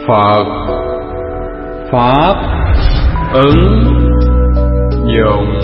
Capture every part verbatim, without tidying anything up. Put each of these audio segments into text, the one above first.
Phật Pháp ứng dụng.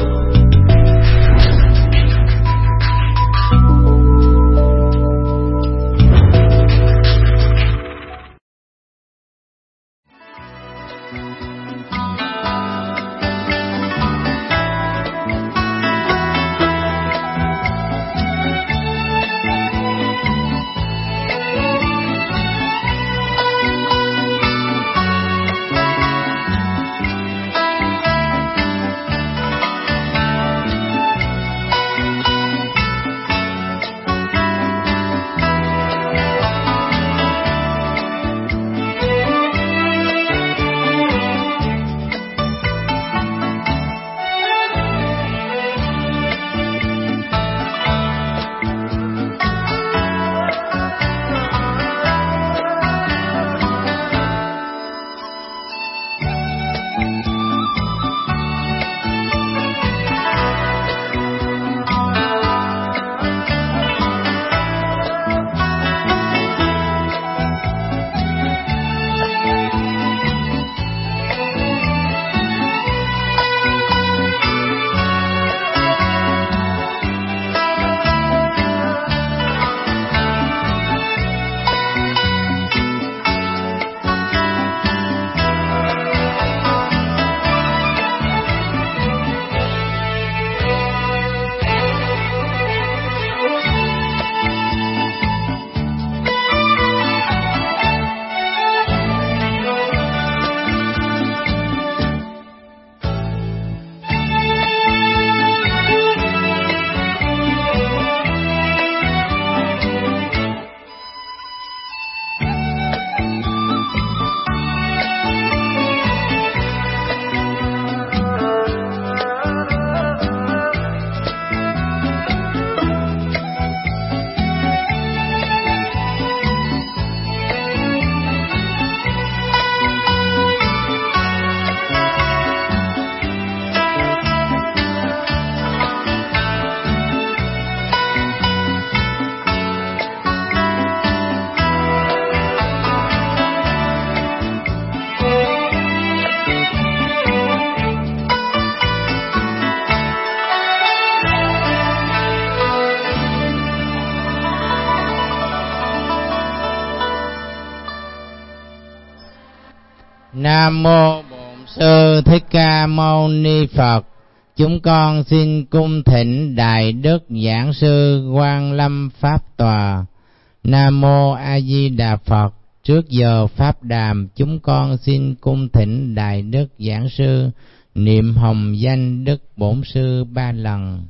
Nam mô Bổn Sư Thích Ca Mâu Ni Phật. Chúng con xin cung thỉnh Đại Đức Giảng Sư Quang Lâm Pháp Tòa. Nam mô A Di Đà Phật. Trước giờ pháp đàm, chúng con xin cung thỉnh Đại Đức Giảng Sư niệm hồng danh Đức Bổn Sư ba lần.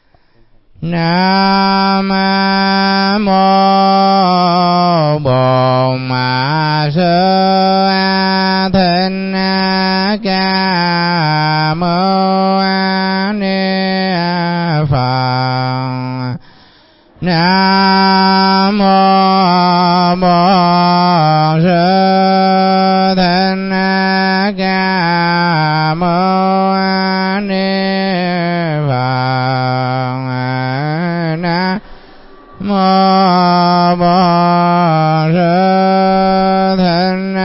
Nam mô Bổn Sư Thích Ca Mâu Ni Phật. Nam mô Bổn Sư Thích Ca Mâu Ni Phật. Nam mô Bổn Sư Thích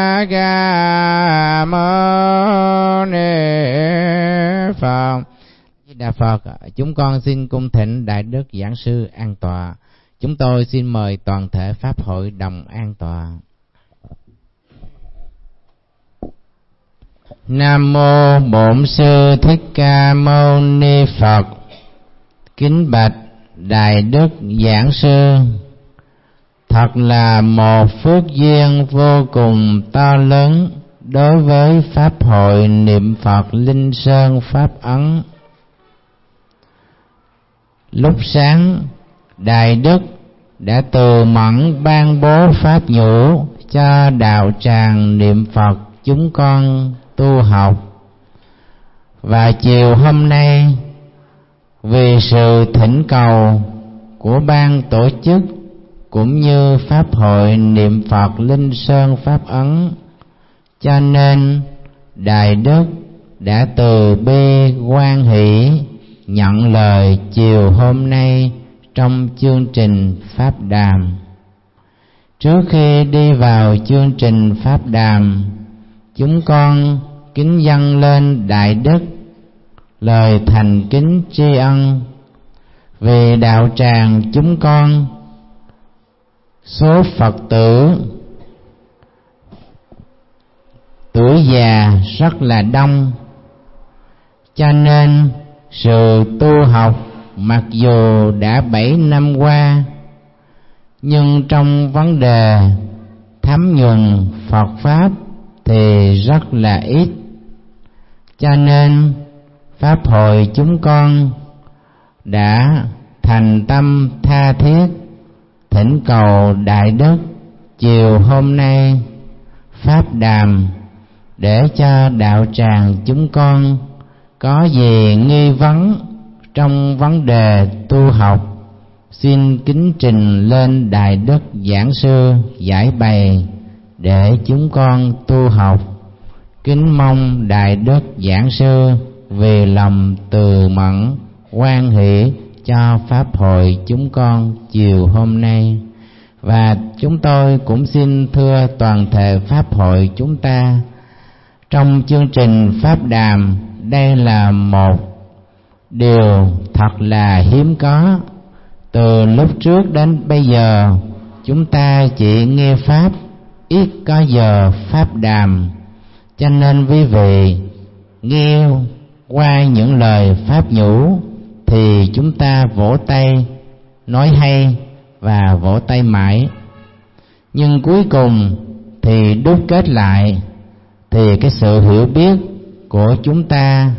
Ca Mâu Ni Phật. Đà Phật, chúng con xin cung thỉnh Đại Đức Giảng Sư an tọa. Chúng tôi xin mời toàn thể pháp hội đồng an tọa. Nam mô Bổn Sư Thích Ca Mâu Ni Phật. Kính bạch Đại Đức Giảng Sư, thật là một phước duyên vô cùng to lớn đối với pháp hội niệm Phật Linh Sơn Pháp Ấn. Lúc sáng, Đại Đức đã từ mẫn ban bố pháp nhũ cho đạo tràng niệm Phật chúng con tu học. Và chiều hôm nay, vì sự thỉnh cầu của ban tổ chức cũng như pháp hội niệm Phật Linh Sơn Pháp Ấn, cho nên Đại Đức đã từ bi hoan hỷ nhận lời chiều hôm nay trong chương trình pháp đàm. Trước khi đi vào chương trình pháp đàm, chúng con kính dâng lên Đại Đức lời thành kính tri ân vì đạo tràng chúng con số Phật tử tuổi già rất là đông, cho nên sự tu học mặc dù đã bảy năm qua, nhưng trong vấn đề thấm nhuần Phật Pháp thì rất là ít. Cho nên Pháp hội chúng con đã thành tâm tha thiết thỉnh cầu Đại Đức chiều hôm nay pháp đàm để cho đạo tràng chúng con có gì nghi vấn trong vấn đề tu học, xin kính trình lên Đại Đức Giảng Sư giải bày để chúng con tu học. Kính mong Đại Đức Giảng Sư vì lòng từ mẫn hoan hỷ cho pháp hội chúng con chiều hôm nay. Và chúng tôi cũng xin thưa toàn thể pháp hội chúng ta, trong chương trình pháp đàm, đây là một điều thật là hiếm có. Từ lúc trước đến bây giờ, chúng ta chỉ nghe pháp, ít có giờ pháp đàm. Cho nên quý vị nghe qua những lời pháp nhũ thì chúng ta vỗ tay nói hay và vỗ tay mãi, nhưng cuối cùng thì đúc kết lại thì cái sự hiểu biết của chúng ta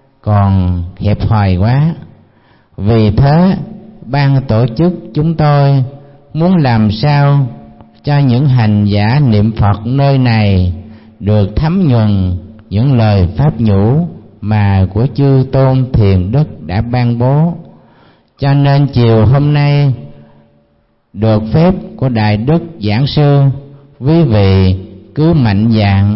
còn hẹp hòi quá. Vì thế ban tổ chức chúng tôi muốn làm sao cho những hành giả niệm Phật nơi này được thấm nhuần những lời pháp nhũ mà của chư tôn thiền đức đã ban bố. Cho nên chiều hôm nay được phép của Đại Đức Giảng Sư, quý vị cứ mạnh dạn,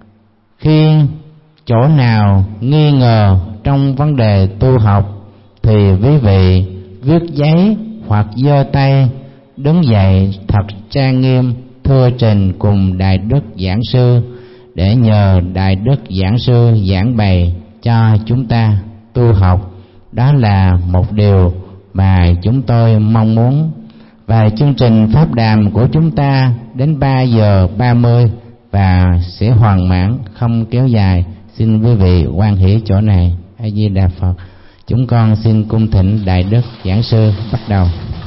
khi chỗ nào nghi ngờ trong vấn đề tu học thì quý vị viết giấy hoặc giơ tay đứng dậy thật trang nghiêm thưa trình cùng Đại Đức Giảng Sư, để nhờ Đại Đức Giảng Sư giảng bày cho chúng ta tu học. Đó là một điều mà chúng tôi mong muốn. Và chương trình pháp đàm của chúng ta đến ba giờ ba mươi và sẽ hoàn mãn, không kéo dài. Xin quý vị hoan hỷ chỗ này. A Di Đà Phật. Chúng con xin cung thỉnh Đại Đức Giảng Sư bắt đầu.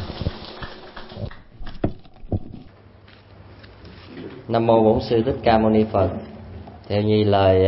Nam mô Bổn Sư Thích Ca Mâu Ni Phật. Theo như lời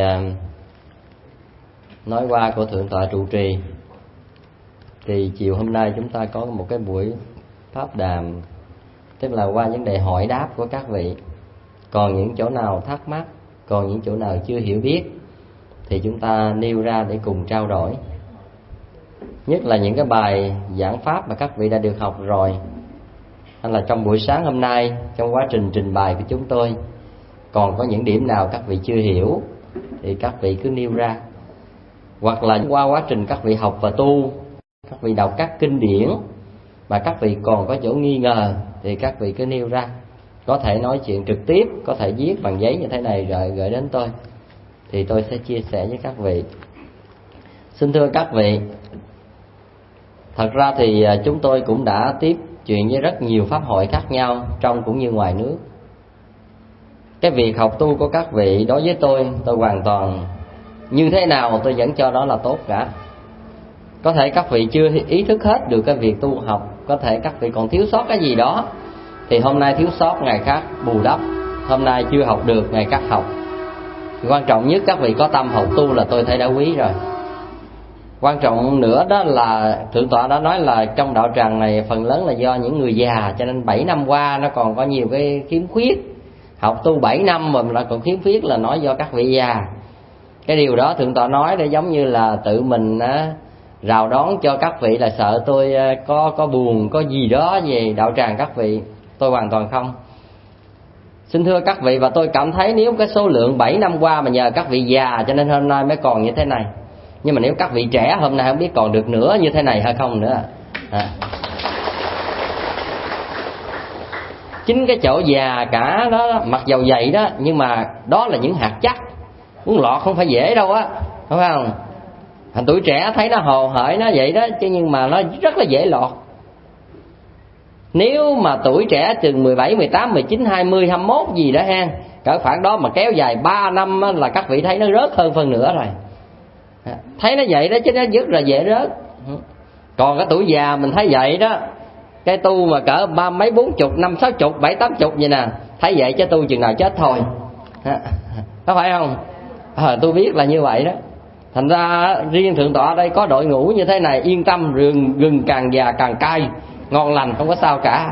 nói qua của Thượng tọa trụ trì, thì chiều hôm nay chúng ta có một cái buổi pháp đàm, tức là qua những đề hỏi đáp của các vị. Còn những chỗ nào thắc mắc, còn những chỗ nào chưa hiểu biết thì chúng ta nêu ra để cùng trao đổi. Nhất là những cái bài giảng pháp mà các vị đã được học rồi, hay là trong buổi sáng hôm nay trong quá trình trình bày của chúng tôi còn có những điểm nào các vị chưa hiểu thì các vị cứ nêu ra. Hoặc là qua quá trình các vị học và tu, các vị đọc các kinh điển mà các vị còn có chỗ nghi ngờ thì các vị cứ nêu ra. Có thể nói chuyện trực tiếp, có thể viết bằng giấy như thế này rồi gửi đến tôi, thì tôi sẽ chia sẻ với các vị. Xin thưa các vị, thật ra thì chúng tôi cũng đã tiếp chuyện với rất nhiều pháp hội khác nhau trong cũng như ngoài nước. Cái việc học tu của các vị đối với tôi, tôi hoàn toàn như thế nào tôi vẫn cho đó là tốt cả. Có thể các vị chưa ý thức hết được cái việc tu học, có thể các vị còn thiếu sót cái gì đó, thì hôm nay thiếu sót ngày khác bù đắp. Hôm nay chưa học được ngày khác học. Quan trọng nhất các vị có tâm học tu là tôi thấy đã quý rồi. Quan trọng nữa đó là Thượng tọa đã nói là trong đạo tràng này phần lớn là do những người già, cho nên bảy năm qua nó còn có nhiều cái khiếm khuyết. Học tu bảy năm mà lại còn khiếm khuyết là nói do các vị già. Cái điều đó Thượng tọa nói để giống như là tự mình á, rào đón cho các vị là sợ tôi có có buồn, có gì đó về đạo tràng các vị. Tôi hoàn toàn không. Xin thưa các vị, và tôi cảm thấy nếu cái số lượng bảy năm qua mà nhờ các vị già cho nên hôm nay mới còn như thế này. Nhưng mà nếu các vị trẻ hôm nay không biết còn được nữa như thế này hay không nữa à. chính cái chỗ già cả đó, mặc dầu vậy đó, nhưng mà đó là những hạt chắc, muốn lọt không phải dễ đâu á, đúng không? Thành tuổi trẻ thấy nó hồ hởi nó vậy đó, chứ nhưng mà nó rất là dễ lọt. Nếu mà tuổi trẻ chừng mười bảy, mười tám, mười chín, hai mươi, hai mươi mốt gì đó ha, cỡ khoảng đó mà kéo dài ba năm là các vị thấy nó rớt hơn phân nửa rồi. Thấy nó vậy đó chứ nó rất là dễ rớt. Còn cái tuổi già mình thấy vậy đó, cái tu mà cỡ ba mấy bốn chục, năm sáu chục, bảy tám chục vậy nè, thấy vậy chứ tu chừng nào chết thôi, có phải không? À, tôi biết là như vậy đó. Thành ra riêng thượng tọa đây có đội ngũ như thế này, yên tâm, rừng gừng càng già càng cay, ngon lành, không có sao cả.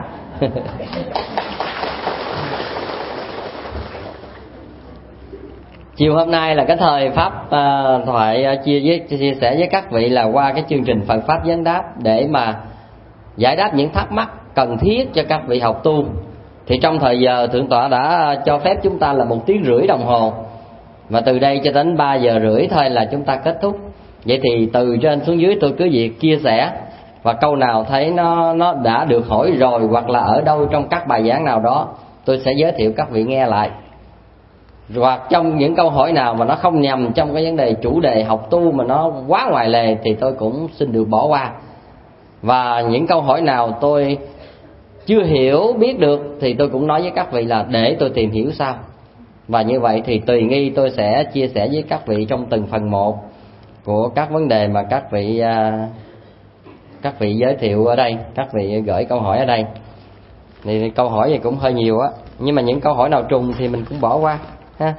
Chiều hôm nay là cái thời pháp uh, thoại uh, chia với chia sẻ với các vị là qua cái chương trình Phật pháp vấn đáp để mà giải đáp những thắc mắc cần thiết cho các vị học tu. Thì trong thời giờ thượng tọa đã cho phép chúng ta là một tiếng rưỡi đồng hồ, và từ đây cho đến ba giờ rưỡi thôi là chúng ta kết thúc. Vậy thì từ trên xuống dưới tôi cứ việc chia sẻ, và câu nào thấy nó nó đã được hỏi rồi, hoặc là ở đâu trong các bài giảng nào đó, tôi sẽ giới thiệu các vị nghe lại. Hoặc trong những câu hỏi nào mà nó không nhằm trong cái vấn đề chủ đề học tu mà nó quá ngoài lề thì tôi cũng xin được bỏ qua. Và những câu hỏi nào tôi chưa hiểu biết được thì tôi cũng nói với các vị là để tôi tìm hiểu sau. Và như vậy thì tùy nghi tôi sẽ chia sẻ với các vị trong từng phần một của các vấn đề mà các vị các vị giới thiệu ở đây, các vị gửi câu hỏi ở đây. Thì câu hỏi thì cũng hơi nhiều á, nhưng mà những câu hỏi nào trùng thì mình cũng bỏ qua ha.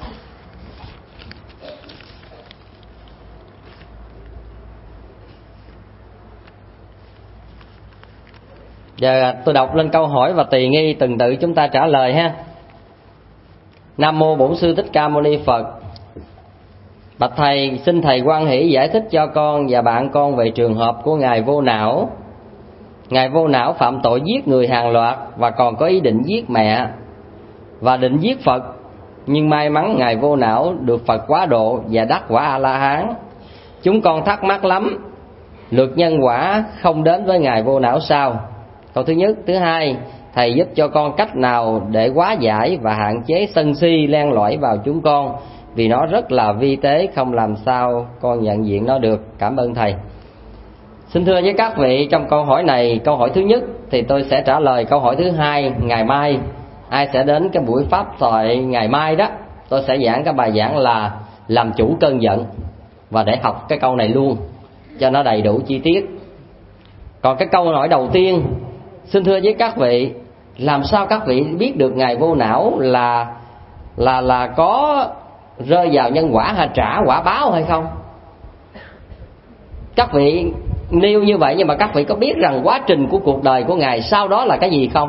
Giờ tôi đọc lên câu hỏi và tùy nghi từng tự chúng ta trả lời ha. Nam mô Bổn Sư Thích Ca Mâu Ni Phật. Bạch thầy, xin thầy hoan hỷ giải thích cho con và bạn con về trường hợp của ngài Vô Não. Ngài Vô Não phạm tội giết người hàng loạt và còn có ý định giết mẹ và định giết Phật, nhưng may mắn ngài Vô Não được Phật quá độ và đắc quả A La Hán. Chúng con thắc mắc lắm, luật nhân quả không đến với ngài Vô Não sao? Câu thứ nhất. Thứ hai, thầy giúp cho con cách nào để hóa giải và hạn chế sân si len lỏi vào chúng con, vì nó rất là vi tế, không làm sao con nhận diện nó được. Cảm ơn thầy. Xin thưa với các vị, trong câu hỏi này, câu hỏi thứ nhất thì tôi sẽ trả lời. Câu hỏi thứ hai ngày mai, ai sẽ đến cái buổi pháp thoại ngày mai đó, tôi sẽ giảng cái bài giảng là làm chủ cơn giận, và để học cái câu này luôn cho nó đầy đủ chi tiết. Còn cái câu hỏi đầu tiên, xin thưa với các vị, làm sao các vị biết được ngài Vô Não là là là có rơi vào nhân quả hay trả quả báo hay không? Các vị nêu như vậy, nhưng mà các vị có biết rằng quá trình của cuộc đời của ngài sau đó là cái gì không?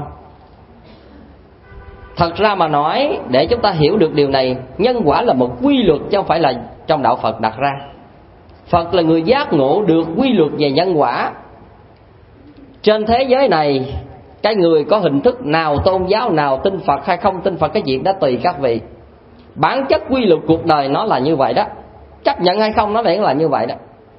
Thật ra mà nói, để chúng ta hiểu được điều này, nhân quả là một quy luật chứ không phải là trong đạo Phật đặt ra. Phật là người giác ngộ được quy luật về nhân quả. Trên thế giới này, cái người có hình thức nào, tôn giáo nào, tin Phật hay không tin Phật, cái chuyện đó tùy các vị. Bản chất quy luật cuộc đời nó là như vậy đó, chấp nhận hay không nó vẫn là như vậy đó.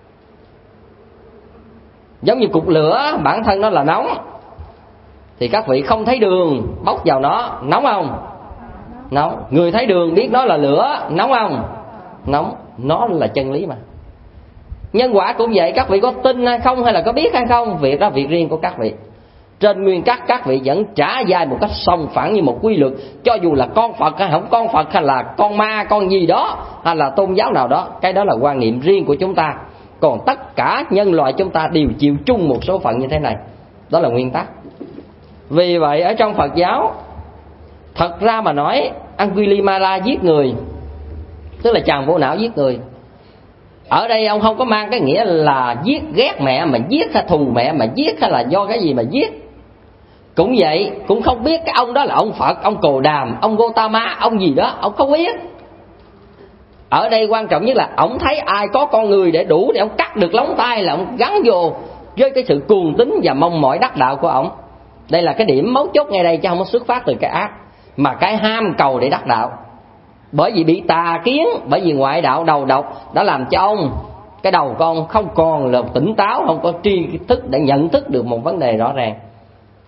Giống như cục lửa, bản thân nó là nóng, thì các vị không thấy đường bốc vào nó, nóng không? Nóng. Người thấy đường biết nó là lửa, nóng không? Nóng. Nó là chân lý mà. Nhân quả cũng vậy, các vị có tin hay không, hay là có biết hay không, việc đó việc riêng của các vị. Trên nguyên tắc các vị vẫn trả vai một cách song phẳng như một quy luật, cho dù là con Phật hay không con Phật, hay là con ma, con gì đó, hay là tôn giáo nào đó, cái đó là quan niệm riêng của chúng ta. Còn tất cả nhân loại chúng ta đều chịu chung một số phận như thế này. Đó là nguyên tắc. Vì vậy ở trong Phật giáo, thật ra mà nói, Angulimala giết người, tức là chàng Vô Não giết người. Ở đây ông không có mang cái nghĩa là giết ghét mẹ mà giết, hay thù mẹ mà giết, hay là do cái gì mà giết. Cũng vậy, cũng không biết cái ông đó là ông Phật, ông Cồ Đàm, ông Gotama, ông gì đó, ông không biết. Ở đây quan trọng nhất là ông thấy ai có con người để đủ để ông cắt được lóng tay là ông gắn vô với cái sự cuồng tín và mong mỏi đắc đạo của ông. Đây là cái điểm mấu chốt ngay đây, chứ không có xuất phát từ cái ác, mà cái ham cầu để đắc đạo. Bởi vì bị tà kiến, bởi vì ngoại đạo đầu độc đã làm cho ông, cái đầu con không còn là tỉnh táo, không có tri thức để nhận thức được một vấn đề rõ ràng.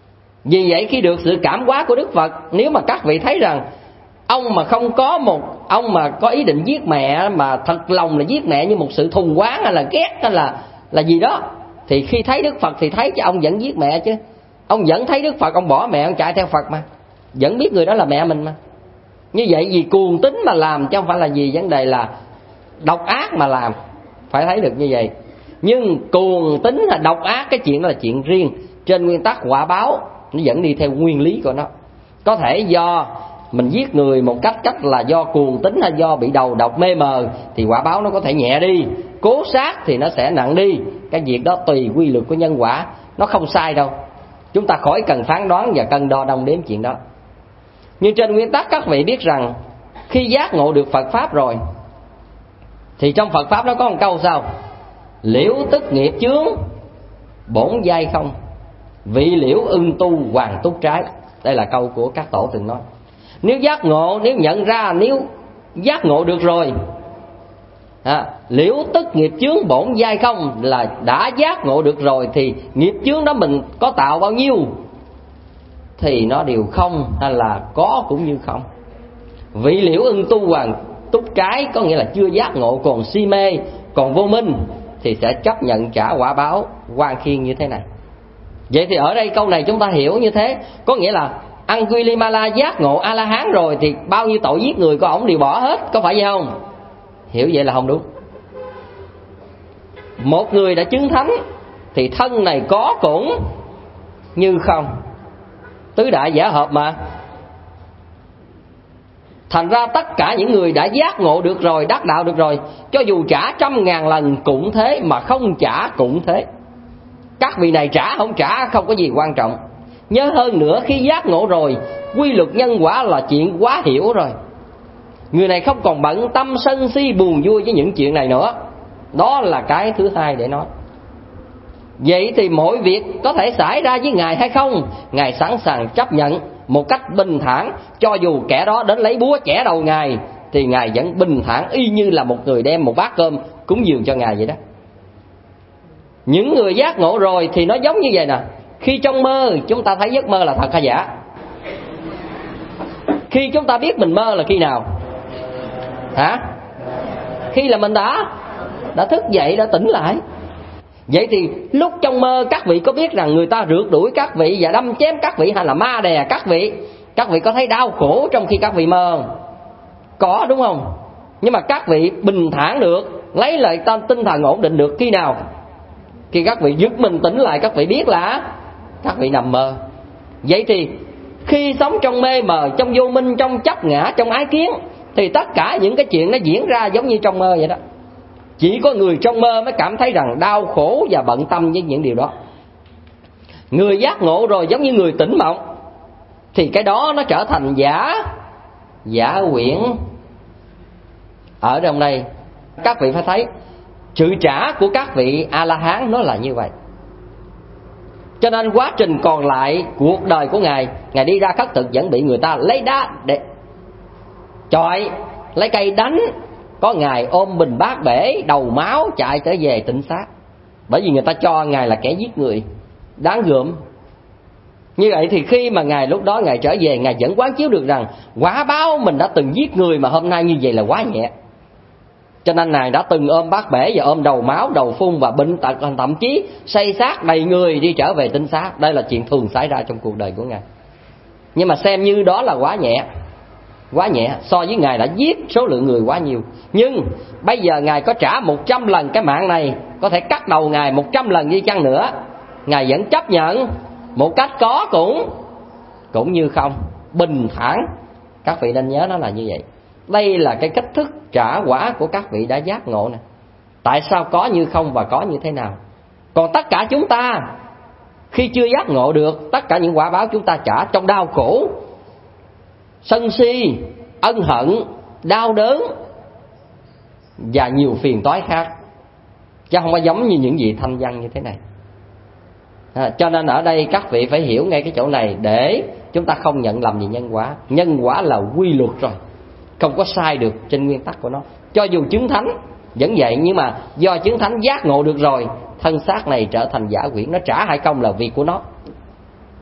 Vì vậy khi được sự cảm hóa của Đức Phật, nếu mà các vị thấy rằng ông mà không có một ông mà có ý định giết mẹ, mà thật lòng là giết mẹ như một sự thù oán hay là ghét hay là là gì đó, thì khi thấy Đức Phật thì thấy chứ ông vẫn giết mẹ chứ. Ông vẫn thấy Đức Phật, ông bỏ mẹ ông chạy theo Phật mà, vẫn biết người đó là mẹ mình mà. Như vậy vì cuồng tín mà làm, chứ không phải là vì vấn đề là độc ác mà làm, phải thấy được như vậy. Nhưng cuồng tín là độc ác, cái chuyện đó là chuyện riêng. Trên nguyên tắc quả báo nó vẫn đi theo nguyên lý của nó. Có thể do mình giết người một cách cách là do cuồng tín hay do bị đầu độc mê mờ thì quả báo nó có thể nhẹ đi, cố sát thì nó sẽ nặng đi. Cái việc đó tùy quy luật của nhân quả, nó không sai đâu. Chúng ta khỏi cần phán đoán và cân đo đong đếm chuyện đó. Nhưng trên nguyên tắc các vị biết rằng khi giác ngộ được Phật Pháp rồi, thì trong Phật Pháp nó có một câu sao? Liễu tức nghiệp chướng, bổn giai không, vị liễu ưng tu hoàng túc trái. Đây là câu của các tổ từng nói. Nếu giác ngộ, nếu nhận ra, nếu giác ngộ được rồi, à, liễu tức nghiệp chướng bổn giai không, là đã giác ngộ được rồi thì nghiệp chướng đó mình có tạo bao nhiêu thì nó đều không, hay là có cũng như không. Vị liễu ưng tu hoàng túc trái có nghĩa là chưa giác ngộ, còn si mê, còn vô minh thì sẽ chấp nhận trả quả báo oan khiên như thế này. Vậy thì ở đây câu này chúng ta hiểu như thế, có nghĩa là Angulimala giác ngộ A-la-hán rồi thì bao nhiêu tội giết người của ổng đều bỏ hết, có phải vậy không? Hiểu vậy là không đúng. Một người đã chứng thánh thì thân này có cũng như không, tứ đại giả hợp mà. Thành ra tất cả những người đã giác ngộ được rồi, đắc đạo được rồi, cho dù trả trăm ngàn lần cũng thế, mà không trả cũng thế. Các vị này trả không trả không có gì quan trọng. Nhớ hơn nữa, khi giác ngộ rồi, quy luật nhân quả là chuyện quá hiểu rồi. Người này không còn bận tâm sân si buồn vui với những chuyện này nữa. Đó là cái thứ hai để nói. Vậy thì mọi việc có thể xảy ra với Ngài hay không, Ngài sẵn sàng chấp nhận một cách bình thản. Cho dù kẻ đó đến lấy búa chẻ đầu Ngài thì Ngài vẫn bình thản, y như là một người đem một bát cơm cúng dường cho Ngài vậy đó. Những người giác ngộ rồi thì nó giống như vậy nè. Khi trong mơ chúng ta thấy giấc mơ là thật hay giả? Khi chúng ta biết mình mơ là khi nào? Hả? Khi là mình đã đã thức dậy, đã tỉnh lại. Vậy thì lúc trong mơ các vị có biết rằng người ta rượt đuổi các vị và đâm chém các vị, hay là ma đè các vị? Các vị có thấy đau khổ trong khi các vị mơ không? Có, đúng không? Nhưng mà các vị bình thản được, lấy lại tinh thần ổn định được khi nào? Khi các vị giật mình tỉnh lại, các vị biết là các vị nằm mơ. Vậy thì khi sống trong mê mờ, trong vô minh, trong chấp ngã, trong ái kiến, thì tất cả những cái chuyện nó diễn ra giống như trong mơ vậy đó. Chỉ có người trong mơ mới cảm thấy rằng đau khổ và bận tâm với những điều đó. Người giác ngộ rồi giống như người tỉnh mộng, thì cái đó nó trở thành giả giả quyển. Ở trong đây các vị phải thấy sự trả của các vị A-la-hán nó là như vậy. Cho nên quá trình còn lại cuộc đời của Ngài, Ngài đi ra khất thực vẫn bị người ta lấy đá để chọi, lấy cây đánh. Có Ngài ôm bình bát bể, đầu máu chạy trở về tịnh xác, bởi vì người ta cho Ngài là kẻ giết người đáng gớm. Như vậy thì khi mà Ngài lúc đó Ngài trở về, Ngài vẫn quán chiếu được rằng quả báo mình đã từng giết người mà hôm nay như vậy là quá nhẹ. Cho nên Ngài đã từng ôm bát bể và ôm đầu máu, đầu phun và bệnh tật, thậm chí xây xác đầy người đi trở về tinh xác. Đây là chuyện thường xảy ra trong cuộc đời của Ngài. Nhưng mà xem như đó là quá nhẹ, quá nhẹ so với Ngài đã giết số lượng người quá nhiều. Nhưng bây giờ Ngài có trả một trăm lần cái mạng này, có thể cắt đầu Ngài một trăm lần đi chăng nữa, Ngài vẫn chấp nhận một cách có cũng cũng như không, bình thản. Các vị nên nhớ nó là như vậy. Đây là cái cách thức trả quả của các vị đã giác ngộ nè. Tại sao có như không và có như thế nào? Còn tất cả chúng ta khi chưa giác ngộ được, tất cả những quả báo chúng ta trả trong đau khổ, sân si, ân hận, đau đớn và nhiều phiền toái khác, chứ không có giống như những gì thanh văn như thế này. À, cho nên ở đây các vị phải hiểu ngay cái chỗ này để chúng ta không nhận lầm về nhân quả. Nhân quả là quy luật rồi, không có sai được trên nguyên tắc của nó. Cho dù chứng thánh vẫn vậy, nhưng mà do chứng thánh giác ngộ được rồi, thân xác này trở thành giả quyển, nó trả hay không là việc của nó.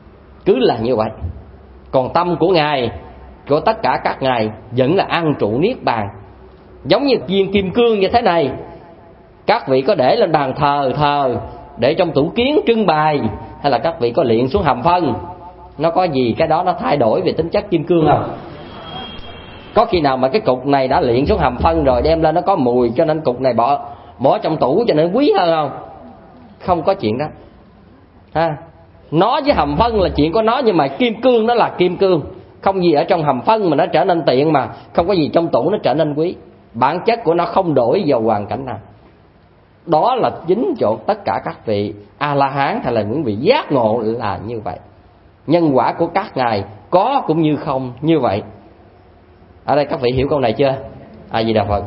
cứ là như vậy. Còn tâm của Ngài, của tất cả các Ngài vẫn là an trụ niết bàn. Giống như viên kim cương như thế này, các vị có để lên bàn thờ thờ, để trong tủ kiến trưng bày, hay là các vị có luyện xuống hầm phân, nó có gì cái đó nó thay đổi về tính chất kim cương không? Có khi nào mà cái cục này đã luyện xuống hầm phân rồi đem lên nó có mùi cho nên cục này bỏ bỏ trong tủ cho nên quý hơn không? Không có chuyện đó ha. Nó với hầm phân là chuyện của nó, nhưng mà kim cương nó là kim cương, không gì ở trong hầm phân mà nó trở nên tiện, mà không có gì trong tủ nó trở nên quý. Bản chất của nó không đổi vào hoàn cảnh nào. Đó là chính chỗ tất cả các vị A-la-hán hay là những vị giác ngộ là như vậy. Nhân quả của các ngài có cũng như không như vậy. Ở đây các vị hiểu câu này chưa? A Di Đà Phật.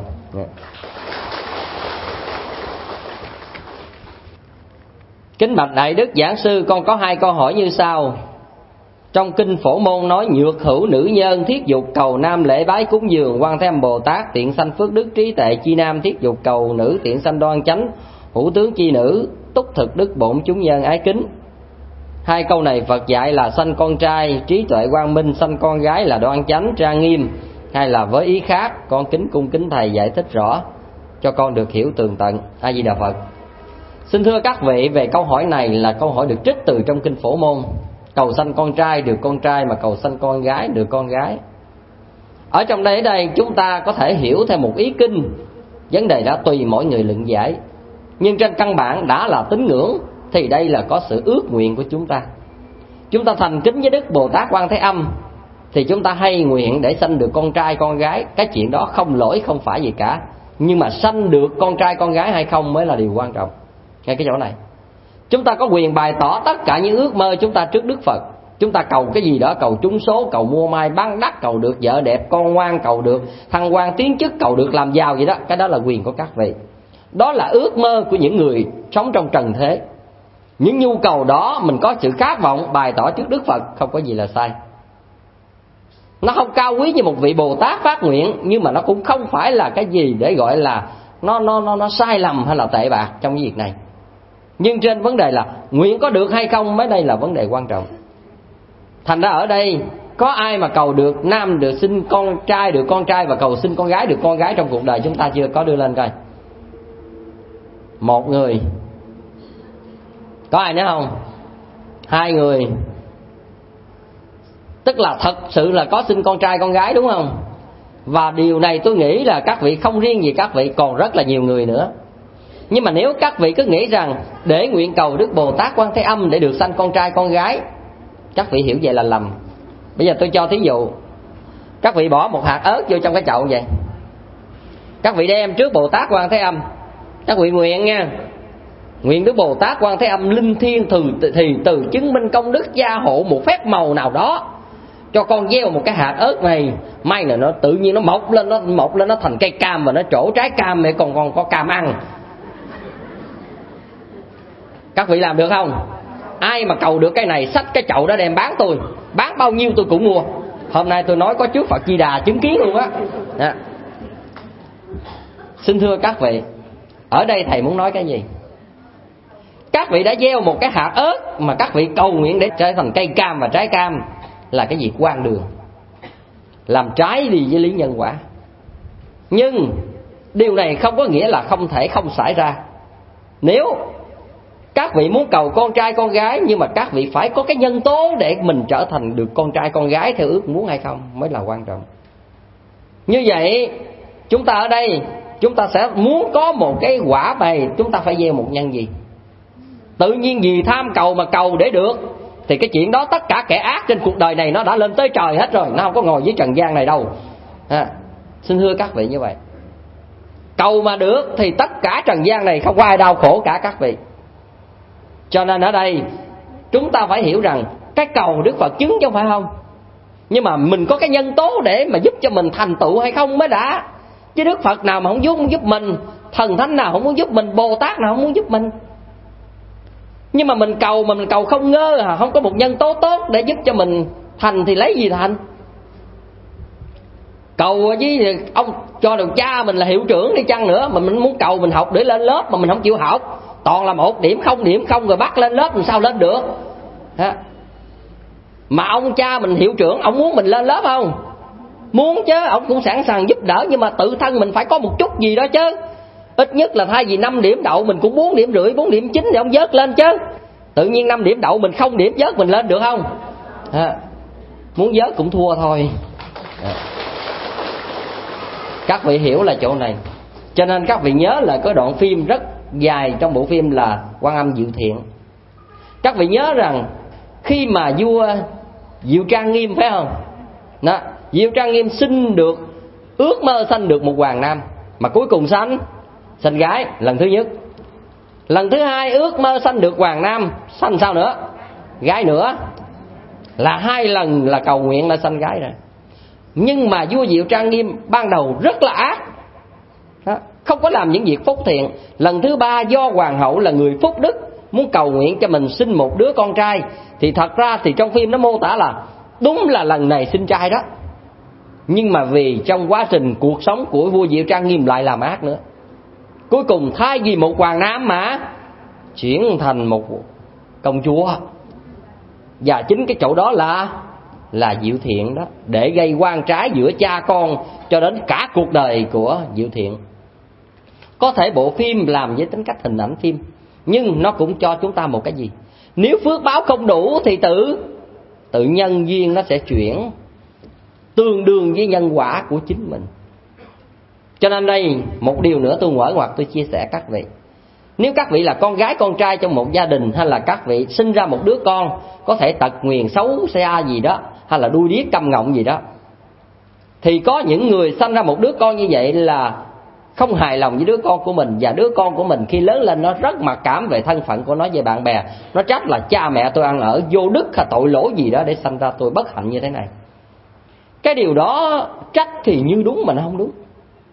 Kính bạch Đại Đức Giảng Sư, con có hai câu hỏi như sau. Trong kinh Phổ Môn nói nhược hữu nữ nhân thiết dục cầu nam lễ bái cúng dường, Quan Thế Âm Bồ Tát tiện sanh phước đức trí tuệ chi nam thiết dục cầu nữ tiện sanh đoan chánh, hữu tướng chi nữ túc thực đức bổn chúng nhân ái kính. Hai câu này Phật dạy là sanh con trai trí tuệ quang minh, sanh con gái là đoan chánh trang nghiêm, hay là với ý khác? Con kính cung kính thầy giải thích rõ cho con được hiểu tường tận. A Di Đà Phật. Xin thưa các vị, về câu hỏi này là câu hỏi được trích từ trong kinh Phổ Môn. Cầu sanh con trai được con trai, mà cầu sanh con gái được con gái. Ở trong đây đây chúng ta có thể hiểu theo một ý kinh, vấn đề đã tùy mỗi người luận giải. Nhưng trên căn bản đã là tín ngưỡng thì đây là có sự ước nguyện của chúng ta. Chúng ta thành kính với Đức Bồ Tát Quan Thế Âm thì chúng ta hay nguyện để sanh được con trai con gái. Cái chuyện đó không lỗi không phải gì cả, nhưng mà sanh được con trai con gái hay không mới là điều quan trọng. Ngay cái chỗ này chúng ta có quyền bày tỏ tất cả những ước mơ chúng ta trước Đức Phật. Chúng ta cầu cái gì đó, cầu trúng số, cầu mua mai bán đắt, cầu được vợ đẹp con ngoan, cầu được thăng quan tiến chức, cầu được làm giàu gì đó. Cái đó là quyền của các vị. Đó là ước mơ của những người sống trong trần thế. Những nhu cầu đó mình có sự khát vọng bày tỏ trước Đức Phật, không có gì là sai. Nó không cao quý như một vị Bồ Tát phát nguyện, nhưng mà nó cũng không phải là cái gì để gọi là nó nó nó nó sai lầm hay là tệ bạc trong cái việc này. Nhưng trên vấn đề là nguyện có được hay không mới đây là vấn đề quan trọng. Thành ra ở đây có ai mà cầu được nam được sinh con trai được con trai và cầu sinh con gái được con gái trong cuộc đời chúng ta chưa? Có đưa lên coi. Một người. Có ai nữa không? Hai người. Tức là thật sự là có sinh con trai con gái, đúng không? Và điều này tôi nghĩ là các vị không riêng gì các vị, còn rất là nhiều người nữa. Nhưng mà nếu các vị cứ nghĩ rằng để nguyện cầu Đức Bồ Tát Quan Thế Âm để được sanh con trai con gái, các vị hiểu vậy là lầm. Bây giờ tôi cho thí dụ. Các vị bỏ một hạt ớt vô trong cái chậu vậy, các vị đem trước Bồ Tát Quan Thế Âm, các vị nguyện nha, nguyện Đức Bồ Tát Quan Thế Âm linh thiêng từ thì từ chứng minh công đức gia hộ một phép màu nào đó cho con gieo một cái hạt ớt này, may là nó tự nhiên nó mọc lên, nó mọc lên nó thành cây cam và nó trổ trái cam để còn còn có cam ăn. Các vị làm được không? Ai mà cầu được cái này xách cái chậu đó đem bán tôi, bán bao nhiêu tôi cũng mua. Hôm nay tôi nói có trước Phật Di Đà chứng kiến luôn á. Đó. Xin thưa các vị, ở đây thầy muốn nói cái gì? Các vị đã gieo một cái hạt ớt mà các vị cầu nguyện để trở thành cây cam và trái cam là cái gì quan đường, làm trái đi với lý nhân quả. Nhưng điều này không có nghĩa là không thể không xảy ra. Nếu các vị muốn cầu con trai con gái, nhưng mà các vị phải có cái nhân tố để mình trở thành được con trai con gái theo ước muốn hay không mới là quan trọng. Như vậy chúng ta ở đây chúng ta sẽ muốn có một cái quả bày, chúng ta phải gieo một nhân gì. Tự nhiên vì tham cầu mà cầu để được thì cái chuyện đó tất cả kẻ ác trên cuộc đời này nó đã lên tới trời hết rồi, nó không có ngồi dưới trần gian này đâu. À, xin thưa các vị như vậy. Cầu mà được thì tất cả trần gian này không có ai đau khổ cả các vị. Cho nên ở đây chúng ta phải hiểu rằng cái cầu Đức Phật chứng chứ không phải không, nhưng mà mình có cái nhân tố để mà giúp cho mình thành tựu hay không mới đã. Chứ Đức Phật nào mà không giúp, không giúp mình, thần thánh nào không muốn giúp mình, Bồ Tát nào không muốn giúp mình. Nhưng mà mình cầu mà mình cầu không ngơ, không có một nhân tố tốt để giúp cho mình thành thì lấy gì thành. Cầu với ông cho được cha mình là hiệu trưởng đi chăng nữa, mà mình muốn cầu mình học để lên lớp mà mình không chịu học, toàn là một điểm không điểm không rồi bắt lên lớp làm sao lên được. Ha. Mà ông cha mình hiệu trưởng, ông muốn mình lên lớp không? Muốn chứ, ông cũng sẵn sàng giúp đỡ. Nhưng mà tự thân mình phải có một chút gì đó chứ. Ít nhất là thay vì năm điểm đậu mình cũng bốn điểm rưỡi, bốn điểm chín thì ông vớt lên chứ. Tự nhiên năm điểm đậu mình không điểm vớt mình lên được không? À, muốn vớt cũng thua thôi. À. Các vị hiểu là chỗ này. Cho nên các vị nhớ là có đoạn phim rất dài trong bộ phim là Quan Âm Diệu Thiện. Các vị nhớ rằng khi mà vua Diệu Trang Nghiêm, phải không? Đó, Diệu Trang Nghiêm sinh được, ước mơ sanh được một hoàng nam, mà cuối cùng sanh sanh gái lần thứ nhất. Lần thứ hai ước mơ sanh được hoàng nam, sanh sao nữa? Gái nữa. Là hai lần là cầu nguyện là sanh gái rồi. Nhưng mà vua Diệu Trang Nghiêm ban đầu rất là ác đó, không có làm những việc phúc thiện. Lần thứ ba do hoàng hậu là người phúc đức, muốn cầu nguyện cho mình sinh một đứa con trai. Thì thật ra thì trong phim nó mô tả là đúng là lần này sinh trai đó. Nhưng mà vì trong quá trình cuộc sống của vua Diệu Trang Nghiêm lại làm ác nữa, cuối cùng thay vì một hoàng nam mà chuyển thành một công chúa. Và chính cái chỗ đó là là Diệu Thiện đó, để gây oan trái giữa cha con cho đến cả cuộc đời của Diệu Thiện. Có thể bộ phim làm với tính cách hình ảnh phim, nhưng nó cũng cho chúng ta một cái gì? Nếu phước báo không đủ thì tự tự nhân duyên nó sẽ chuyển tương đương với nhân quả của chính mình. Cho nên đây một điều nữa tôi ngoại ngoạc tôi chia sẻ các vị. Nếu các vị là con gái con trai trong một gia đình, hay là các vị sinh ra một đứa con có thể tật nguyền xấu xa gì đó, hay là đuôi điếc câm ngọng gì đó, thì có những người sinh ra một đứa con như vậy là không hài lòng với đứa con của mình. Và đứa con của mình khi lớn lên nó rất mặc cảm về thân phận của nó với bạn bè. Nó trách là cha mẹ tôi ăn ở vô đức hay tội lỗi gì đó để sanh ra tôi bất hạnh như thế này. Cái điều đó trách thì như đúng mà nó không đúng.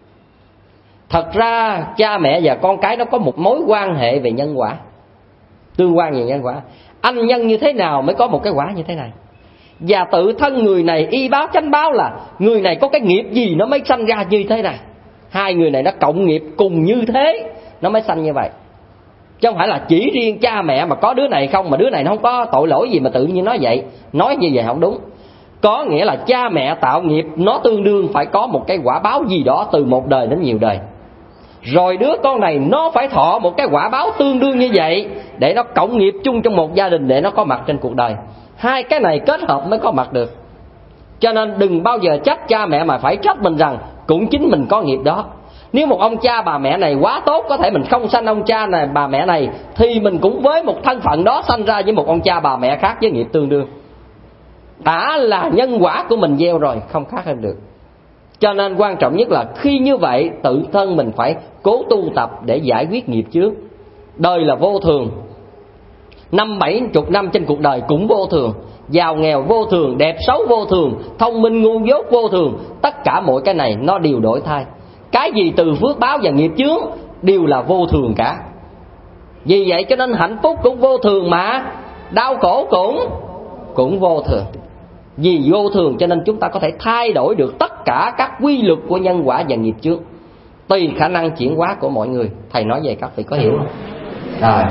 Thật ra cha mẹ và con cái nó có một mối quan hệ về nhân quả, tương quan về nhân quả. Anh nhân như thế nào mới có một cái quả như thế này. Và tự thân người này y báo chánh báo là người này có cái nghiệp gì nó mới sanh ra như thế này. Hai người này nó cộng nghiệp cùng như thế nó mới sanh như vậy. Chứ không phải là chỉ riêng cha mẹ mà có đứa này không, mà đứa này nó không có tội lỗi gì mà tự nhiên nói vậy. Nói như vậy không đúng. Có nghĩa là cha mẹ tạo nghiệp nó tương đương phải có một cái quả báo gì đó từ một đời đến nhiều đời. Rồi đứa con này nó phải thọ một cái quả báo tương đương như vậy để nó cộng nghiệp chung trong một gia đình, để nó có mặt trên cuộc đời. Hai cái này kết hợp mới có mặt được. Cho nên đừng bao giờ trách cha mẹ mà phải trách mình rằng cũng chính mình có nghiệp đó. Nếu một ông cha bà mẹ này quá tốt, có thể mình không sanh ông cha này bà mẹ này, thì mình cũng với một thân phận đó sanh ra với một ông cha bà mẹ khác với nghiệp tương đương. Đã là nhân quả của mình gieo rồi, không khác hơn được. Cho nên quan trọng nhất là khi như vậy tự thân mình phải cố tu tập để giải quyết nghiệp trước. Đời là vô thường, năm bảy chục năm trên cuộc đời cũng vô thường. Giàu nghèo vô thường, đẹp xấu vô thường, thông minh ngu dốt vô thường. Tất cả mọi cái này nó đều đổi thay. Cái gì từ phước báo và nghiệp chướng đều là vô thường cả. Vì vậy cho nên hạnh phúc cũng vô thường, mà đau khổ cũng cũng vô thường. Vì vô thường cho nên chúng ta có thể thay đổi được tất cả các quy luật của nhân quả và nghiệp chướng, tùy khả năng chuyển hóa của mọi người. Thầy nói vậy các vị có hiểu không? Rồi.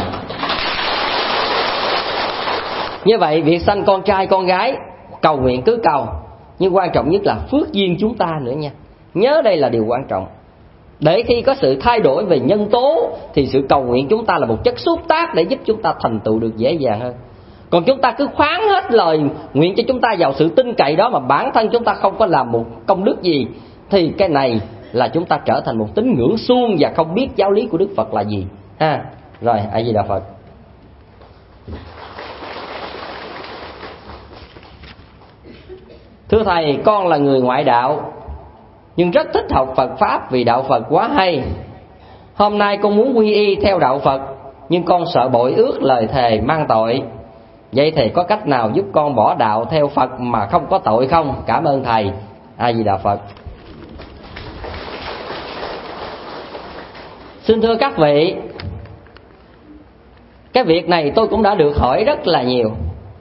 Như vậy việc sanh con trai con gái cầu nguyện cứ cầu, nhưng quan trọng nhất là phước duyên chúng ta nữa nha. Nhớ đây là điều quan trọng. Để khi có sự thay đổi về nhân tố thì sự cầu nguyện chúng ta là một chất xúc tác để giúp chúng ta thành tựu được dễ dàng hơn. Còn chúng ta cứ khoán hết lời nguyện cho chúng ta vào sự tin cậy đó mà bản thân chúng ta không có làm một công đức gì, thì cái này là chúng ta trở thành một tín ngưỡng suông và không biết giáo lý của Đức Phật là gì ha. Rồi, A Di Đà Phật. Thưa thầy, con là người ngoại đạo nhưng rất thích học Phật Pháp vì đạo Phật quá hay. Hôm nay con muốn quy y theo đạo Phật, nhưng con sợ bội ước lời thề mang tội. Vậy thầy có cách nào giúp con bỏ đạo theo Phật mà không có tội không? Cảm ơn thầy. A Di Đà Phật. Xin thưa các vị, cái việc này tôi cũng đã được hỏi rất là nhiều.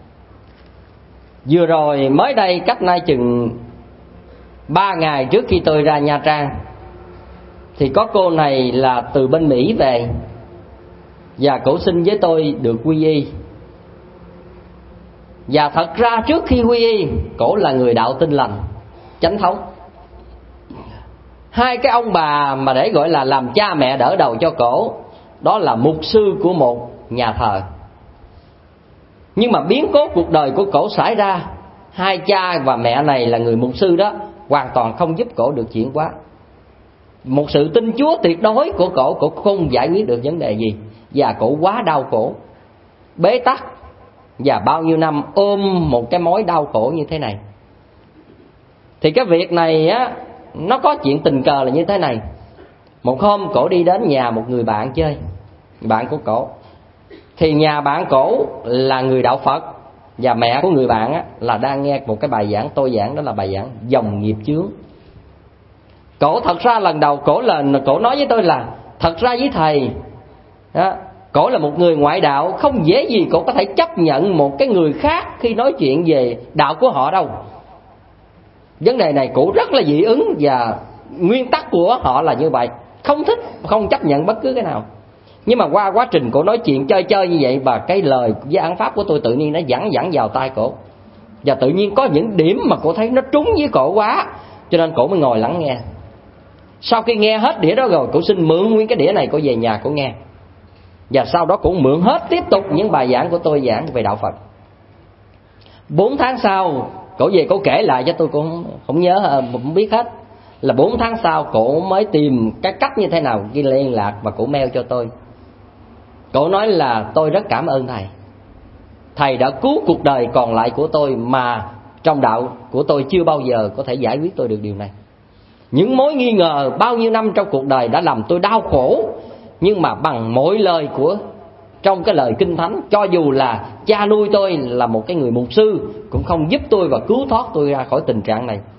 Vừa rồi mới đây cách nay chừng ba ngày trước khi tôi ra Nha Trang, thì có cô này là từ bên Mỹ về, và cổ xin với tôi được quy y. Và thật ra trước khi quy y, cổ là người đạo Tin Lành, chánh thống. Hai cái ông bà mà để gọi là làm cha mẹ đỡ đầu cho cổ, đó là mục sư của một nhà thờ. Nhưng mà biến cố cuộc đời của cổ xảy ra, hai cha và mẹ này là người mục sư đó, hoàn toàn không giúp cổ được chuyển hóa. Một sự tin Chúa tuyệt đối của cổ, cổ không giải quyết được vấn đề gì. Và cổ quá đau khổ, bế tắc, và bao nhiêu năm ôm một cái mối đau khổ như thế này. Thì cái việc này á, nó có chuyện tình cờ là như thế này. Một hôm cổ đi đến nhà một người bạn chơi, bạn của cổ. Thì nhà bạn cổ là người đạo Phật, và mẹ của người bạn á, là đang nghe một cái bài giảng tôi giảng, đó là bài giảng dòng nghiệp chướng. Cổ thật ra lần đầu cổ là cổ nói với tôi là thật ra với thầy đó, cổ là một người ngoại đạo, không dễ gì cổ có thể chấp nhận một cái người khác khi nói chuyện về đạo của họ đâu. Vấn đề này cổ rất là dị ứng, và nguyên tắc của họ là như vậy, không thích, không chấp nhận bất cứ cái nào. Nhưng mà qua quá trình cổ nói chuyện chơi chơi như vậy, và cái lời với án pháp của tôi tự nhiên nó dẫn dẫn vào tai cổ, và tự nhiên có những điểm mà cổ thấy nó trúng với cổ quá, cho nên cổ mới ngồi lắng nghe. Sau khi nghe hết đĩa đó rồi, cổ xin mượn nguyên cái đĩa này cổ về nhà cổ nghe. Và sau đó cổ mượn hết tiếp tục những bài giảng của tôi giảng về đạo Phật. Bốn tháng sau cổ về cổ kể lại cho tôi, cũng không, không nhớ, không biết hết. Là bốn tháng sau cổ mới tìm cái cách như thế nào ghi liên lạc, và cổ mail cho tôi. Cổ nói là tôi rất cảm ơn thầy, thầy đã cứu cuộc đời còn lại của tôi, mà trong đạo của tôi chưa bao giờ có thể giải quyết tôi được điều này. Những mối nghi ngờ bao nhiêu năm trong cuộc đời đã làm tôi đau khổ, nhưng mà bằng mỗi lời của trong cái lời Kinh Thánh, cho dù là cha nuôi tôi là một cái người mục sư, cũng không giúp tôi và cứu thoát tôi ra khỏi tình trạng này.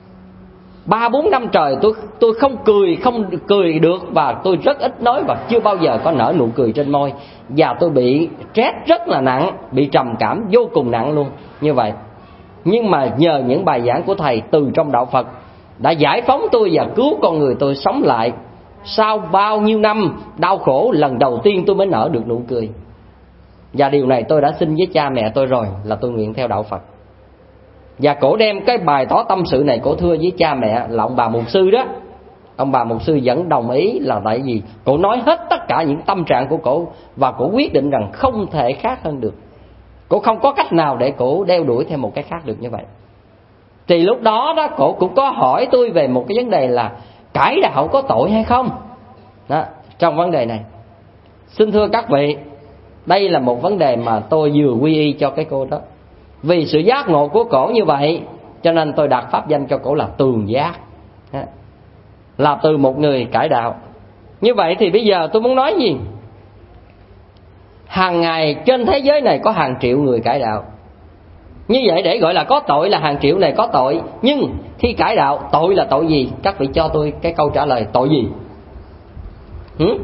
Ba bốn năm trời tôi tôi không cười, không cười được, và tôi rất ít nói, và chưa bao giờ có nở nụ cười trên môi. Và tôi bị stress rất là nặng, bị trầm cảm vô cùng nặng luôn như vậy. Nhưng mà nhờ những bài giảng của thầy từ trong đạo Phật đã giải phóng tôi và cứu con người tôi sống lại. Sau bao nhiêu năm đau khổ, lần đầu tiên tôi mới nở được nụ cười. Và điều này tôi đã xin với cha mẹ tôi rồi, là tôi nguyện theo đạo Phật. Và cổ đem cái bài tỏ tâm sự này cổ thưa với cha mẹ là ông bà mục sư đó. Ông bà mục sư vẫn đồng ý, là tại vì cổ nói hết tất cả những tâm trạng của cổ, và cổ quyết định rằng không thể khác hơn được. Cổ không có cách nào để cổ đeo đuổi theo một cái khác được như vậy. Thì lúc đó đó cổ cũng có hỏi tôi về một cái vấn đề là cải đạo có tội hay không đó, trong vấn đề này. Xin thưa các vị, đây là một vấn đề mà tôi vừa quy y cho cái cô đó. Vì sự giác ngộ của cổ như vậy, cho nên tôi đặt pháp danh cho cổ là Tường Giác, là từ một người cải đạo. Như vậy thì bây giờ tôi muốn nói gì? Hàng ngày trên thế giới này có hàng triệu người cải đạo. Như vậy để gọi là có tội là hàng triệu này có tội. Nhưng khi cải đạo, tội là tội gì? Các vị cho tôi cái câu trả lời, tội gì? Hử?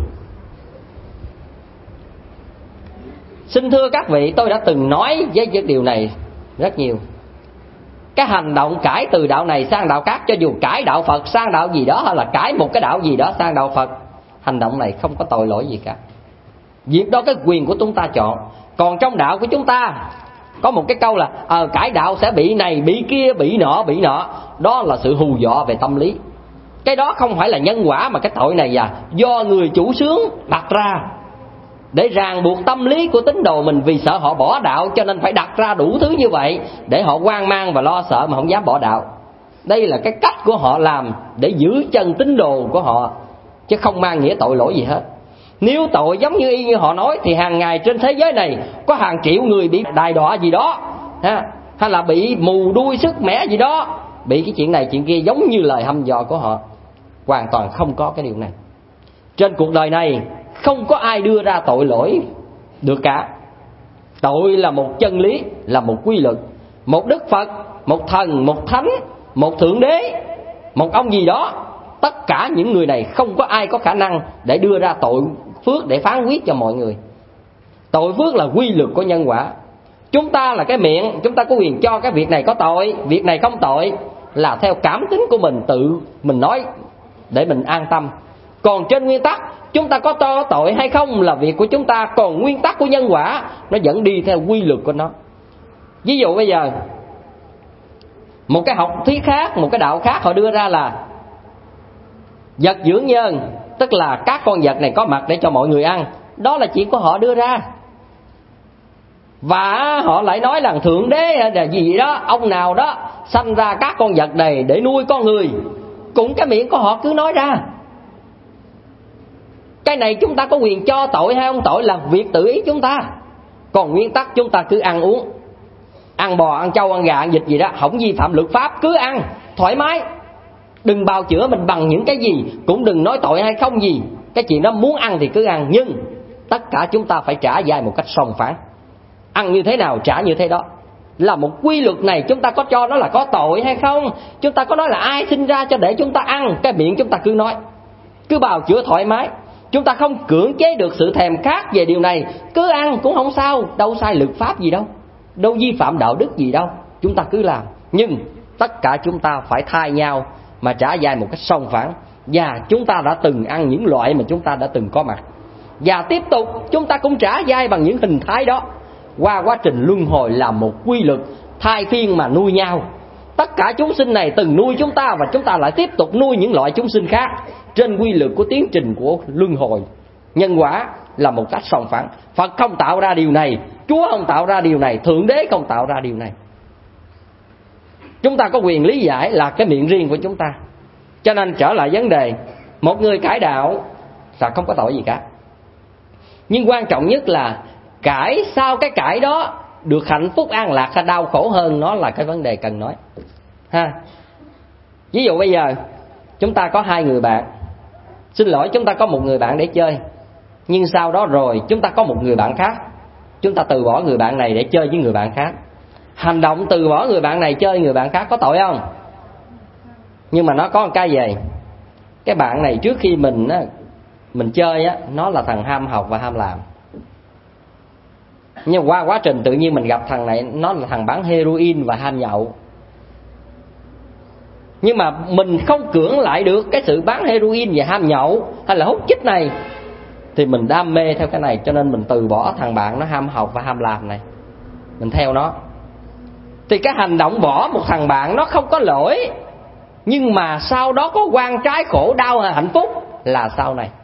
Xin thưa các vị, tôi đã từng nói với cái điều này rất nhiều. Cái hành động cải từ đạo này sang đạo khác, cho dù cải đạo Phật sang đạo gì đó, hay là cải một cái đạo gì đó sang đạo Phật, hành động này không có tội lỗi gì cả. Việc đó cái quyền của chúng ta chọn. Còn trong đạo của chúng ta có một cái câu là à, cải đạo sẽ bị này, bị kia, bị nọ, bị nọ. Đó là sự hù dọa về tâm lý. Cái đó không phải là nhân quả, mà cái tội này là do người chủ xướng đặt ra để ràng buộc tâm lý của tín đồ mình, vì sợ họ bỏ đạo cho nên phải đặt ra đủ thứ như vậy để họ hoang mang và lo sợ mà không dám bỏ đạo. Đây là cái cách của họ làm để giữ chân tín đồ của họ, chứ không mang nghĩa tội lỗi gì hết. Nếu tội giống như y như họ nói thì hàng ngày trên thế giới này có hàng triệu người bị đày đọa gì đó ha, hay là bị mù đuôi sức mẻ gì đó, bị cái chuyện này chuyện kia giống như lời hăm dọa của họ. Hoàn toàn không có cái điều này. Trên cuộc đời này không có ai đưa ra tội lỗi được cả. Tội là một chân lý, là một quy luật. Một Đức Phật, một thần, một thánh, một thượng đế, một ông gì đó, tất cả những người này không có ai có khả năng để đưa ra tội phước để phán quyết cho mọi người. Tội phước là quy luật của nhân quả. Chúng ta là cái miệng, chúng ta có quyền cho cái việc này có tội, việc này không tội, là theo cảm tính của mình, tự mình nói để mình an tâm. Còn trên nguyên tắc, chúng ta có to tội hay không là việc của chúng ta. Còn nguyên tắc của nhân quả nó vẫn đi theo quy luật của nó. Ví dụ bây giờ một cái học thuyết khác, một cái đạo khác họ đưa ra là vật dưỡng nhân, tức là các con vật này có mặt để cho mọi người ăn. Đó là chuyện của họ đưa ra. Và họ lại nói là Thượng Đế là gì đó, ông nào đó sanh ra các con vật này để nuôi con người. Cũng cái miệng của họ cứ nói ra. Cái này chúng ta có quyền cho tội hay không tội là việc tự ý chúng ta. Còn nguyên tắc chúng ta cứ ăn uống, ăn bò, ăn trâu, ăn gà, ăn vịt gì đó, không vi phạm luật pháp, cứ ăn thoải mái. Đừng bào chữa mình bằng những cái gì, cũng đừng nói tội hay không gì. Cái chuyện đó muốn ăn thì cứ ăn, nhưng tất cả chúng ta phải trả dài một cách sòng phẳng. Ăn như thế nào trả như thế đó. Là một quy luật này, chúng ta có cho nó là có tội hay không? Chúng ta có nói là ai sinh ra cho để chúng ta ăn? Cái miệng chúng ta cứ nói, cứ bào chữa thoải mái. Chúng ta không cưỡng chế được sự thèm khát về điều này. Cứ ăn cũng không sao, đâu sai luật pháp gì đâu, đâu vi phạm đạo đức gì đâu. Chúng ta cứ làm. Nhưng tất cả chúng ta phải thay nhau mà trả dài một cách song phẳng. Và chúng ta đã từng ăn những loại mà chúng ta đã từng có mặt, và tiếp tục chúng ta cũng trả dài bằng những hình thái đó. Qua quá trình luân hồi là một quy luật thay phiên mà nuôi nhau. Tất cả chúng sinh này từng nuôi chúng ta, và chúng ta lại tiếp tục nuôi những loại chúng sinh khác, trên quy luật của tiến trình của luân hồi. Nhân quả là một cách song phẳng. Phật không tạo ra điều này, Chúa không tạo ra điều này, Thượng Đế không tạo ra điều này. Chúng ta có quyền lý giải là cái miệng riêng của chúng ta. Cho nên trở lại vấn đề, một người cải đạo là không có tội gì cả. Nhưng quan trọng nhất là cải sau cái cải đó được hạnh phúc an lạc hay đau khổ hơn, nó là cái vấn đề cần nói ha. Ví dụ bây giờ chúng ta có hai người bạn, xin lỗi chúng ta có một người bạn để chơi, nhưng sau đó rồi chúng ta có một người bạn khác, chúng ta từ bỏ người bạn này để chơi với người bạn khác. Hành động từ bỏ người bạn này chơi người bạn khác có tội không? Nhưng mà nó có một cái gì, cái bạn này trước khi mình á, mình chơi á, nó là thằng ham học và ham làm. Nhưng qua quá trình tự nhiên mình gặp thằng này, nó là thằng bán heroin và ham nhậu. Nhưng mà mình không cưỡng lại được cái sự bán heroin và ham nhậu hay là hút chích này, thì mình đam mê theo cái này, cho nên mình từ bỏ thằng bạn nó ham học và ham làm này, mình theo nó. Thì cái hành động bỏ một thằng bạn nó không có lỗi, nhưng mà sau đó có oan trái khổ đau hay hạnh phúc là sau này.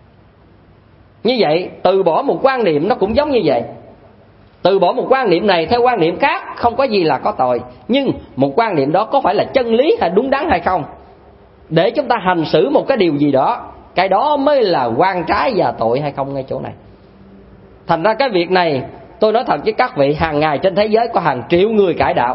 Như vậy từ bỏ một quan niệm nó cũng giống như vậy. Từ bỏ một quan niệm này theo quan niệm khác không có gì là có tội, nhưng một quan niệm đó có phải là chân lý hay đúng đắn hay không, để chúng ta hành xử một cái điều gì đó, cái đó mới là oan trái và tội hay không ngay chỗ này. Thành ra cái việc này tôi nói thật với các vị, hàng ngày trên thế giới có hàng triệu người cải đạo,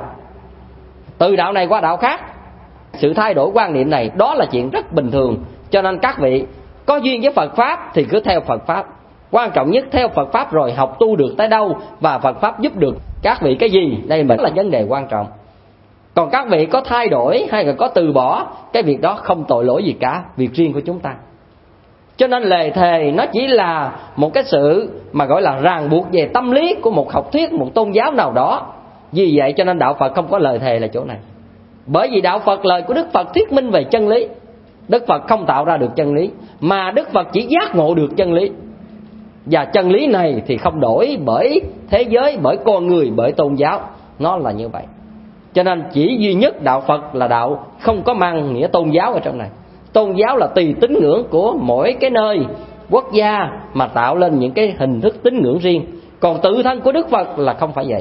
từ đạo này qua đạo khác. Sự thay đổi quan niệm này đó là chuyện rất bình thường. Cho nên các vị có duyên với Phật Pháp thì cứ theo Phật Pháp. Quan trọng nhất theo Phật Pháp rồi học tu được tới đâu và Phật Pháp giúp được các vị cái gì, đây mới là vấn đề quan trọng. Còn các vị có thay đổi hay là có từ bỏ, cái việc đó không tội lỗi gì cả, việc riêng của chúng ta. Cho nên lời thề nó chỉ là một cái sự mà gọi là ràng buộc về tâm lý của một học thuyết, một tôn giáo nào đó. Vì vậy cho nên đạo Phật không có lời thề là chỗ này. Bởi vì đạo Phật, lời của Đức Phật thuyết minh về chân lý. Đức Phật không tạo ra được chân lý, mà Đức Phật chỉ giác ngộ được chân lý. Và chân lý này thì không đổi bởi thế giới, bởi con người, bởi tôn giáo. Nó là như vậy. Cho nên chỉ duy nhất đạo Phật là đạo không có mang nghĩa tôn giáo ở trong này. Tôn giáo là tùy tín ngưỡng của mỗi cái nơi, quốc gia mà tạo lên những cái hình thức tín ngưỡng riêng. Còn tự thân của Đức Phật là không phải vậy.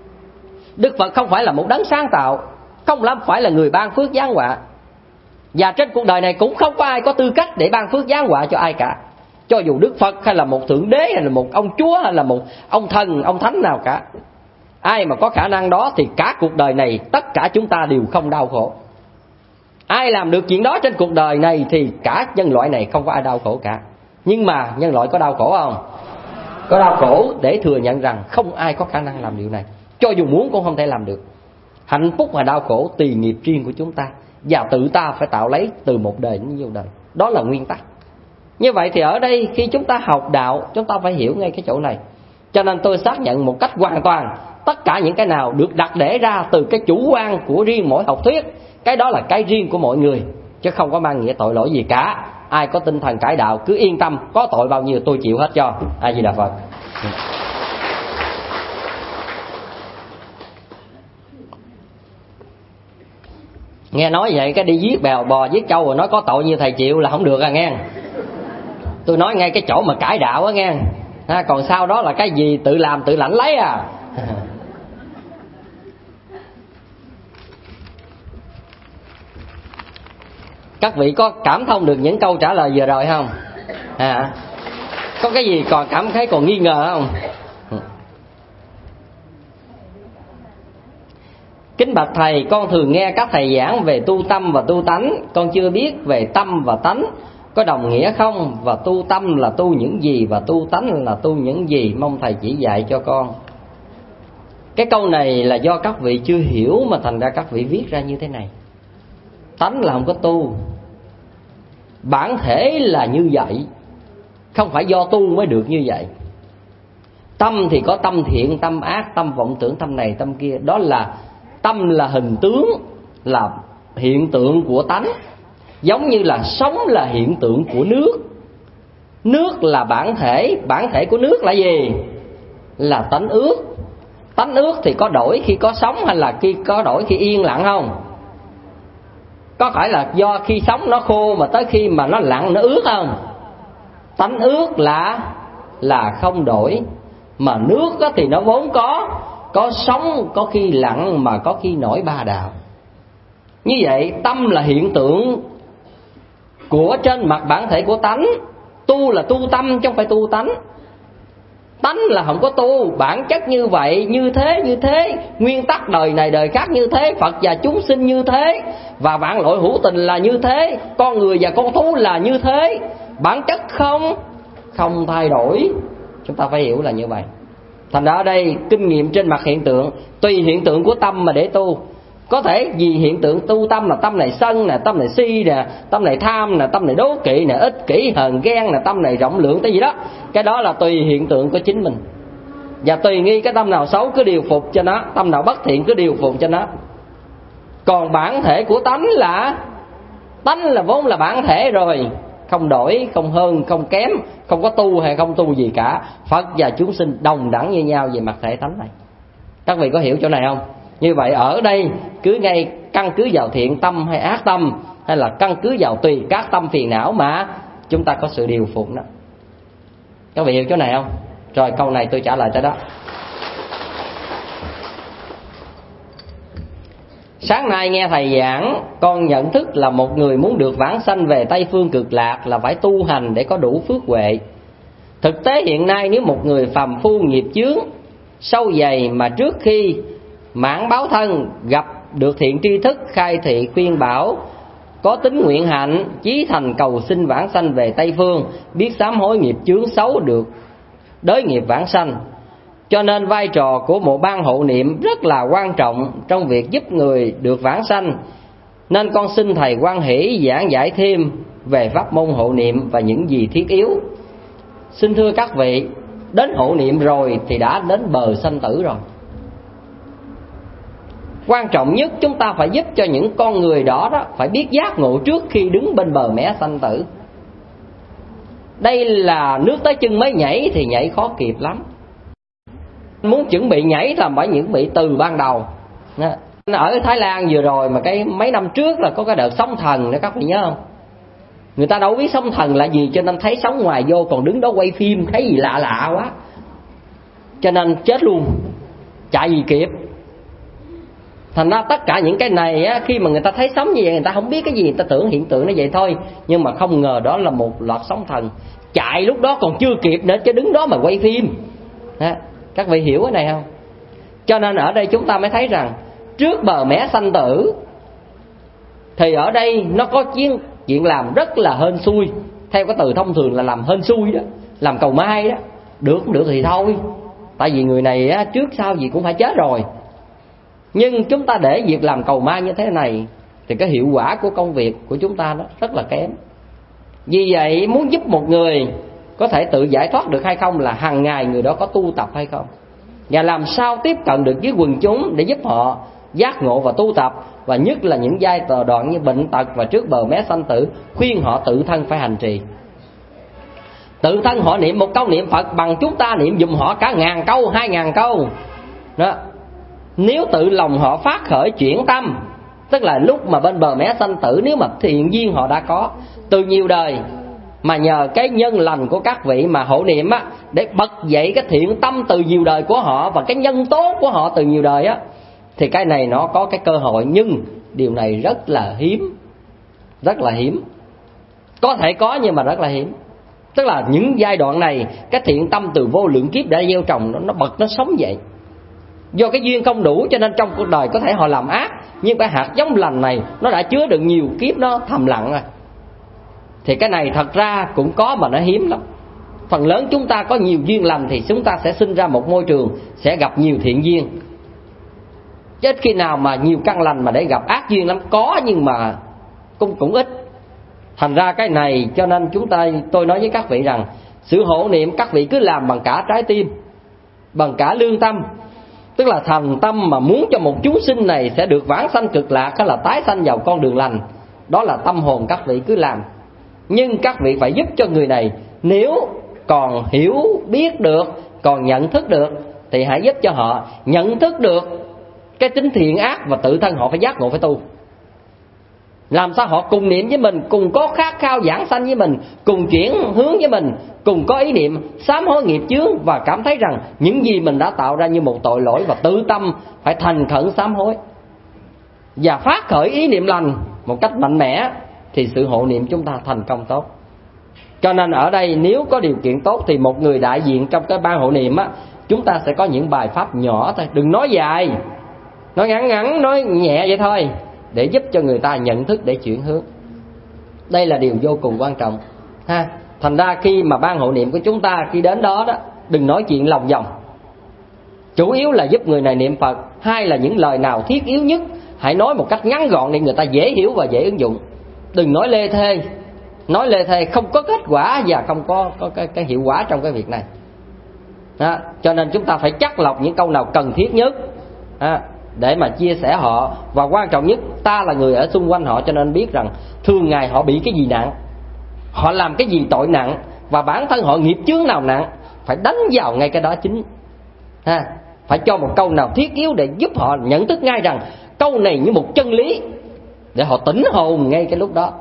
Đức Phật không phải là một đấng sáng tạo, không phải là người ban phước giáng họa. Và trên cuộc đời này cũng không có ai có tư cách để ban phước giáng họa cho ai cả. Cho dù Đức Phật hay là một Thượng Đế hay là một ông Chúa hay là một ông thần, ông Thánh nào cả. Ai mà có khả năng đó thì cả cuộc đời này tất cả chúng ta đều không đau khổ. Ai làm được chuyện đó trên cuộc đời này thì cả nhân loại này không có ai đau khổ cả. Nhưng mà nhân loại có đau khổ không? Có đau khổ để thừa nhận rằng không ai có khả năng làm điều này. Cho dù muốn cũng không thể làm được. Hạnh phúc và đau khổ tùy nghiệp riêng của chúng ta, và tự ta phải tạo lấy từ một đời đến nhiều đời. Đó là nguyên tắc. Như vậy thì ở đây khi chúng ta học đạo, chúng ta phải hiểu ngay cái chỗ này. Cho nên tôi xác nhận một cách hoàn toàn, tất cả những cái nào được đặt để ra từ cái chủ quan của riêng mỗi học thuyết, cái đó là cái riêng của mọi người, chứ không có mang nghĩa tội lỗi gì cả. Ai có tinh thần cải đạo cứ yên tâm, có tội bao nhiêu tôi chịu hết cho. A Di Đà Phật. Nghe nói vậy cái đi giết bèo bò giết trâu rồi nói có tội như thầy chịu là không được à nghe. Tôi nói ngay cái chỗ mà cải đạo á nghe. À, còn sau đó là cái gì tự làm tự lãnh lấy à. Các vị có cảm thông được những câu trả lời vừa rồi không? À, có cái gì còn cảm thấy còn nghi ngờ không? Kính bạch thầy, con thường nghe các thầy giảng về tu tâm và tu tánh, con chưa biết về tâm và tánh có đồng nghĩa không, và tu tâm là tu những gì và tu tánh là tu những gì, mong thầy chỉ dạy cho con. Cái câu này là do các vị chưa hiểu mà thành ra các vị viết ra như thế này. Tánh là không có tu, bản thể là như vậy, không phải do tu mới được như vậy. Tâm thì có tâm thiện, tâm ác, tâm vọng tưởng, tâm này, tâm kia. Đó là tâm là hình tướng, là hiện tượng của tánh. Giống như là sóng là hiện tượng của nước. Nước là bản thể, bản thể của nước là gì? Là tánh ướt. Tánh ướt thì có đổi khi có sóng hay là khi có đổi khi yên lặng không? Có phải là do khi sóng nó khô mà tới khi mà nó lặng nó ướt không? Tánh ướt là là không đổi. Mà nước thì nó vốn có, có sóng, có khi lặng mà có khi nổi ba đào. Như vậy tâm là hiện tượng của trên mặt bản thể của tánh. Tu là tu tâm chứ không phải tu tánh. Tánh là không có tu, bản chất như vậy, như thế, như thế. Nguyên tắc đời này đời khác như thế, Phật và chúng sinh như thế, và vạn loại hữu tình là như thế, con người và con thú là như thế. Bản chất không, không thay đổi. Chúng ta phải hiểu là như vậy. Thành ra ở đây kinh nghiệm trên mặt hiện tượng, tùy hiện tượng của tâm mà để tu. Có thể vì hiện tượng tu tâm là tâm này sân nè, tâm này si nè, tâm này tham nè, tâm này đố kỵ nè, ích kỷ hờn ghen nè, tâm này rộng lượng cái gì đó. Cái đó là tùy hiện tượng của chính mình. Và tùy nghi cái tâm nào xấu cứ điều phục cho nó, tâm nào bất thiện cứ điều phục cho nó. Còn bản thể của tánh là, tánh là vốn là bản thể rồi, không đổi, không hơn, không kém, không có tu hay không tu gì cả. Phật và chúng sinh đồng đẳng như nhau về mặt thể tánh này. Các vị có hiểu chỗ này không? Như vậy ở đây cứ ngay căn cứ vào thiện tâm hay ác tâm, hay là căn cứ vào tùy các tâm phiền não mà chúng ta có sự điều phục đó. Các vị hiểu chỗ này không? Rồi câu này tôi trả lời tới đó. Sáng nay nghe thầy giảng, con nhận thức là một người muốn được vãng sanh về Tây Phương Cực Lạc là phải tu hành để có đủ phước huệ. Thực tế hiện nay nếu một người phàm phu nghiệp chướng sâu dày mà trước khi mãn báo thân gặp được thiện tri thức khai thị khuyên bảo, có tính nguyện hạnh, chí thành cầu xin vãng sanh về Tây Phương, biết sám hối nghiệp chướng xấu được đới nghiệp vãng sanh. Cho nên vai trò của một ban hộ niệm rất là quan trọng trong việc giúp người được vãng sanh. Nên con xin thầy hoan hỷ giảng giải thêm về pháp môn hộ niệm và những gì thiết yếu. Xin thưa các vị, đến hộ niệm rồi thì đã đến bờ sanh tử rồi. Quan trọng nhất chúng ta phải giúp cho những con người đó, đó phải biết giác ngộ trước khi đứng bên bờ mé sanh tử. Đây là nước tới chân mới nhảy thì nhảy khó kịp lắm. Muốn chuẩn bị nhảy là phải chuẩn bị từ ban đầu. Ở Thái Lan vừa rồi mà cái mấy năm trước là có cái đợt sóng thần đó, các vị nhớ không? Người ta đâu biết sóng thần là gì, cho nên thấy sóng ngoài vô còn đứng đó quay phim, thấy gì lạ lạ quá, cho nên chết luôn, chạy gì kịp. Thành ra tất cả những cái này á, khi mà người ta thấy sóng như vậy, người ta không biết cái gì, người ta tưởng hiện tượng nó vậy thôi. Nhưng mà không ngờ đó là một loạt sóng thần. Chạy lúc đó còn chưa kịp nữa, chứ đứng đó mà quay phim. Đó. Các vị hiểu cái này không? Cho nên ở đây chúng ta mới thấy rằng trước bờ mé sanh tử thì ở đây nó có chuyện, chuyện làm rất là hên xui. Theo cái từ thông thường là làm hên xui đó, làm cầu may đó. Được cũng được thì thôi, tại vì người này á, trước sau gì cũng phải chết rồi. Nhưng chúng ta để việc làm cầu may như thế này thì cái hiệu quả của công việc của chúng ta nó rất là kém. Vì vậy muốn giúp một người có thể tự giải thoát được hay không là hàng ngày người đó có tu tập hay không, và làm sao tiếp cận được với quần chúng để giúp họ giác ngộ và tu tập. Và nhất là những giai đoạn như bệnh tật và trước bờ mé sanh tử, khuyên họ tự thân phải hành trì. Tự thân họ niệm một câu niệm Phật bằng chúng ta niệm dùm họ cả ngàn câu, hai ngàn câu đó. Nếu tự lòng họ phát khởi chuyển tâm Tức là lúc mà bên bờ mé sanh tử, nếu mà thiện duyên họ đã có từ nhiều đời, mà nhờ cái nhân lành của các vị mà hộ niệm á, để bật dậy cái thiện tâm từ nhiều đời của họ và cái nhân tốt của họ từ nhiều đời á, thì cái này nó có cái cơ hội. Nhưng điều này rất là hiếm, rất là hiếm. Có thể có nhưng mà rất là hiếm. Tức là những giai đoạn này, cái thiện tâm từ vô lượng kiếp đã gieo trồng nó, nó bật, nó sống dậy. Do cái duyên không đủ cho nên trong cuộc đời có thể họ làm ác, nhưng cái hạt giống lành này nó đã chứa được nhiều kiếp, nó thầm lặng rồi. Thì cái này thật ra cũng có mà nó hiếm lắm. Phần lớn chúng ta có nhiều duyên lành thì chúng ta sẽ sinh ra một môi trường sẽ gặp nhiều thiện duyên. Chứ ít khi nào mà nhiều căn lành mà để gặp ác duyên lắm. Có nhưng mà cũng cũng ít. Thành ra cái này cho nên chúng ta, tôi nói với các vị rằng, sự hộ niệm các vị cứ làm bằng cả trái tim, bằng cả lương tâm. Tức là thành tâm mà muốn cho một chúng sinh này sẽ được vãng sanh cực lạc, hay là tái sanh vào con đường lành. Đó là tâm hồn các vị cứ làm. Nhưng các vị phải giúp cho người này, nếu còn hiểu biết được, còn nhận thức được, thì hãy giúp cho họ nhận thức được cái tính thiện ác, và tự thân họ phải giác ngộ, phải tu. Làm sao họ cùng niệm với mình, cùng có khát khao giảng sanh với mình, cùng chuyển hướng với mình, cùng có ý niệm sám hối nghiệp chướng, và cảm thấy rằng những gì mình đã tạo ra như một tội lỗi, và tự tâm phải thành khẩn sám hối và phát khởi ý niệm lành một cách mạnh mẽ, thì sự hộ niệm chúng ta thành công tốt. Cho nên ở đây nếu có điều kiện tốt thì một người đại diện trong cái ban hộ niệm á, chúng ta sẽ có những bài pháp nhỏ thôi, đừng nói dài, nói ngắn ngắn, nói nhẹ vậy thôi, để giúp cho người ta nhận thức để chuyển hướng. Đây là điều vô cùng quan trọng ha. Thành ra khi mà ban hộ niệm của chúng ta khi đến đó đó, đừng nói chuyện lòng vòng, chủ yếu là giúp người này niệm Phật. Hai là những lời nào thiết yếu nhất hãy nói một cách ngắn gọn để người ta dễ hiểu và dễ ứng dụng. Đừng nói lê thê, nói lê thê không có kết quả và không có, có cái, cái hiệu quả trong cái việc này đó. Cho nên chúng ta phải chắt lọc những câu nào cần thiết nhất đó, để mà chia sẻ họ. Và quan trọng nhất, ta là người ở xung quanh họ, cho nên biết rằng thường ngày họ bị cái gì nặng, họ làm cái gì tội nặng, và bản thân họ nghiệp chướng nào nặng, phải đánh vào ngay cái đó chính ha. Phải cho một câu nào thiết yếu để giúp họ nhận thức ngay rằng câu này như một chân lý, để họ tỉnh hồn ngay cái lúc đó.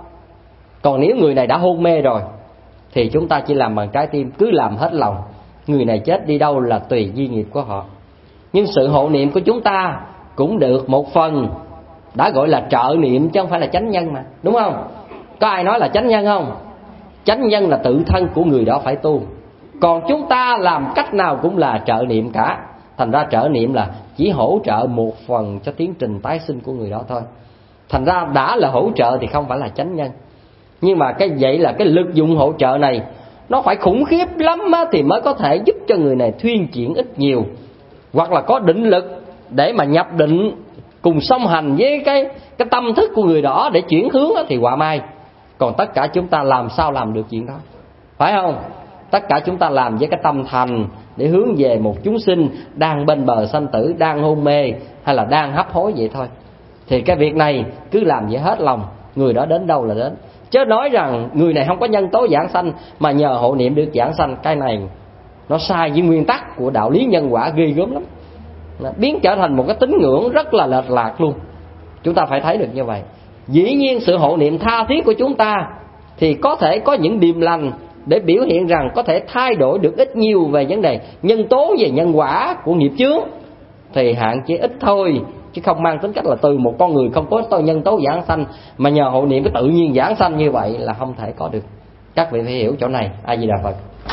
Còn nếu người này đã hôn mê rồi thì chúng ta chỉ làm bằng trái tim, cứ làm hết lòng. Người này chết đi đâu là tùy duy nghiệp của họ. Nhưng sự hộ niệm của chúng ta cũng được một phần đã gọi là trợ niệm, chứ không phải là chánh nhân mà, đúng không? Có ai nói là chánh nhân không? Chánh nhân là tự thân của người đó phải tu, còn chúng ta làm cách nào cũng là trợ niệm cả. Thành ra trợ niệm là chỉ hỗ trợ một phần cho tiến trình tái sinh của người đó thôi. Thành ra đã là hỗ trợ thì không phải là chánh nhân. Nhưng mà cái vậy là cái lực dụng hỗ trợ này nó phải khủng khiếp lắm á, thì mới có thể giúp cho người này thuyên chuyển ít nhiều, hoặc là có định lực để mà nhập định cùng song hành với cái cái tâm thức của người đó để chuyển hướng đó, thì quả mai. Còn tất cả chúng ta làm sao làm được chuyện đó, phải không? Tất cả chúng ta làm với cái tâm thành để hướng về một chúng sinh đang bên bờ sanh tử, đang hôn mê hay là đang hấp hối vậy thôi. Thì cái việc này cứ làm vậy hết lòng, người đó đến đâu là đến. Chứ nói rằng người này không có nhân tố giảng sanh mà nhờ hộ niệm được giảng sanh, cái này nó sai với nguyên tắc của đạo lý nhân quả ghê gớm lắm. Nó biến trở thành một cái tín ngưỡng rất là lệch lạc luôn. Chúng ta phải thấy được như vậy. Dĩ nhiên sự hộ niệm tha thiết của chúng ta thì có thể có những điềm lành để biểu hiện rằng có thể thay đổi được ít nhiều về vấn đề nhân tố, về nhân quả của nghiệp chướng, thì hạn chế ít thôi, chứ không mang tính cách là từ một con người không có tôi nhân tố giảng sanh mà nhờ hộ niệm cái tự nhiên giảng sanh như vậy là không thể có được. Các vị phải hiểu chỗ này. A Di Đà Phật.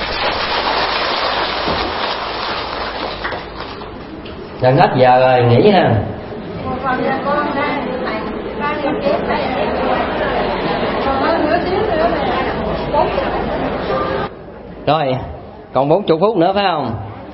Gần hết giờ rồi, nghỉ ha. Rồi, còn bốn mươi phút nữa phải không?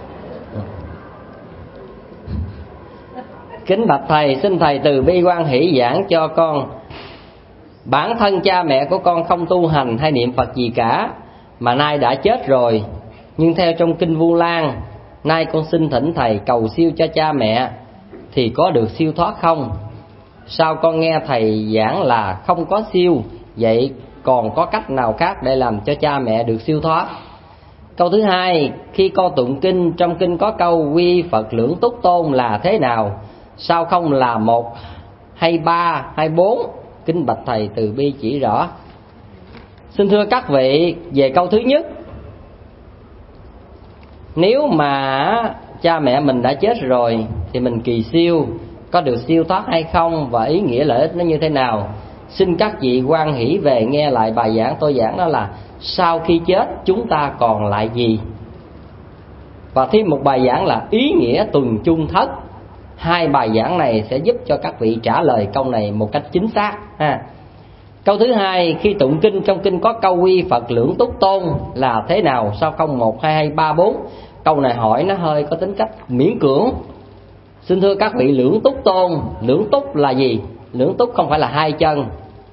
Kính bạch thầy, xin thầy từ bi quan hỷ giảng cho con. Bản thân cha mẹ của con không tu hành hay niệm Phật gì cả, mà nay đã chết rồi. Nhưng theo trong kinh Vu Lan, nay con xin thỉnh thầy cầu siêu cho cha mẹ thì có được siêu thoát không? Sao con nghe thầy giảng là không có siêu, vậy còn có cách nào khác để làm cho cha mẹ được siêu thoát? Câu thứ hai, khi con tụng kinh, trong kinh có câu quy Phật lưỡng túc tôn là thế nào? Sao không là một hay ba hay bốn? Kính bạch thầy từ bi chỉ rõ. Xin thưa các vị, về câu thứ nhất, nếu mà cha mẹ mình đã chết rồi thì mình kỳ siêu, có được siêu thoát hay không và ý nghĩa lợi ích nó như thế nào? Xin các vị hoan hỷ về nghe lại bài giảng tôi giảng, đó là sau khi chết chúng ta còn lại gì. Và thêm một bài giảng là ý nghĩa tuần chung thất. Hai bài giảng này sẽ giúp cho các vị trả lời câu này một cách chính xác ha. Câu thứ hai, khi tụng kinh, trong kinh có câu quy Phật lưỡng túc tôn là thế nào? Sao không một, hai hay ba, bốn? Câu này hỏi nó hơi có tính cách miễn cưỡng. Xin thưa các vị, lưỡng túc tôn, lưỡng túc là gì? Lưỡng túc không phải là hai chân.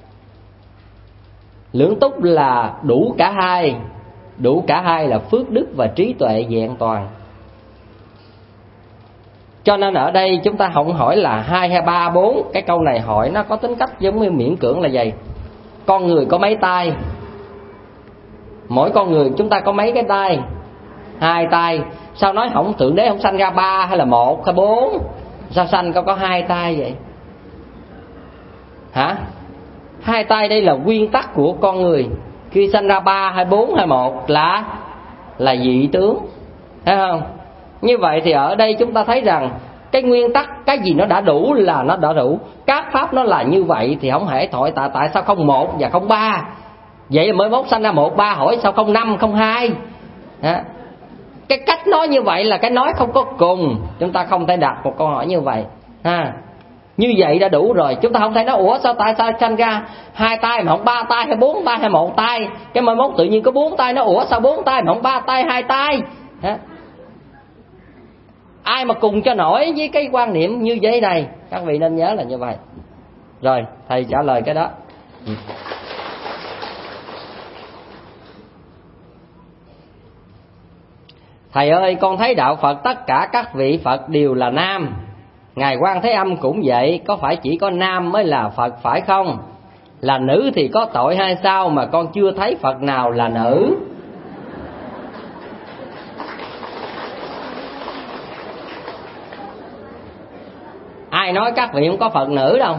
Lưỡng túc là đủ cả hai. Đủ cả hai là phước đức và trí tuệ vẹn toàn. Cho nên ở đây chúng ta không hỏi là hai hay ba, bốn. Cái câu này hỏi nó có tính cách giống như miễn cưỡng là gì? Con người có mấy tay? Mỗi con người chúng ta có mấy cái tay? Hai tay. Sao nói không Thượng Đế không sanh ra ba hay là một hay bốn? Sao sanh có có hai tay vậy? Hả? Hai tay đây là nguyên tắc của con người. Khi sanh ra ba hay bốn hay một là là dị tướng, thấy không? Như vậy thì ở đây chúng ta thấy rằng cái nguyên tắc, cái gì nó đã đủ là nó đã đủ. Các pháp nó là như vậy thì không thể thổi tại tại sao không một và không ba? Vậy mới mốt sanh ra một ba, hỏi sao không năm không hai? Cái cách nói như vậy là cái nói không có cùng. Chúng ta không thể đặt một câu hỏi như vậy ha. Như vậy đã đủ rồi. Chúng ta không thể nói ủa sao tại sao sanh ra hai tay mà không ba tay hay bốn tay hay một tay? Cái mai mốt tự nhiên có bốn tay, nó ủa sao bốn tay mà không ba tay hai tay? Hả? Ai mà cùng cho nổi với cái quan niệm như vậy này? Các vị nên nhớ là như vậy. Rồi thầy trả lời cái đó. Thầy ơi, con thấy đạo Phật tất cả các vị Phật đều là nam. Ngài Quan Thế Âm cũng vậy, có phải chỉ có nam mới là Phật phải không? Là nữ thì có tội hay sao mà con chưa thấy Phật nào là nữ? Ai nói các vị không có Phật nữ đâu?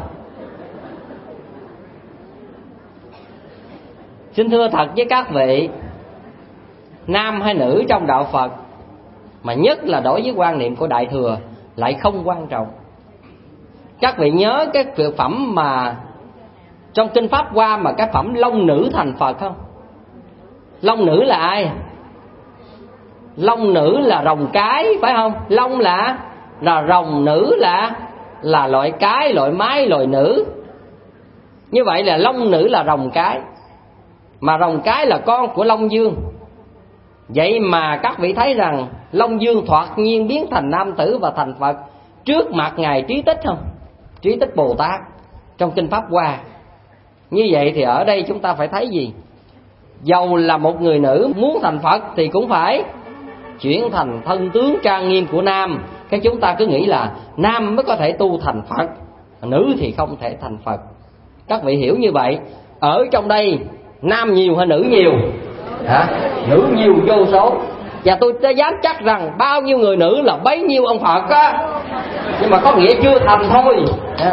Xin thưa thật với các vị, nam hay nữ trong đạo Phật, mà nhất là đối với quan niệm của Đại Thừa, lại không quan trọng. Các vị nhớ cái tuyệt phẩm mà trong kinh Pháp Hoa mà cái phẩm long nữ thành Phật không? Long nữ là ai? Long nữ là rồng cái, phải không? Long là là rồng, nữ là là loại cái, loại mái, loại nữ. Như vậy là long nữ là rồng cái, mà rồng cái là con của Long Dương. Vậy mà các vị thấy rằng Long Dương thoạt nhiên biến thành nam tử và thành Phật trước mặt Ngài Trí Tích không? Trí Tích Bồ Tát trong kinh Pháp Hoa. Như vậy thì ở đây chúng ta phải thấy gì? Dầu là một người nữ muốn thành Phật thì cũng phải chuyển thành thân tướng trang nghiêm của nam. Cái chúng ta cứ nghĩ là nam mới có thể tu thành Phật, nữ thì không thể thành Phật. Các vị hiểu như vậy. Ở trong đây nam nhiều hay nữ nhiều? Hả? Nữ nhiều vô số. Và tôi dám chắc rằng bao nhiêu người nữ là bấy nhiêu ông Phật á. Nhưng mà có nghĩa chưa thành thôi. Hả?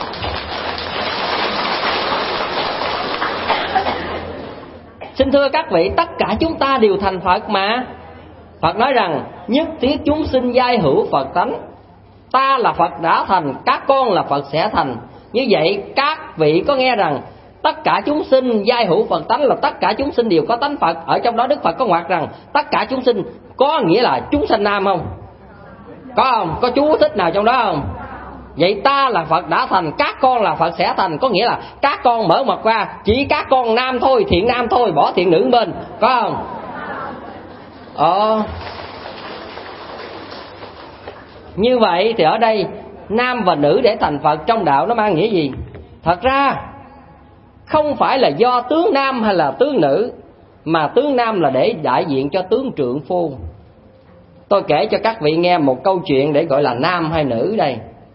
Xin thưa các vị, tất cả chúng ta đều thành Phật mà. Phật nói rằng nhất thiết chúng sinh giai hữu Phật tánh. Ta là Phật đã thành, các con là Phật sẽ thành. Như vậy các vị có nghe rằng tất cả chúng sinh giai hữu Phật tánh là tất cả chúng sinh đều có tánh Phật. Ở trong đó Đức Phật có ngoặc rằng tất cả chúng sinh có nghĩa là chúng sanh nam không? Có không? Có chú thích nào trong đó không? Vậy ta là Phật đã thành, các con là Phật sẽ thành. Có nghĩa là các con mở mặt qua chỉ các con nam thôi, thiện nam thôi, bỏ thiện nữ bên. Có không? Ờ Như vậy thì ở đây nam và nữ để thành Phật trong đạo nó mang nghĩa gì? Thật ra không phải là do tướng nam hay là tướng nữ, mà tướng nam là để đại diện cho tướng trượng phu. Tôi kể cho các vị nghe một câu chuyện để gọi là nam hay nữ đây.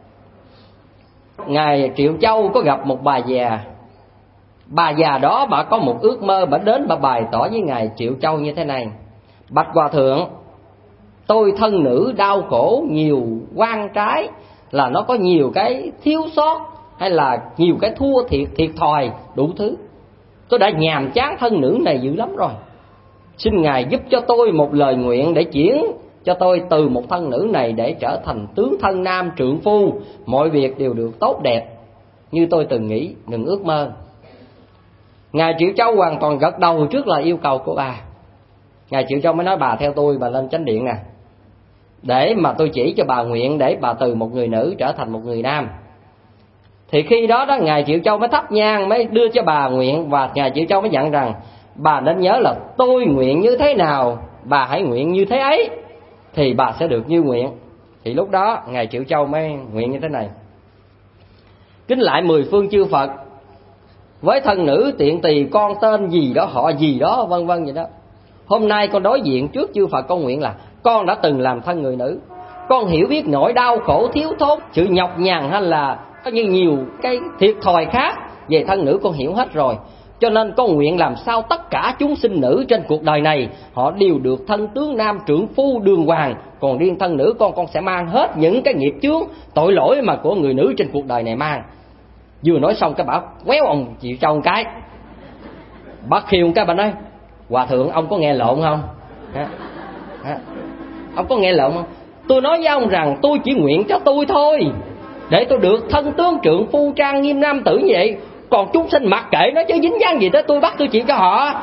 Ngài Triệu Châu có gặp một bà già. Bà già đó bà có một ước mơ, bà đến bà bày tỏ với Ngài Triệu Châu như thế này: bạch hòa thượng, tôi thân nữ đau khổ nhiều oan trái, là nó có nhiều cái thiếu sót hay là nhiều cái thua thiệt thiệt thòi đủ thứ. Tôi đã nhàm chán thân nữ này dữ lắm rồi. Xin Ngài giúp cho tôi một lời nguyện để chuyển cho tôi từ một thân nữ này để trở thành tướng thân nam trượng phu, mọi việc đều được tốt đẹp như tôi từng nghĩ, đừng ước mơ. Ngài Triệu Châu hoàn toàn gật đầu trước lời yêu cầu của bà. Ngài Triệu Châu mới nói: bà theo tôi, bà lên chánh điện nè, để mà tôi chỉ cho bà nguyện để bà từ một người nữ trở thành một người nam. Thì khi đó đó Ngài Triệu Châu mới thắp nhang, mới đưa cho bà nguyện. Và Ngài Triệu Châu mới dặn rằng bà nên nhớ là tôi nguyện như thế nào, bà hãy nguyện như thế ấy, thì bà sẽ được như nguyện. Thì lúc đó Ngài Triệu Châu mới nguyện như thế này: kính lại mười phương chư Phật, với thân nữ tiện tỳ con tên gì đó, họ gì đó, vân vân vậy đó. Hôm nay con đối diện trước chư Phật, con nguyện là con đã từng làm thân người nữ, con hiểu biết nỗi đau khổ thiếu thốn, sự nhọc nhằn hay là có như nhiều cái thiệt thòi khác về thân nữ con hiểu hết rồi. Cho nên con nguyện làm sao tất cả chúng sinh nữ trên cuộc đời này họ đều được thân tướng nam trượng phu đường hoàng. Còn riêng thân nữ con, con sẽ mang hết những cái nghiệp chướng tội lỗi mà của người nữ trên cuộc đời này mang. Vừa nói xong cái bà quéo ông Triệu Châu một cái, bà khiêu một cái, bà nói: hòa thượng ông có nghe lộn không? Hả? Hả? Ông có nghe lộn không? Tôi nói với ông rằng tôi chỉ nguyện cho tôi thôi, để tôi được thân tướng trượng phu trang nghiêm nam tử như vậy. Còn chúng sinh mặc kệ nó chứ dính dáng gì tới tôi, bắt tôi chịu cho họ.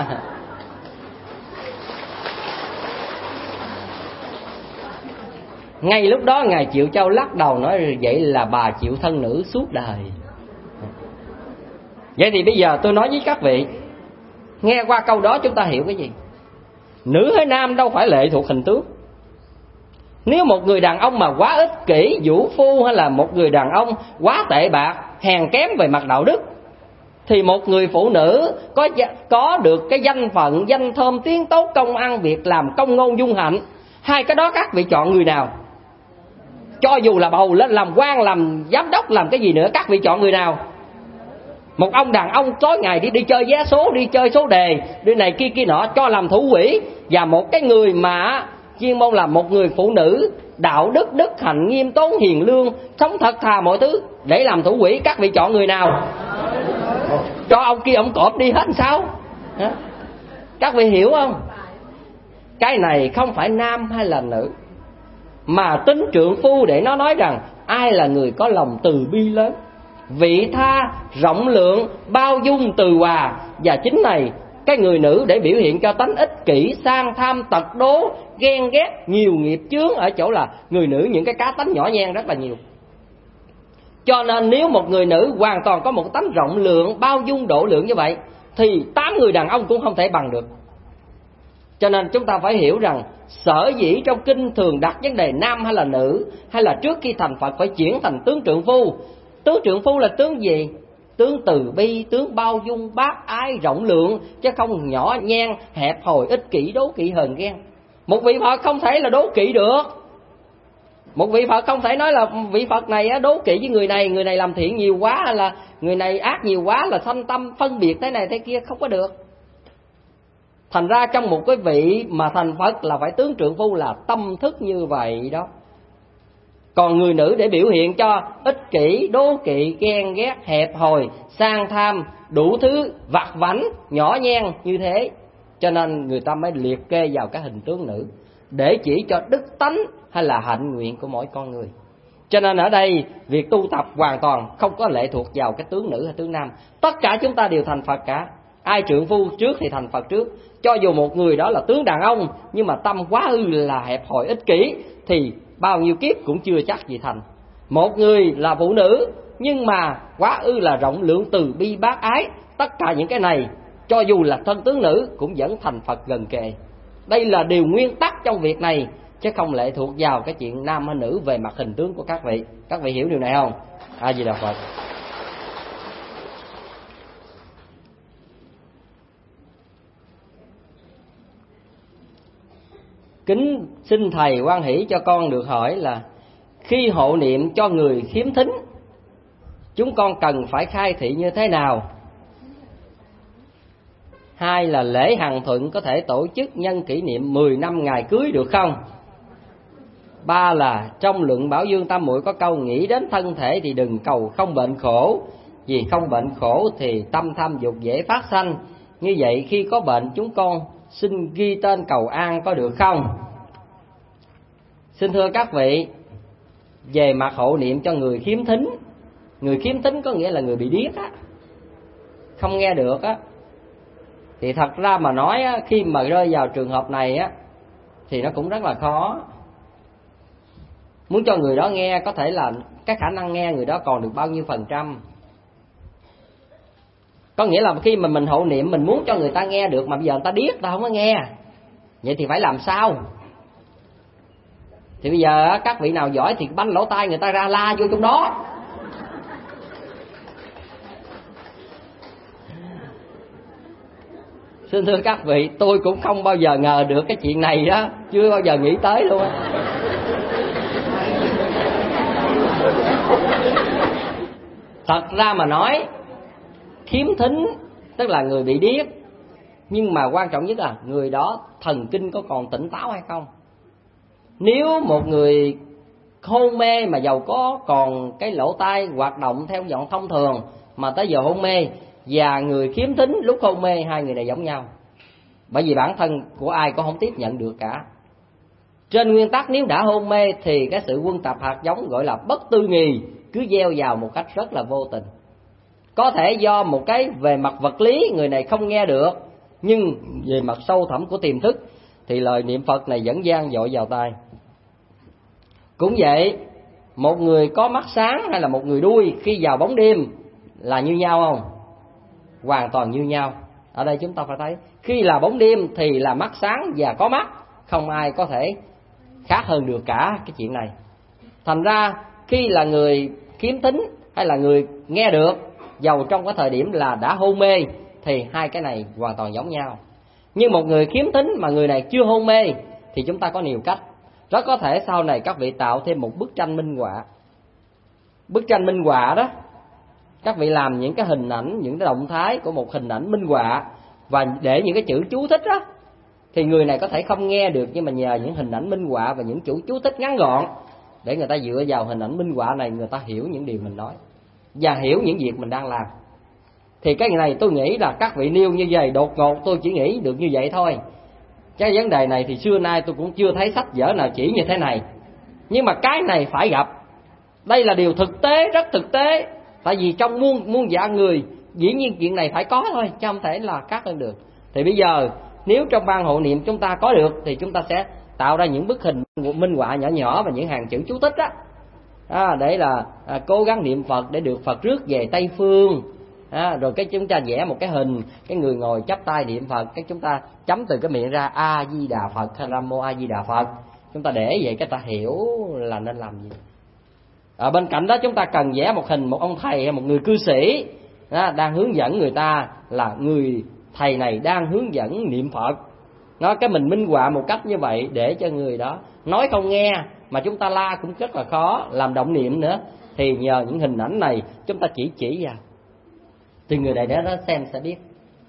Ngay lúc đó Ngài Triệu Châu lắc đầu nói: vậy là bà chịu thân nữ suốt đời. Vậy thì bây giờ tôi nói với các vị, nghe qua câu đó chúng ta hiểu cái gì? Nữ hay nam đâu phải lệ thuộc hình tướng. Nếu một người đàn ông mà quá ích kỷ, vũ phu, hay là một người đàn ông quá tệ bạc, hèn kém về mặt đạo đức, thì một người phụ nữ có có được cái danh phận, danh thơm, tiếng tốt, công ăn việc làm, công ngôn dung hạnh, hai cái đó các vị chọn người nào? Cho dù là bầu lên làm quan, làm giám đốc, làm cái gì nữa, các vị chọn người nào? Một ông đàn ông tối ngày đi đi chơi vé số, đi chơi số đề, đi này kia kia nọ, cho làm thủ quỹ. Và một cái người mà chuyên môn là một người phụ nữ đạo đức, đức hạnh, nghiêm tốn, hiền lương, sống thật thà mọi thứ, để làm thủ quỹ, các vị chọn người nào? Cho ông kia ông cọp đi hết sao? Các vị hiểu không? Cái này không phải nam hay là nữ, mà tính trượng phu để nó nói rằng ai là người có lòng từ bi lớn, vị tha, rộng lượng, bao dung, từ hòa. Và chính này, cái người nữ để biểu hiện cho tánh ích kỷ, sang tham, tật đố, ghen ghét, nhiều nghiệp chướng ở chỗ là người nữ những cái cá tánh nhỏ nhen rất là nhiều. Cho nên nếu một người nữ hoàn toàn có một tánh rộng lượng, bao dung, độ lượng như vậy, thì tám người đàn ông cũng không thể bằng được. Cho nên chúng ta phải hiểu rằng sở dĩ trong kinh thường đặt vấn đề nam hay là nữ, hay là trước khi thành Phật phải chuyển thành tướng trượng phu. Tướng trượng phu là tướng gì? Tướng từ bi, tướng bao dung, bác ái, rộng lượng, chứ không nhỏ nhen, hẹp hòi, ích kỷ, đố kỵ, hờn ghen. Một vị Phật không thể là đố kỵ được. Một vị Phật không thể nói là vị Phật này đố kỵ với người này, người này làm thiện nhiều quá, hay là người này ác nhiều quá, là sanh tâm phân biệt thế này thế kia, không có được. Thành ra trong một cái vị mà thành Phật là phải tướng trượng phu là tâm thức như vậy đó. Còn người nữ để biểu hiện cho ích kỷ, đố kỵ, ghen ghét, hẹp hòi, sang tham, đủ thứ vặt vãnh, nhỏ nhen như thế, cho nên người ta mới liệt kê vào cái hình tướng nữ để chỉ cho đức tánh hay là hạnh nguyện của mỗi con người. Cho nên ở đây việc tu tập hoàn toàn không có lệ thuộc vào cái tướng nữ hay tướng nam. Tất cả chúng ta đều thành Phật cả. Ai trượng phu trước thì thành Phật trước. Cho dù một người đó là tướng đàn ông, nhưng mà tâm quá ư là hẹp hòi, ích kỷ, thì bao nhiêu kiếp cũng chưa chắc gì thành. Một người là phụ nữ, nhưng mà quá ư là rộng lượng, từ bi, bác ái, tất cả những cái này cho dù là thân tướng nữ cũng vẫn thành Phật gần kề. Đây là điều nguyên tắc trong việc này, chứ không lệ thuộc vào cái chuyện nam hay nữ về mặt hình tướng của các vị. Các vị hiểu điều này không? A Di Đà Phật. Kính xin Thầy hoan hỷ cho con được hỏi là khi hộ niệm cho người khiếm thính, chúng con cần phải khai thị như thế nào? Hai là lễ Hằng Thuận có thể tổ chức nhân kỷ niệm mười năm ngày cưới được không? Ba là trong luận Bảo Dương Tam Muội có câu: nghĩ đến thân thể thì đừng cầu không bệnh khổ, vì không bệnh khổ thì tâm tham dục dễ phát sanh. Như vậy khi có bệnh chúng con xin ghi tên cầu an có được không? Xin thưa các vị, về mặt hộ niệm cho người khiếm thính, người khiếm thính có nghĩa là người bị điếc á, không nghe được á, thì thật ra mà nói á, khi mà rơi vào trường hợp này á thì nó cũng rất là khó. Muốn cho người đó nghe, có thể là cái khả năng nghe người đó còn được bao nhiêu phần trăm. Có nghĩa là khi mà mình hộ niệm, mình muốn cho người ta nghe được, mà bây giờ người ta điếc, ta không có nghe, vậy thì phải làm sao? Thì bây giờ các vị nào giỏi thì banh lỗ tai người ta ra la vô trong đó. Xin thưa các vị, tôi cũng không bao giờ ngờ được cái chuyện này đó, chưa bao giờ nghĩ tới luôn á. Thật ra mà nói, khiếm thính tức là người bị điếc, nhưng mà quan trọng nhất là người đó thần kinh có còn tỉnh táo hay không. Nếu một người hôn mê mà dầu có còn cái lỗ tai hoạt động theo giọng thông thường mà tới giờ hôn mê, và người khiếm thính lúc hôn mê, hai người này giống nhau. Bởi vì bản thân của ai cũng không tiếp nhận được cả. Trên nguyên tắc nếu đã hôn mê thì cái sự quân tập hạt giống gọi là bất tư nghì cứ gieo vào một cách rất là vô tình. Có thể do một cái về mặt vật lý người này không nghe được, nhưng về mặt sâu thẳm của tiềm thức thì lời niệm Phật này vẫn vang dội vào tai. Cũng vậy, một người có mắt sáng hay là một người đuôi khi vào bóng đêm là như nhau không? Hoàn toàn như nhau. Ở đây chúng ta phải thấy, khi là bóng đêm thì là mắt sáng và có mắt, không ai có thể khác hơn được cả cái chuyện này. Thành ra khi là người khiếm thính hay là người nghe được, dầu trong cái thời điểm là đã hôn mê, thì hai cái này hoàn toàn giống nhau. Nhưng một người khiếm thính mà người này chưa hôn mê thì chúng ta có nhiều cách. Rất có thể sau này các vị tạo thêm một bức tranh minh họa. Bức tranh minh họa đó, các vị làm những cái hình ảnh, những cái động thái của một hình ảnh minh họa và để những cái chữ chú thích đó, thì người này có thể không nghe được, nhưng mà nhờ những hình ảnh minh họa và những chữ chú thích ngắn gọn, để người ta dựa vào hình ảnh minh họa này, người ta hiểu những điều mình nói và hiểu những việc mình đang làm. Thì cái này tôi nghĩ là các vị nêu như vậy đột ngột, tôi chỉ nghĩ được như vậy thôi. Cái vấn đề này thì xưa nay tôi cũng chưa thấy sách vở nào chỉ như thế này. Nhưng mà cái này phải gặp. Đây là điều thực tế, rất thực tế. Tại vì trong muôn muôn vạn người, dĩ nhiên chuyện này phải có thôi, chứ không thể là khác hơn được. Thì bây giờ nếu trong ban hộ niệm chúng ta có được, thì chúng ta sẽ tạo ra những bức hình minh họa nhỏ nhỏ và những hàng chữ chú thích đó, à, để là à, cố gắng niệm Phật để được Phật rước về Tây Phương. À, rồi cái chúng ta vẽ một cái hình cái người ngồi chắp tay niệm Phật, cái chúng ta chấm từ cái miệng ra A Di Đà Phật hay Nam Mô A Di Đà Phật. Chúng ta để vậy cái ta hiểu là nên làm gì. Ở bên cạnh đó chúng ta cần vẽ một hình một ông thầy hay một người cư sĩ đó, đang hướng dẫn người ta, là người thầy này đang hướng dẫn niệm Phật. Nó cái mình minh họa một cách như vậy để cho người đó nói không nghe, mà chúng ta la cũng rất là khó, làm động niệm nữa. Thì nhờ những hình ảnh này chúng ta chỉ chỉ vào, thì người này đó xem sẽ biết.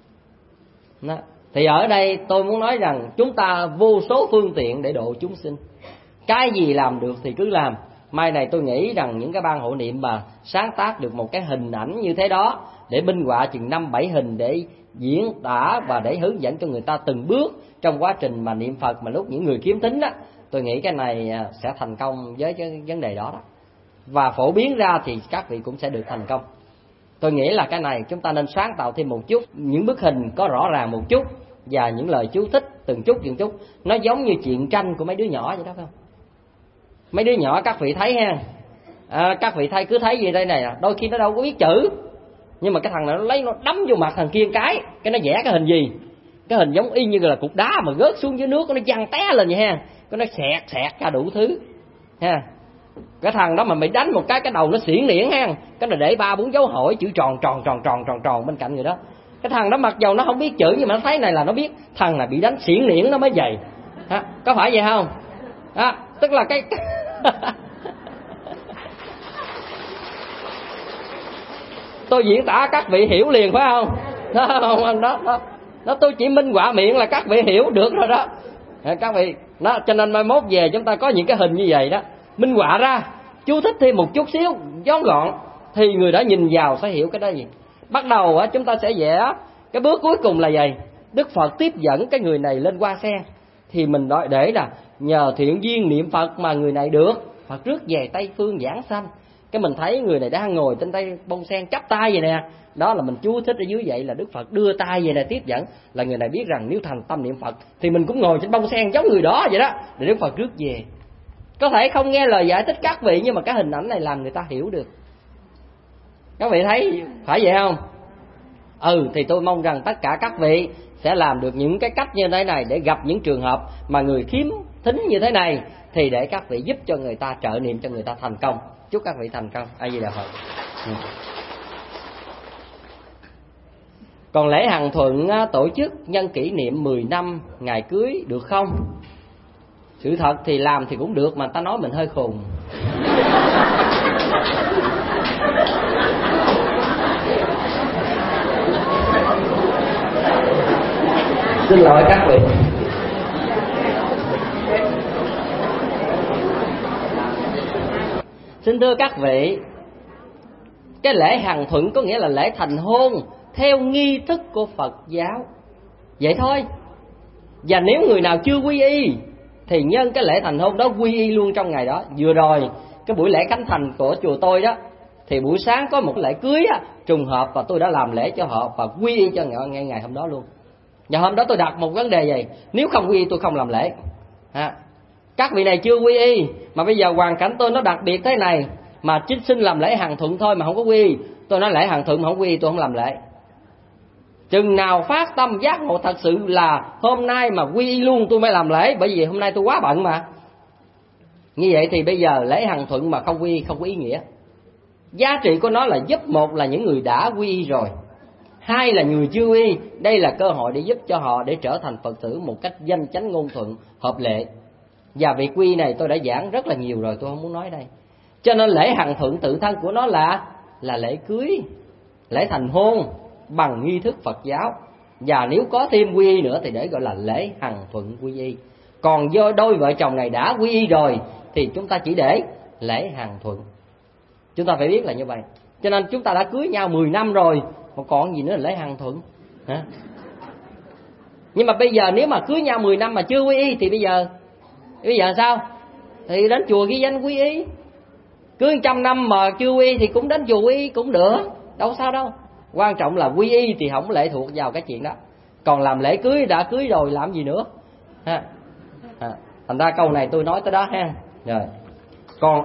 Đó. Thì ở đây tôi muốn nói rằng chúng ta vô số phương tiện để độ chúng sinh. Cái gì làm được thì cứ làm. Mai này tôi nghĩ rằng những cái ban hộ niệm mà sáng tác được một cái hình ảnh như thế đó, để minh họa chừng năm bảy hình để diễn tả và để hướng dẫn cho người ta từng bước trong quá trình mà niệm Phật, mà lúc những người khiếm thính đó, tôi nghĩ cái này sẽ thành công với cái vấn đề đó đó. Và phổ biến ra thì các vị cũng sẽ được thành công. Tôi nghĩ là cái này chúng ta nên sáng tạo thêm một chút, những bức hình có rõ ràng một chút và những lời chú thích từng chút từng chút. Nó giống như chuyện tranh của mấy đứa nhỏ vậy đó, phải không? Mấy đứa nhỏ các vị thấy ha, à, các vị thấy cứ thấy gì đây này, đôi khi nó đâu có biết chữ, nhưng mà cái thằng này nó lấy nó đấm vô mặt thằng kia cái, cái nó vẽ cái hình gì, cái hình giống y như là cục đá mà rớt xuống dưới nước, nó văng té lên vậy ha, cái nó xẹt xẹt ra đủ thứ ha. Cái thằng đó mà mày đánh một cái cái đầu nó xiển liễn ha, cái là để ba bốn dấu hỏi chữ tròn tròn tròn tròn tròn tròn bên cạnh người đó. Cái thằng đó mặc dầu nó không biết chữ nhưng mà nó thấy này là nó biết thằng này bị đánh xiển liễn nó mới vậy ha, có phải vậy không? À, tức là cái tôi diễn tả các vị hiểu liền phải không? Đó, đó, đó, đó tôi chỉ minh họa miệng là các vị hiểu được rồi đó. Các vị, nó cho nên mai mốt về chúng ta có những cái hình như vậy đó, minh họa ra, chú thích thêm một chút xíu, gión gọn, thì người đó nhìn vào sẽ hiểu cái đó gì. Bắt đầu á chúng ta sẽ vẽ cái bước cuối cùng là gì? Đức Phật tiếp dẫn cái người này lên hoa sen, thì mình nói để là nhờ thiện duyên niệm Phật mà người này được Phật rước về Tây Phương giảng sanh. Cái mình thấy người này đang ngồi trên tay bông sen chắp tay vậy nè, đó là mình chú thích ở dưới vậy là Đức Phật đưa tay về này tiếp dẫn, là người này biết rằng nếu thành tâm niệm Phật thì mình cũng ngồi trên bông sen giống người đó vậy đó, để Đức Phật rước về. Có thể không nghe lời giải thích các vị, nhưng mà cái hình ảnh này làm người ta hiểu được. Các vị thấy phải vậy không? Ừ, thì tôi mong rằng tất cả các vị sẽ làm được những cái cách như thế này, để gặp những trường hợp mà người khiếm thính như thế này, thì để các vị giúp cho người ta, trợ niệm cho người ta thành công. Chúc các vị thành công. A Di Đà Phật. Ừ. Còn lễ Hằng Thuận tổ chức nhân kỷ niệm mười năm ngày cưới được không? Sự thật thì làm thì cũng được, mà ta nói mình hơi khùng. Xin lỗi các vị. Xin thưa các vị, cái lễ Hằng Thuận có nghĩa là lễ thành hôn theo nghi thức của Phật giáo, vậy thôi. Và nếu người nào chưa quy y thì nhân cái lễ thành hôn đó quy y luôn trong ngày đó. Vừa rồi cái buổi lễ khánh thành của chùa tôi đó, thì buổi sáng có một lễ cưới á, trùng hợp, và tôi đã làm lễ cho họ và quy y cho ngay ngày, ngày hôm đó luôn. Và hôm đó tôi đặt một vấn đề vậy: nếu không quy y tôi không làm lễ. À, các vị này chưa quy y mà bây giờ hoàn cảnh tôi nó đặc biệt thế này, mà chính xin làm lễ Hằng Thuận thôi mà không có quy y. Tôi nói lễ Hằng Thuận mà không quy y tôi không làm lễ. Chừng nào phát tâm giác ngộ thật sự là hôm nay mà quy y luôn tôi mới làm lễ, bởi vì hôm nay tôi quá bận mà. Như vậy thì bây giờ lễ Hằng Thuận mà không quy y không có ý nghĩa. Giá trị của nó là giúp, một là những người đã quy y rồi, hai là người chưa quy y. Đây là cơ hội để giúp cho họ để trở thành Phật tử một cách danh chánh ngôn thuận, hợp lệ. Và việc quy y này tôi đã giảng rất là nhiều rồi, tôi không muốn nói đây. Cho nên lễ Hằng Thuận tự thân của nó là là lễ cưới, lễ thành hôn bằng nghi thức Phật giáo. Và nếu có thêm quy y nữa thì để gọi là lễ Hằng Thuận quy y. Còn do đôi vợ chồng này đã quy y rồi thì chúng ta chỉ để lễ Hằng Thuận. Chúng ta phải biết là như vậy. Cho nên chúng ta đã cưới nhau mười năm rồi, mà còn gì nữa là lễ Hằng Thuận hả? Nhưng mà bây giờ nếu mà cưới nhau mười năm mà chưa quy y thì bây giờ bây giờ sao? Thì đến chùa ghi danh quy y. Cưới trăm năm mà chưa quy y thì cũng đến chùa quy y cũng được, đâu sao đâu. Quan trọng là quy y thì không lệ thuộc vào cái chuyện đó. Còn làm lễ cưới đã cưới rồi làm gì nữa ha? À, thành ra câu này tôi nói tới đó ha. Rồi. Còn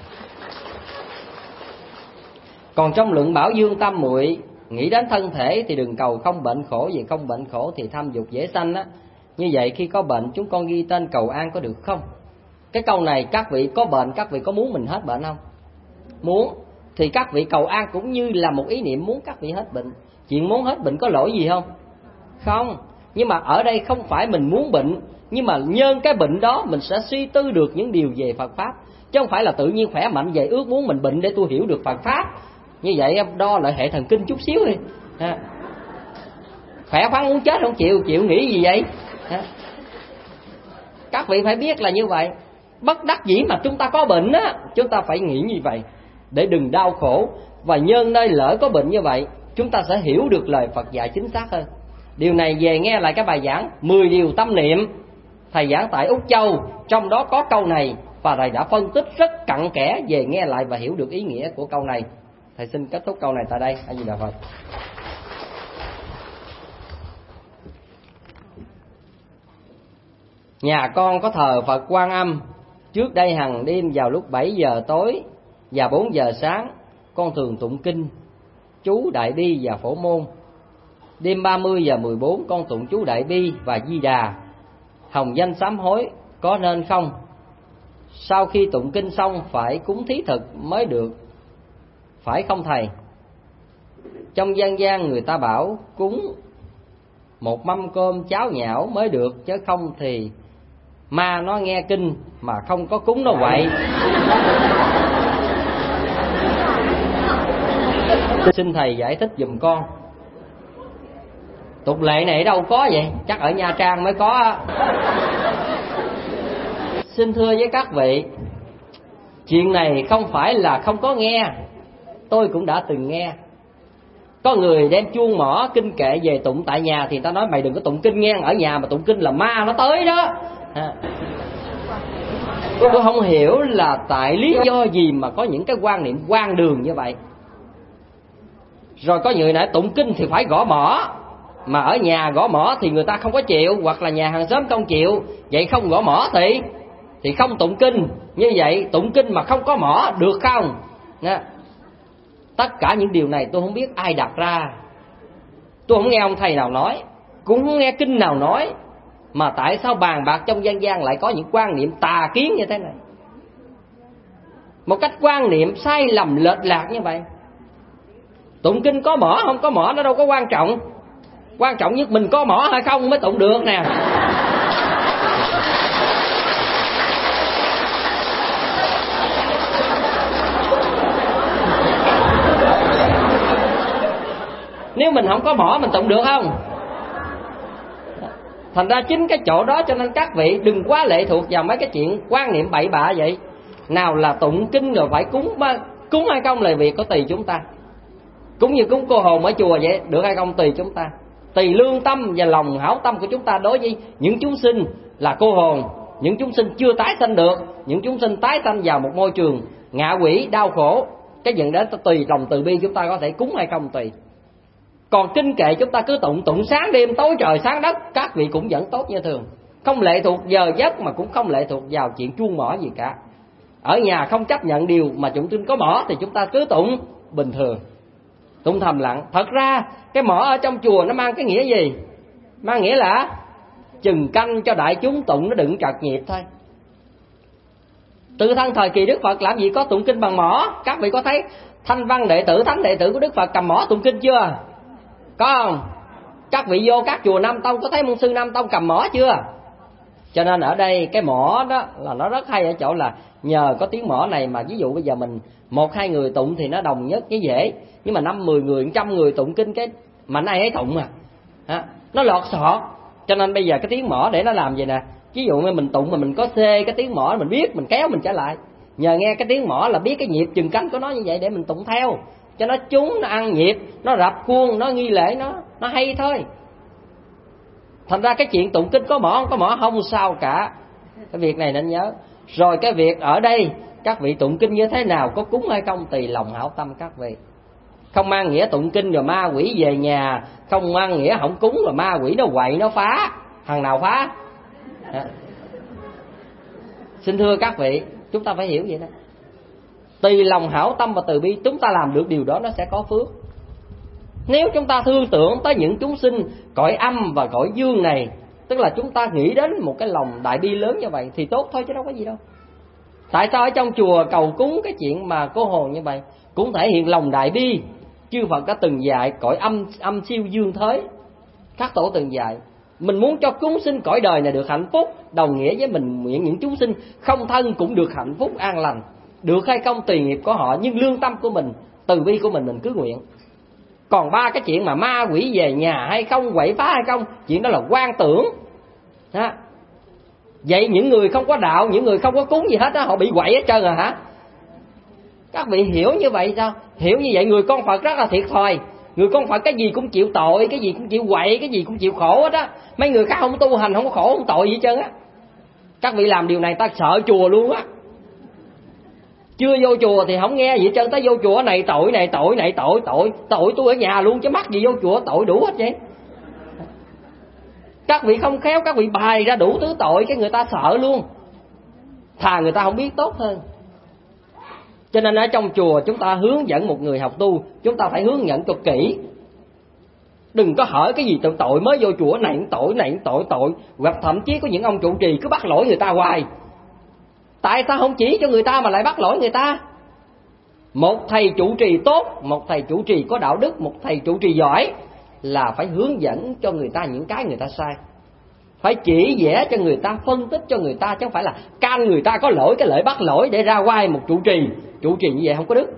Còn trong luận Bảo Dương Tam Muội, nghĩ đến thân thể thì đừng cầu không bệnh khổ, vì không bệnh khổ thì tham dục dễ sanh á. Như vậy khi có bệnh chúng con ghi tên cầu an có được không? Cái câu này các vị có bệnh, các vị có muốn mình hết bệnh không? Muốn. Thì các vị cầu an cũng như là một ý niệm muốn các vị hết bệnh. Chuyện muốn hết bệnh có lỗi gì không? Không. Nhưng mà ở đây không phải mình muốn bệnh, nhưng mà nhân cái bệnh đó mình sẽ suy tư được những điều về Phật Pháp. Chứ không phải là tự nhiên khỏe mạnh vậy ước muốn mình bệnh để tôi hiểu được Phật Pháp. Như vậy đo lại hệ thần kinh chút xíu đi ha. Khỏe khoắn muốn chết không chịu, chịu nghĩ gì vậy ha. Các vị phải biết là như vậy. Bất đắc dĩ mà chúng ta có bệnh á, chúng ta phải nghĩ như vậy để đừng đau khổ. Và nhân nơi lỡ có bệnh như vậy, chúng ta sẽ hiểu được lời Phật dạy chính xác hơn. Điều này về nghe lại cái bài giảng mười điều tâm niệm thầy giảng tại Úc Châu, trong đó có câu này, và thầy đã phân tích rất cặn kẽ, về nghe lại và hiểu được ý nghĩa của câu này. Thầy xin kết thúc câu này tại đây. A Di Đà Phật. Nhà con có thờ Phật Quan Âm. Trước đây hằng đêm vào lúc bảy giờ tối và bốn giờ sáng, con thường tụng kinh, chú Đại Bi và Phổ Môn. Đêm ba mươi và mười bốn con tụng chú Đại Bi và Di Đà. Hồng danh sám hối có nên không? Sau khi tụng kinh xong phải cúng thí thực mới được, phải không thầy? Trong dân gian người ta bảo cúng một mâm cơm cháo nhão mới được, chứ không thì ma nó nghe kinh mà không có cúng nó quậy. Xin thầy giải thích giùm con. Tục lệ này đâu có vậy, chắc ở Nha Trang mới có. Xin thưa với các vị, chuyện này không phải là không có nghe, tôi cũng đã từng nghe. Có người đem chuông mỏ kinh kệ về tụng tại nhà thì ta nói mày đừng có tụng kinh nghe, ở nhà mà tụng kinh là ma nó tới đó. À. Tôi không hiểu là tại lý do gì mà có những cái quan niệm hoang đường như vậy. Rồi có người nói tụng kinh thì phải gõ mỏ, mà ở nhà gõ mỏ thì người ta không có chịu, hoặc là nhà hàng xóm không chịu, vậy không gõ mỏ thì thì không tụng kinh. Như vậy tụng kinh mà không có mỏ được không? Nè. Tất cả những điều này tôi không biết ai đặt ra. Tôi không nghe ông thầy nào nói, cũng không nghe kinh nào nói, mà tại sao bàn bạc trong dân gian lại có những quan niệm tà kiến như thế này, một cách quan niệm sai lầm lệch lạc như vậy. Tụng kinh có mỏ không có mỏ nó đâu có quan trọng, quan trọng nhất mình có mỏ hay không mới tụng được nè. Nếu mình không có mỏ mình tụng được không? Thành ra chính cái chỗ đó cho nên các vị đừng quá lệ thuộc vào mấy cái chuyện quan niệm bậy bạ vậy. Nào là tụng kinh rồi phải cúng, cúng hay không là việc của tùy chúng ta. Cũng như cúng cô hồn ở chùa vậy, được hay không tùy chúng ta. Tùy lương tâm và lòng hảo tâm của chúng ta đối với những chúng sinh là cô hồn, những chúng sinh chưa tái sanh được, những chúng sinh tái sanh vào một môi trường ngạ quỷ đau khổ. Cái chuyện đó tùy lòng từ bi chúng ta có thể cúng hay không tùy. Còn kinh kệ chúng ta cứ tụng tụng sáng đêm tối trời sáng đất, các vị cũng vẫn tốt như thường, không lệ thuộc giờ giấc mà cũng không lệ thuộc vào chuyện chuông mỏ gì cả. Ở nhà không chấp nhận điều mà tụng kinh có mỏ thì chúng ta cứ tụng bình thường, tụng thầm lặng. Thật ra cái mỏ ở trong chùa nó mang cái nghĩa gì? Mang nghĩa là chừng canh cho đại chúng tụng nó đừng trật nhịp thôi. Từ thân thời kỳ Đức Phật làm gì có tụng kinh bằng mỏ? Các vị có thấy thanh văn đệ tử, thánh đệ tử của Đức Phật cầm mỏ tụng kinh chưa? Có không? Các vị vô các chùa Nam Tông có thấy môn sư Nam Tông cầm mỏ chưa? Cho nên ở đây cái mỏ đó là nó rất hay ở chỗ là nhờ có tiếng mỏ này mà ví dụ bây giờ mình một hai người tụng thì nó đồng nhất cái dễ, nhưng mà năm mười người, trăm người tụng kinh cái mạnh ai ấy tụng mà à, nó lọt sọt. Cho nên bây giờ cái tiếng mỏ để nó làm gì nè, ví dụ như mình tụng mà mình có xê cái tiếng mỏ mình biết, mình kéo mình trở lại, nhờ nghe cái tiếng mỏ là biết cái nhịp chừng cánh của nó như vậy để mình tụng theo cho nó trúng, nó ăn nhịp, nó rập khuôn, nó nghi lễ, nó nó hay thôi. Thành ra cái chuyện tụng kinh có mỏ không có mỏ không sao cả, cái việc này nên nhớ. Rồi cái việc ở đây các vị tụng kinh như thế nào, có cúng hay không tùy lòng hảo tâm các vị. Không mang nghĩa tụng kinh rồi ma quỷ về nhà, không mang nghĩa không cúng rồi ma quỷ nó quậy nó phá. Thằng nào phá? À. Xin thưa các vị, chúng ta phải hiểu vậy đó. Tùy lòng hảo tâm và từ bi chúng ta làm được điều đó nó sẽ có phước. Nếu chúng ta thương tưởng tới những chúng sinh cõi âm và cõi dương này, tức là chúng ta nghĩ đến một cái lòng đại bi lớn như vậy thì tốt thôi chứ đâu có gì đâu. Tại sao ở trong chùa cầu cúng cái chuyện mà cô hồn như vậy cũng thể hiện lòng đại bi? Chư Phật đã từng dạy cõi âm âm siêu dương thới, các tổ từng dạy mình muốn cho chúng sinh cõi đời này được hạnh phúc, đồng nghĩa với mình nguyện những chúng sinh không thân cũng được hạnh phúc an lành. Được hay không tùy nghiệp của họ, nhưng lương tâm của mình, từ bi của mình mình cứ nguyện. Còn ba cái chuyện mà ma quỷ về nhà hay không, quậy phá hay không, chuyện đó là quan tưởng đó. Vậy những người không có đạo, những người không có cúng gì hết đó, họ bị quậy hết trơn rồi hả? Các vị hiểu như vậy sao? Hiểu như vậy người con Phật rất là thiệt thòi. Người con Phật cái gì cũng chịu tội, cái gì cũng chịu quậy, cái gì cũng chịu khổ hết á. Mấy người khác không tu hành, không có khổ, không tội gì hết trơn á. Các vị làm điều này ta sợ chùa luôn á. Chưa vô chùa thì không nghe gì hết trơn, tới vô chùa này tội, này tội, này tội, tội, tội tôi ở nhà luôn chứ mắc gì vô chùa, tội đủ hết vậy. Các vị không khéo, các vị bày ra đủ thứ tội, cái người ta sợ luôn. Thà người ta không biết tốt hơn. Cho nên ở trong chùa chúng ta hướng dẫn một người học tu, chúng ta phải hướng dẫn cho kỹ. Đừng có hỏi cái gì tội tội mới vô chùa này tội, này tội, tội. Hoặc thậm chí có những ông trụ trì cứ bắt lỗi người ta hoài. Tại sao không chỉ cho người ta mà lại bắt lỗi người ta? Một thầy trụ trì tốt, một thầy trụ trì có đạo đức, một thầy trụ trì giỏi là phải hướng dẫn cho người ta những cái người ta sai, phải chỉ vẽ cho người ta, phân tích cho người ta, chứ không phải là can người ta có lỗi cái lợi bắt lỗi để ra oai một trụ trì. Trụ trì như vậy không có đức.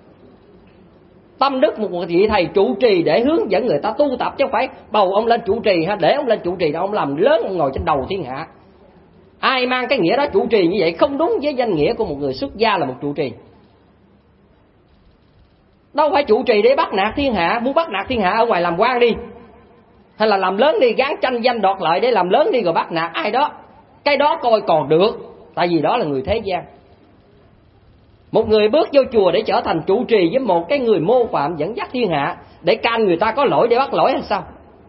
Tâm đức một vị thầy trụ trì để hướng dẫn người ta tu tập, chứ không phải bầu ông lên trụ trì ha, để ông lên trụ trì đâu, ông làm lớn, ông ngồi trên đầu thiên hạ. Ai mang cái nghĩa đó trụ trì như vậy không đúng với danh nghĩa của một người xuất gia là một trụ trì. Đâu phải trụ trì để bắt nạt thiên hạ. Muốn bắt nạt thiên hạ ở ngoài làm quan đi, hay là làm lớn đi, gán tranh danh đoạt lợi để làm lớn đi rồi bắt nạt ai đó, cái đó coi còn được, tại vì đó là người thế gian. Một người bước vô chùa để trở thành trụ trì với một cái người mô phạm dẫn dắt thiên hạ để can người ta có lỗi để bắt lỗi hay sao?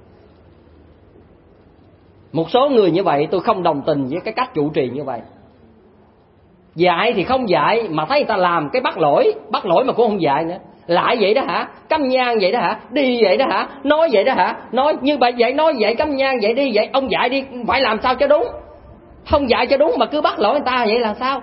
Một số người như vậy tôi không đồng tình với cái cách trụ trì như vậy. Dạy thì không dạy mà thấy người ta làm cái bắt lỗi, bắt lỗi mà cũng không dạy nữa. Lại vậy đó hả? Câm nhang vậy đó hả? Đi vậy đó hả? Nói vậy đó hả? Nói như vậy vậy, nói vậy, câm nhang vậy, đi vậy. Ông dạy đi, phải làm sao cho đúng. Không dạy cho đúng mà cứ bắt lỗi người ta vậy là sao?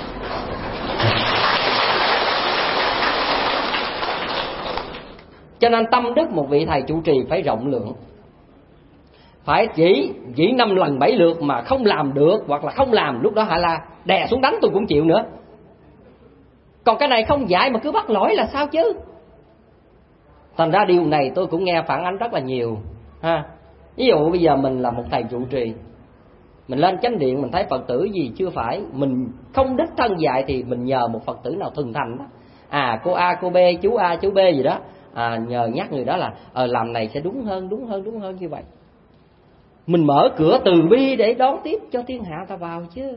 Cho nên tâm đức một vị thầy trụ trì phải rộng lượng. Phải chỉ chỉ năm lần bảy lượt mà không làm được, hoặc là không làm, lúc đó hả là đè xuống đánh tôi cũng chịu nữa. Còn cái này không dạy mà cứ bắt lỗi là sao chứ? Thành ra điều này tôi cũng nghe phản ánh rất là nhiều ha. Ví dụ bây giờ mình là một thầy trụ trì, mình lên chánh điện mình thấy Phật tử gì chưa phải, mình không đích thân dạy thì mình nhờ một Phật tử nào thuần thành đó. À cô A, cô B, chú A, chú B gì đó, à, nhờ nhắc người đó là ờ, làm này sẽ đúng hơn, đúng hơn, đúng hơn như vậy. Mình mở cửa từ bi để đón tiếp cho thiên hạ ta vào chứ.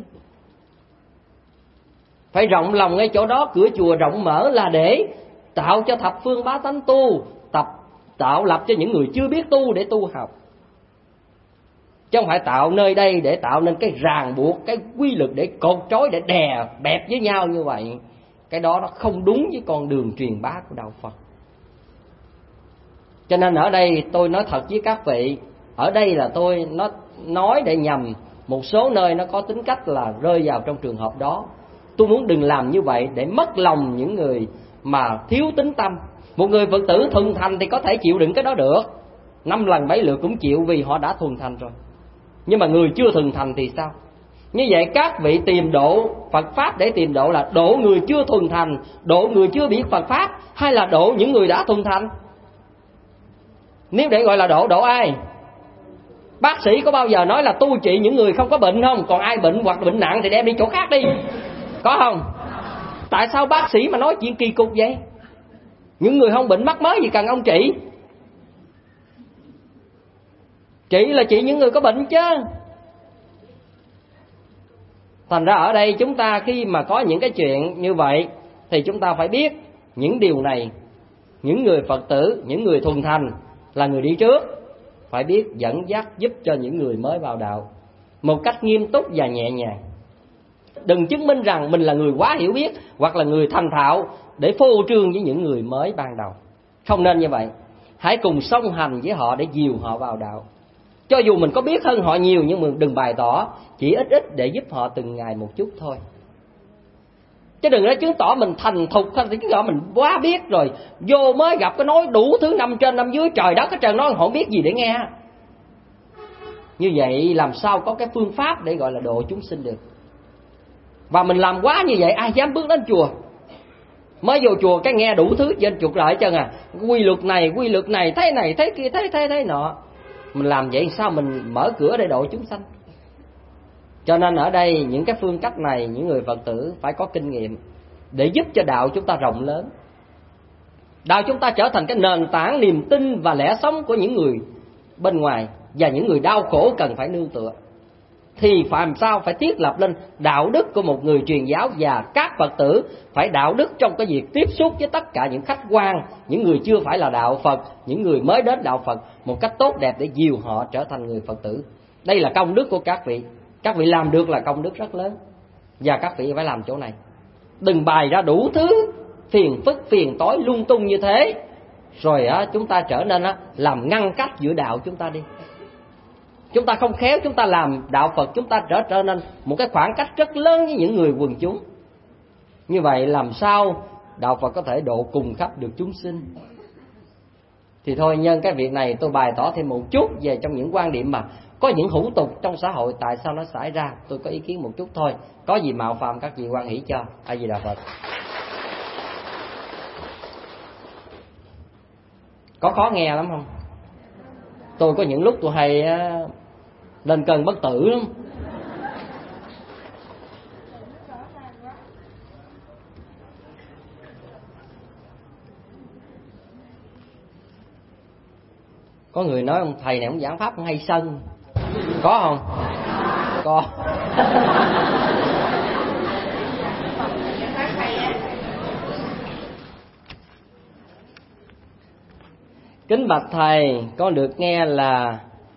Phải rộng lòng ngay chỗ đó. Cửa chùa rộng mở là để tạo cho thập phương bá tánh tu, tập tạo lập cho những người chưa biết tu để tu học, chứ không phải tạo nơi đây để tạo nên cái ràng buộc, cái quy luật để cột trói, để đè bẹp với nhau như vậy. Cái đó nó không đúng với con đường truyền bá của đạo Phật. Cho nên ở đây tôi nói thật với các vị, ở đây là tôi nó nói để nhằm một số nơi nó có tính cách là rơi vào trong trường hợp đó. Tôi muốn đừng làm như vậy để mất lòng những người mà thiếu tín tâm. Một người Phật tử thuần thành thì có thể chịu đựng cái đó được, năm lần bảy lượt cũng chịu vì họ đã thuần thành rồi. Nhưng mà người chưa thuần thành thì sao? Như vậy các vị tìm độ Phật Pháp để tìm độ là độ người chưa thuần thành, độ người chưa biết Phật Pháp, hay là độ những người đã thuần thành? Nếu để gọi là độ, độ ai? Bác sĩ có bao giờ nói là tu trị những người không có bệnh không? Còn ai bệnh hoặc bệnh nặng thì đem đi chỗ khác đi, có không? Tại sao bác sĩ mà nói chuyện kỳ cục vậy? Những người không bệnh mắc mới gì cần ông trị. Trị là trị những người có bệnh chứ. Thành ra ở đây chúng ta khi mà có những cái chuyện như vậy thì chúng ta phải biết những điều này. Những người Phật tử, những người thuần thành là người đi trước, phải biết dẫn dắt giúp cho những người mới vào đạo một cách nghiêm túc và nhẹ nhàng. Đừng chứng minh rằng mình là người quá hiểu biết hoặc là người thành thạo để phô trương với những người mới ban đầu. Không nên như vậy. Hãy cùng song hành với họ để dìu họ vào đạo. Cho dù mình có biết hơn họ nhiều, nhưng mà đừng bày tỏ, chỉ ít ít để giúp họ từng ngày một chút thôi. Chứ đừng nói chứng tỏ mình thành thục, hay chứng tỏ mình quá biết rồi, vô mới gặp cái nói đủ thứ năm trên năm dưới, trời đất cái trời nói họ không biết gì để nghe. Như vậy làm sao có cái phương pháp để gọi là độ chúng sinh được. Và mình làm quá như vậy ai dám bước đến chùa. Mới vô chùa cái nghe đủ thứ trên chuột lại chân à, quy luật này, quy luật này, thế này, thế kia, thế thế thế nọ. Mình làm vậy sao mình mở cửa để độ chúng sanh? Cho nên ở đây những cái phương cách này, những người Phật tử phải có kinh nghiệm để giúp cho đạo chúng ta rộng lớn. Đạo chúng ta trở thành cái nền tảng niềm tin và lẽ sống của những người bên ngoài, và những người đau khổ cần phải nương tựa. Thì phải làm sao phải thiết lập lên đạo đức của một người truyền giáo, và các Phật tử phải đạo đức trong cái việc tiếp xúc với tất cả những khách quan, những người chưa phải là đạo Phật, những người mới đến đạo Phật một cách tốt đẹp để dìu họ trở thành người Phật tử. Đây là công đức của các vị. Các vị làm được là công đức rất lớn, và các vị phải làm chỗ này. Đừng bày ra đủ thứ phiền phức phiền tối lung tung như thế, rồi á, chúng ta trở nên á, làm ngăn cách giữa đạo chúng ta đi. Chúng ta không khéo, chúng ta làm đạo Phật chúng ta trở trở nên một cái khoảng cách rất lớn với những người quần chúng. Như vậy làm sao đạo Phật có thể độ cùng khắp được chúng sinh? Thì thôi, nhân cái việc này tôi bày tỏ thêm một chút về trong những quan điểm mà có những hủ tục trong xã hội tại sao nó xảy ra. Tôi có ý kiến một chút thôi, có gì mạo phạm các vị hoan hỷ cho. A Di Đà Phật. Có khó nghe lắm không? Tôi có những lúc tôi hay lên cơn bất tử lắm. Có người nói ông thầy này ông giảng pháp ông hay sân. Có không? Có. Kính bạch thầy, con được nghe là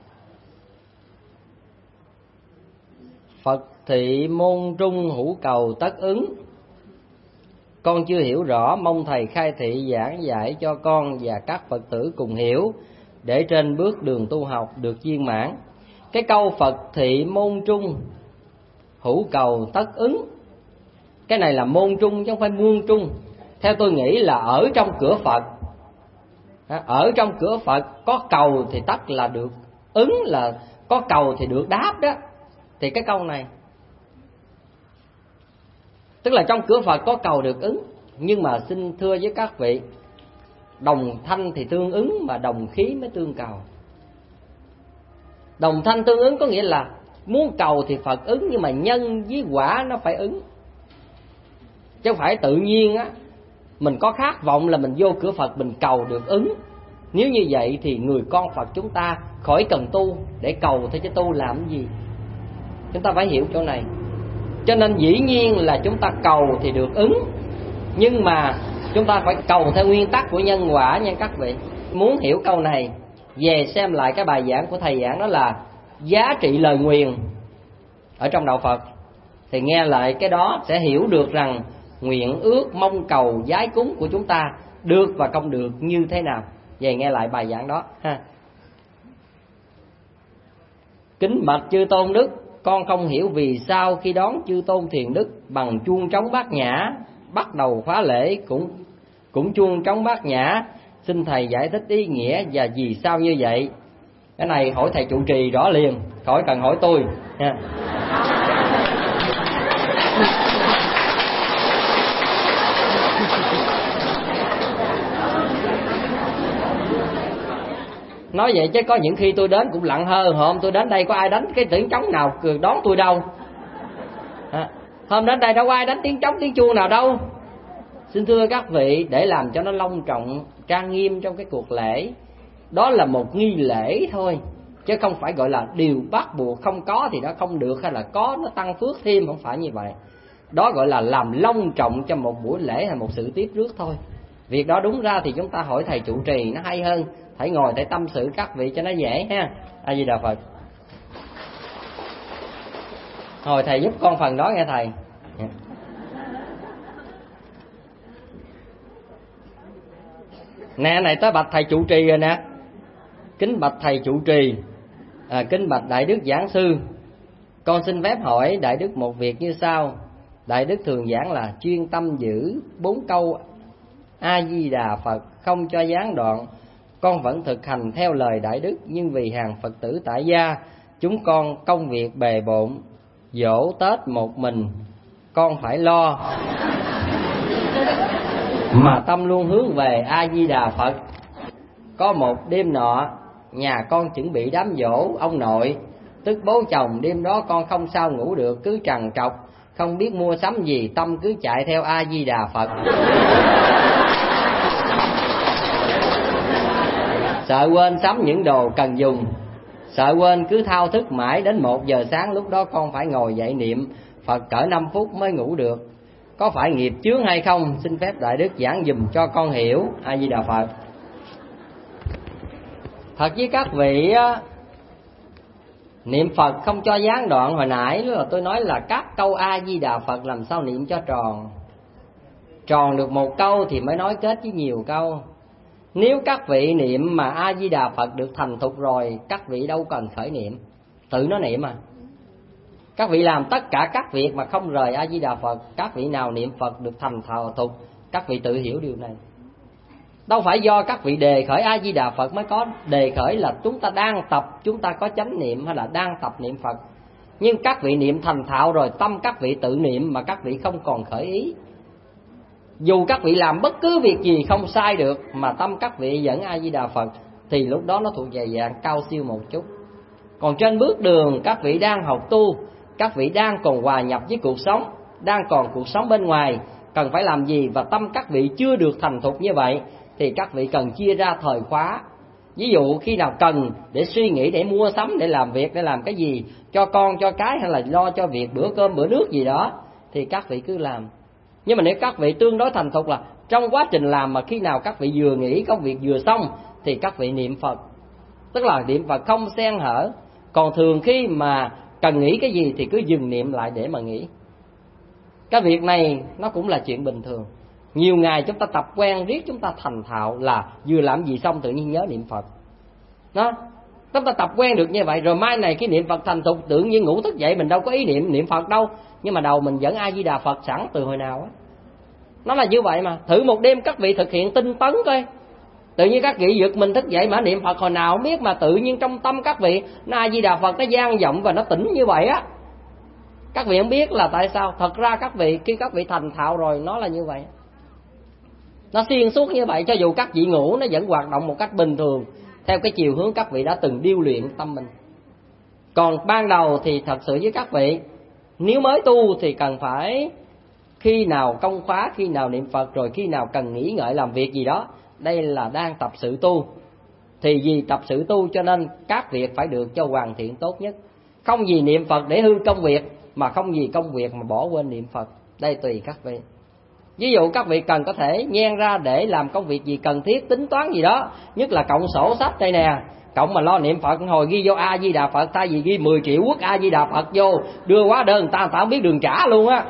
Phật thị môn trung hữu cầu tất ứng. Con chưa hiểu rõ, mong thầy khai thị giảng giải cho con và các Phật tử cùng hiểu, để trên bước đường tu học được viên mãn. Cái câu Phật thị môn trung hữu cầu tất ứng, cái này là môn trung chứ không phải muôn trung. Theo tôi nghĩ là ở trong cửa Phật, ở trong cửa Phật có cầu thì tất là được ứng, là có cầu thì được đáp đó. Thì cái câu này tức là trong cửa Phật có cầu được ứng. Nhưng mà xin thưa với các vị, đồng thanh thì tương ứng mà đồng khí mới tương cầu. Đồng thanh tương ứng có nghĩa là muốn cầu thì Phật ứng, nhưng mà nhân với quả nó phải ứng. Chứ không phải tự nhiên á mình có khát vọng là mình vô cửa Phật mình cầu được ứng. Nếu như vậy thì người con Phật chúng ta khỏi cần tu để cầu thôi, chứ tu làm cái gì. Chúng ta phải hiểu chỗ này. Cho nên dĩ nhiên là chúng ta cầu thì được ứng, nhưng mà chúng ta phải cầu theo nguyên tắc của nhân quả nha các vị. Muốn hiểu câu này, về xem lại cái bài giảng của thầy giảng, đó là giá trị lời nguyền ở trong đạo Phật. Thì nghe lại cái đó sẽ hiểu được rằng nguyện ước mong cầu giái cúng của chúng ta được và không được như thế nào. Về nghe lại bài giảng đó ha. Kính bạch chư tôn đức, con không hiểu vì sao khi đón chư tôn thiền đức bằng chuông trống bát nhã, bắt đầu khóa lễ cũng cũng chuông trống bát nhã. Xin thầy giải thích ý nghĩa và vì sao như vậy. Cái này hỏi thầy trụ trì rõ liền, khỏi cần hỏi tôi nha. Nói vậy chứ có những khi tôi đến cũng lặng hơn. Hôm tôi đến đây có ai đánh cái tiếng trống nào đón tôi đâu. À, hôm đến đây đâu có ai đánh tiếng trống tiếng chuông nào đâu. Xin thưa các vị, để làm cho nó long trọng trang nghiêm trong cái cuộc lễ, đó là một nghi lễ thôi, chứ không phải gọi là điều bắt buộc. Không có thì nó không được, hay là có nó tăng phước thêm, không phải như vậy. Đó gọi là làm long trọng cho một buổi lễ hay một sự tiếp rước thôi. Việc đó đúng ra thì chúng ta hỏi thầy trụ trì nó hay hơn. Thầy ngồi thầy tâm sự các vị cho nó dễ ha. A Di Đà Phật. Hồi thầy giúp con phần đó nghe thầy. Nè này tới bạch thầy trụ trì rồi nè. Kính bạch thầy trụ trì, à, kính bạch đại đức giảng sư, con xin phép hỏi đại đức một việc như sau. Đại đức thường giảng là chuyên tâm giữ bốn câu A Di Đà Phật không cho gián đoạn. Con vẫn thực hành theo lời đại đức, nhưng vì hàng Phật tử tại gia chúng con công việc bề bộn, giỗ Tết một mình con phải lo, mà tâm luôn hướng về A Di Đà Phật. Có một đêm nọ, nhà con chuẩn bị đám giỗ ông nội, tức bố chồng. Đêm đó con không sao ngủ được, cứ trằn trọc, không biết mua sắm gì, tâm cứ chạy theo A Di Đà Phật. Sợ quên sắm những đồ cần dùng, sợ quên cứ thao thức mãi đến một giờ sáng. Lúc đó con phải ngồi dậy niệm Phật cỡ năm phút mới ngủ được. Có phải nghiệp chướng hay không? Xin phép đại đức giảng dùm cho con hiểu. A Di Đà Phật. Thật với các vị á, niệm Phật không cho gián đoạn. Hồi nãy là tôi nói là các câu A Di Đà Phật làm sao niệm cho tròn. Tròn được một câu thì mới nói kết với nhiều câu. Nếu các vị niệm mà A Di Đà Phật được thành thục rồi, các vị đâu cần khởi niệm, tự nó niệm à. Các vị làm tất cả các việc mà không rời A Di Đà Phật. Các vị nào niệm Phật được thành thục, các vị tự hiểu điều này. Đâu phải do các vị đề khởi A Di Đà Phật mới có. Đề khởi là chúng ta đang tập, chúng ta có chánh niệm hay là đang tập niệm Phật. Nhưng các vị niệm thành thạo rồi, tâm các vị tự niệm mà các vị không còn khởi ý. Dù các vị làm bất cứ việc gì không sai được, mà tâm các vị vẫn A Di Đà Phật, thì lúc đó nó thuộc về dạng cao siêu một chút. Còn trên bước đường các vị đang học tu, các vị đang còn hòa nhập với cuộc sống, đang còn cuộc sống bên ngoài cần phải làm gì, và tâm các vị chưa được thành thục như vậy, thì các vị cần chia ra thời khóa. Ví dụ khi nào cần để suy nghĩ, để mua sắm, để làm việc, để làm cái gì cho con cho cái, hay là lo cho việc bữa cơm bữa nước gì đó, thì các vị cứ làm. Nhưng mà nếu các vị tương đối thành thục là trong quá trình làm mà khi nào các vị vừa nghĩ công việc vừa xong thì các vị niệm Phật, tức là niệm Phật không xen hở. Còn thường khi mà cần nghĩ cái gì thì cứ dừng niệm lại để mà nghĩ. Cái việc này nó cũng là chuyện bình thường. Nhiều ngày chúng ta tập quen riết, chúng ta thành thạo là vừa làm gì xong tự nhiên nhớ niệm Phật. Đó, chúng ta tập quen được như vậy rồi mai này khi niệm Phật thành thục, tự nhiên ngủ thức dậy mình đâu có ý niệm niệm Phật đâu, nhưng mà đầu mình vẫn A Di Đà Phật sẵn từ hồi nào á. Nó là như vậy mà. Thử một đêm các vị thực hiện tinh tấn coi, tự nhiên các vị giật mình thức dậy mà niệm Phật hồi nào không biết, mà tự nhiên trong tâm các vị nó A Di Đà Phật nó vang vọng và nó tỉnh như vậy á. Các vị không biết là tại sao. Thật ra các vị khi các vị thành thạo rồi nó là như vậy, nó xuyên suốt như vậy. Cho dù các vị ngủ nó vẫn hoạt động một cách bình thường theo cái chiều hướng các vị đã từng điêu luyện tâm mình. Còn ban đầu thì thật sự với các vị, nếu mới tu thì cần phải khi nào công khóa, khi nào niệm Phật, rồi khi nào cần nghĩ ngợi làm việc gì đó. Đây là đang tập sự tu. Thì vì tập sự tu cho nên các việc phải được cho hoàn thiện tốt nhất. Không vì niệm Phật để hư công việc, mà không vì công việc mà bỏ quên niệm Phật. Đây tùy các vị. Ví dụ các vị cần có thể nhen ra để làm công việc gì cần thiết, tính toán gì đó, nhất là cộng sổ sách đây nè. Cộng mà lo niệm Phật hồi ghi vô A Di Đà Phật, thay vì ghi mười triệu quốc A Di Đà Phật vô, đưa hóa đơn người ta người ta không biết đường trả luôn á.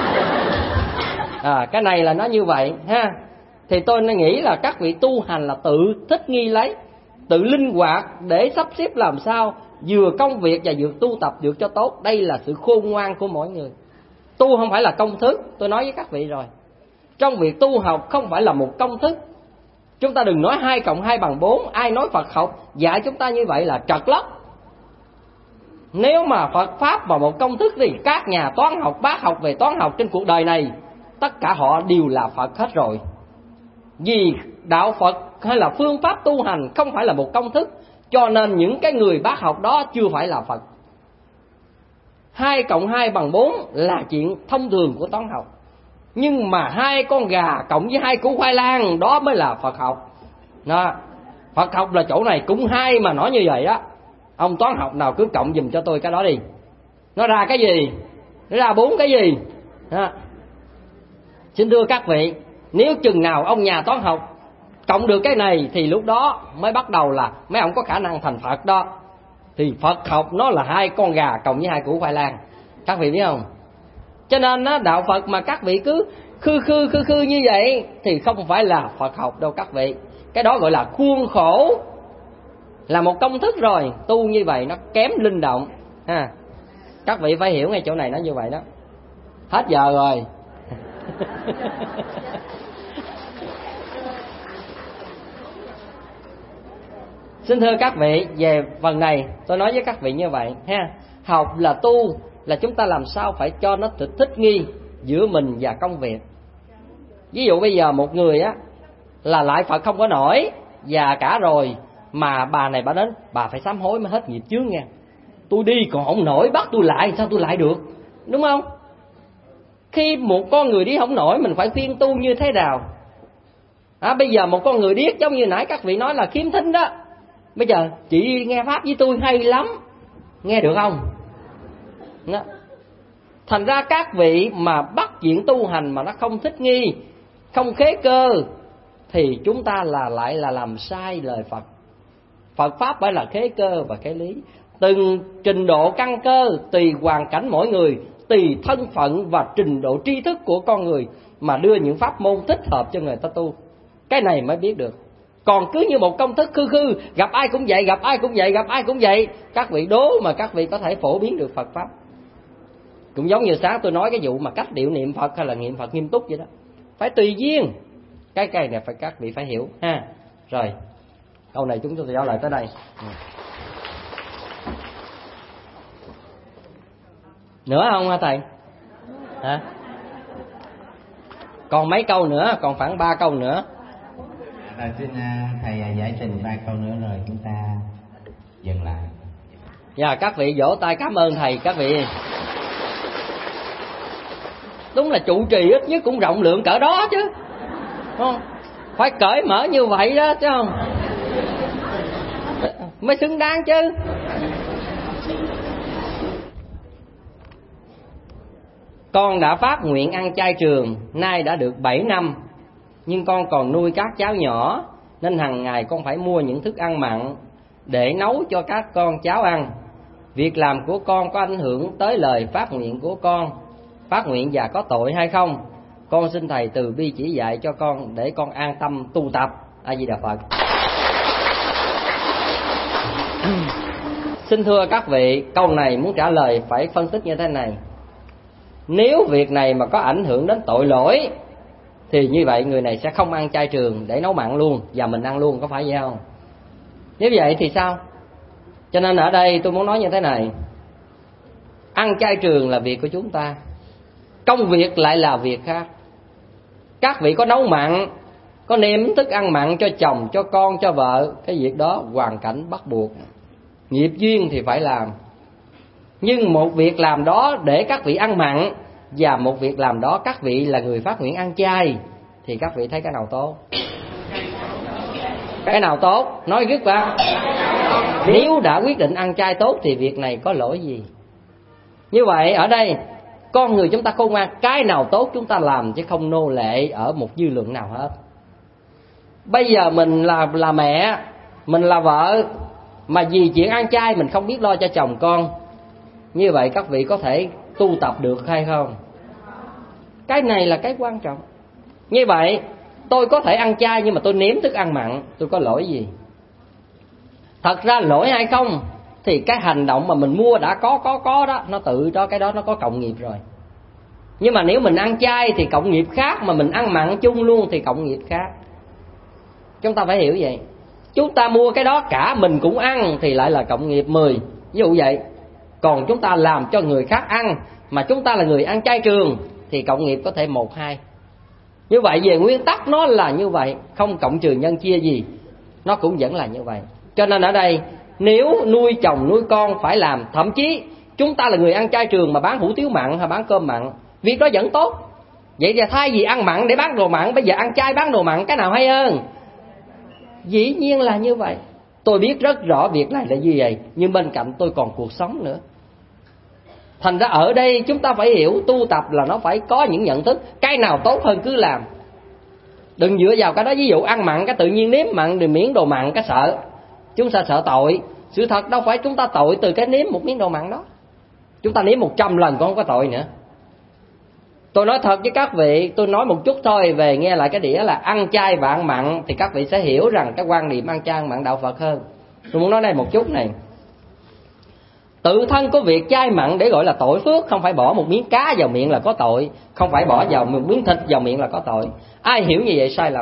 À, cái này là nó như vậy ha. Thì tôi nghĩ là các vị tu hành là tự thích nghi lấy, tự linh hoạt để sắp xếp làm sao vừa công việc và vừa tu tập được cho tốt. Đây là sự khôn ngoan của mỗi người. Tu không phải là công thức, tôi nói với các vị rồi. Trong việc tu học không phải là một công thức. Chúng ta đừng nói hai cộng hai bằng bốn. Ai nói Phật học dạy chúng ta như vậy là trật lất. Nếu mà Phật Pháp mà một công thức thì các nhà toán học, bác học về toán học trên cuộc đời này, tất cả họ đều là Phật hết rồi. Vì đạo Phật hay là phương pháp tu hành không phải là một công thức, cho nên những cái người bác học đó chưa phải là Phật. Hai cộng hai bằng bốn là chuyện thông thường của toán học. Nhưng mà hai con gà cộng với hai củ khoai lang đó mới là Phật học. Đó. Phật học là chỗ này cũng hai mà nói như vậy đó. Ông toán học nào cứ cộng giùm cho tôi cái đó đi. Nó ra cái gì? Nó ra bốn cái gì? Đó. Xin thưa các vị, nếu chừng nào ông nhà toán học cộng được cái này thì lúc đó mới bắt đầu là mấy ông có khả năng thành Phật đó. Thì Phật học nó là hai con gà cộng với hai củ khoai lang. Các vị biết không? Cho nên đó, đạo Phật mà các vị cứ khư khư khư khư như vậy thì không phải là Phật học đâu các vị. Cái đó gọi là khuôn khổ, là một công thức rồi. Tu như vậy nó kém linh động ha. Các vị phải hiểu ngay chỗ này nó như vậy đó. Hết giờ rồi. Xin thưa các vị, về phần này tôi nói với các vị như vậy ha. Học là tu, là chúng ta làm sao phải cho nó thích, thích nghi giữa mình và công việc. Ví dụ bây giờ một người á là lại Phật không có nổi, già cả rồi, mà bà này bà đến, bà phải sám hối mới hết nghiệp chướng nha. Tôi đi còn không nổi, bắt tôi lại, sao tôi lại được? Đúng không? Khi một con người đi không nổi, mình phải khuyên tu như thế nào? À, bây giờ một con người điếc, giống như nãy các vị nói là khiếm thính đó. Bây giờ chị nghe Pháp với tôi hay lắm, nghe được không? Đó. Thành ra các vị mà bắt chuyện tu hành mà nó không thích nghi, không khế cơ, thì chúng ta là lại là làm sai lời Phật. Phật Pháp phải là khế cơ và khế lý. Từng trình độ căn cơ tùy hoàn cảnh mỗi người, tùy thân phận và trình độ tri thức của con người mà đưa những pháp môn thích hợp cho người ta tu. Cái này mới biết được. Còn cứ như một công thức khư khư, gặp ai cũng vậy, gặp ai cũng vậy, gặp ai cũng vậy, các vị đố mà các vị có thể phổ biến được Phật Pháp. Cũng giống như sáng tôi nói cái vụ mà cách điệu niệm Phật hay là niệm Phật nghiêm túc vậy đó. Phải tùy duyên. Cái cây này phải các vị phải hiểu ha. Rồi, câu này chúng tôi sẽ trả lại tới đây. Nữa không hả thầy? Hả? Còn mấy câu nữa, còn khoảng ba câu nữa. Rồi xin thầy giải trình ba câu nữa rồi chúng ta dừng lại. Dạ, các vị vỗ tay cảm ơn thầy các vị. Đúng là trụ trì ít nhất cũng rộng lượng cỡ đó chứ, không? Phải cởi mở như vậy đó chứ không? mới xứng đáng chứ. Con đã phát nguyện ăn chay trường, nay đã được bảy năm, nhưng con còn nuôi các cháu nhỏ, nên hàng ngày con phải mua những thức ăn mặn để nấu cho các con cháu ăn. Việc làm của con có ảnh hưởng tới lời phát nguyện của con, phát nguyện và có tội hay không? Con xin Thầy từ bi chỉ dạy cho con để con an tâm tu tập. A Di Đà Phật. Xin thưa các vị, câu này muốn trả lời phải phân tích như thế này. Nếu việc này mà có ảnh hưởng đến tội lỗi thì như vậy người này sẽ không ăn chay trường để nấu mặn luôn, và mình ăn luôn, có phải vậy không? Nếu vậy thì sao? Cho nên ở đây tôi muốn nói như thế này. Ăn chay trường là việc của chúng ta, công việc lại là việc khác. Các vị có nấu mặn, có nêm thức ăn mặn cho chồng, cho con, cho vợ, cái việc đó hoàn cảnh bắt buộc, nghiệp duyên thì phải làm. Nhưng một việc làm đó để các vị ăn mặn, và một việc làm đó các vị là người phát nguyện ăn chay, thì các vị thấy cái nào tốt? Cái nào tốt? Nói dứt ra. Nếu đã quyết định ăn chay tốt thì việc này có lỗi gì? Như vậy ở đây con người chúng ta khôn ngoan, cái nào tốt chúng ta làm, chứ không nô lệ ở một dư luận nào hết. Bây giờ mình là là mẹ, mình là vợ, mà vì chuyện ăn chay mình không biết lo cho chồng con, như vậy các vị có thể tu tập được hay không? Cái này là cái quan trọng. Như vậy tôi có thể ăn chay nhưng mà tôi nếm thức ăn mặn, tôi có lỗi gì? Thật ra lỗi hay không thì cái hành động mà mình mua đã có có có đó, nó tự đó, cái đó nó có cộng nghiệp rồi. Nhưng mà nếu mình ăn chay thì cộng nghiệp khác, mà mình ăn mặn chung luôn thì cộng nghiệp khác. Chúng ta phải hiểu vậy. Chúng ta mua cái đó cả mình cũng ăn thì lại là cộng nghiệp mười, ví dụ vậy. Còn chúng ta làm cho người khác ăn mà chúng ta là người ăn chay trường thì cộng nghiệp có thể một hai. Như vậy về nguyên tắc nó là như vậy, không cộng trừ nhân chia gì, nó cũng vẫn là như vậy. Cho nên ở đây nếu nuôi chồng nuôi con phải làm, thậm chí chúng ta là người ăn chay trường mà bán hủ tiếu mặn hay bán cơm mặn, việc đó vẫn tốt. Vậy thì thay vì ăn mặn để bán đồ mặn, bây giờ ăn chay bán đồ mặn, cái nào hay hơn? Dĩ nhiên là như vậy. Tôi biết rất rõ việc này là gì vậy, nhưng bên cạnh tôi còn cuộc sống nữa. Thành ra ở đây chúng ta phải hiểu tu tập là nó phải có những nhận thức, cái nào tốt hơn cứ làm. Đừng dựa vào cái đó. Ví dụ ăn mặn cái tự nhiên nếm mặn, đừng miếng đồ mặn cái sợ, chúng ta sợ tội. Sự thật đâu phải chúng ta tội từ cái nếm một miếng đồ mặn đó. Chúng ta nếm một trăm lần còn không có tội nữa. Tôi nói thật với các vị, tôi nói một chút thôi về nghe lại cái đĩa là ăn chay và ăn mặn, thì các vị sẽ hiểu rằng cái quan niệm ăn chay ăn mặn đạo Phật hơn. Tôi muốn nói đây một chút này. Tự thân của việc chay mặn để gọi là tội phước, không phải bỏ một miếng cá vào miệng là có tội, không phải bỏ vào một miếng thịt vào miệng là có tội. Ai hiểu như vậy sai lầm.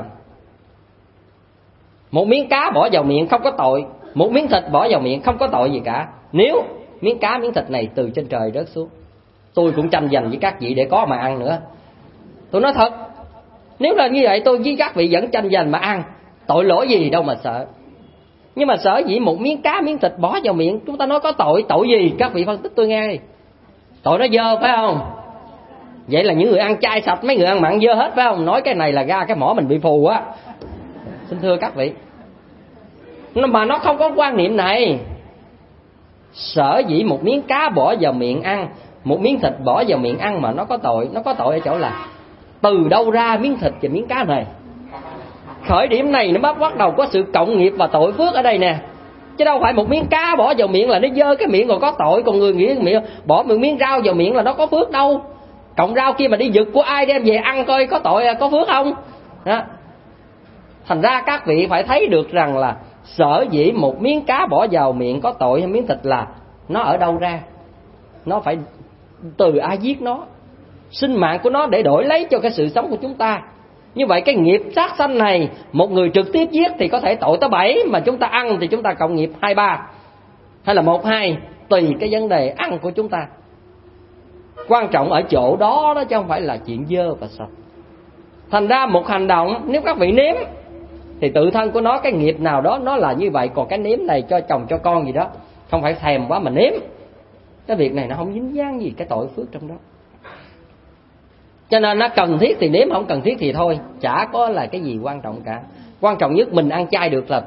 Một miếng cá bỏ vào miệng không có tội, một miếng thịt bỏ vào miệng không có tội gì cả. Nếu miếng cá miếng thịt này từ trên trời rớt xuống, tôi cũng tranh giành với các vị để có mà ăn nữa. Tôi nói thật, nếu là như vậy tôi với các vị vẫn tranh giành mà ăn, tội lỗi gì đâu mà sợ. Nhưng mà sợ dĩ một miếng cá miếng thịt bỏ vào miệng, chúng ta nói có tội, tội gì? Các vị phân tích tôi nghe. Tội nó dơ phải không? Vậy là những người ăn chay sạch, mấy người ăn mặn dơ hết phải không? Nói cái này là ra cái mỏ mình bị phù á. Xin thưa các vị, mà nó không có quan niệm này. Sở dĩ một miếng cá bỏ vào miệng ăn, một miếng thịt bỏ vào miệng ăn mà nó có tội, nó có tội ở chỗ là từ đâu ra miếng thịt và miếng cá này. Khởi điểm này nó bắt bắt đầu có sự cộng nghiệp và tội phước ở đây nè. Chứ đâu phải một miếng cá bỏ vào miệng là nó dơ cái miệng rồi có tội. Còn người nghĩ miệng bỏ một miếng rau vào miệng là nó có phước đâu. Cộng rau kia mà đi giật của ai đem về ăn coi có tội có phước không đó. Thành ra các vị phải thấy được rằng là sở dĩ một miếng cá bỏ vào miệng có tội hay miếng thịt là nó ở đâu ra. Nó phải từ ai giết nó, sinh mạng của nó để đổi lấy cho cái sự sống của chúng ta. Như vậy cái nghiệp sát sanh này, một người trực tiếp giết thì có thể tội tới bảy, mà chúng ta ăn thì chúng ta cộng nghiệp hai ba hay là một hai, tùy cái vấn đề ăn của chúng ta. Quan trọng ở chỗ đó đó chứ không phải là chuyện dơ và sạch. Thành ra một hành động nếu các vị nếm thì tự thân của nó cái nghiệp nào đó nó là như vậy. Còn cái nếm này cho chồng cho con gì đó, không phải thèm quá mà nếm, cái việc này nó không dính dáng gì cái tội phước trong đó. Cho nên nó cần thiết thì nếm, không cần thiết thì thôi, chả có là cái gì quan trọng cả. Quan trọng nhất mình ăn chay được là tốt.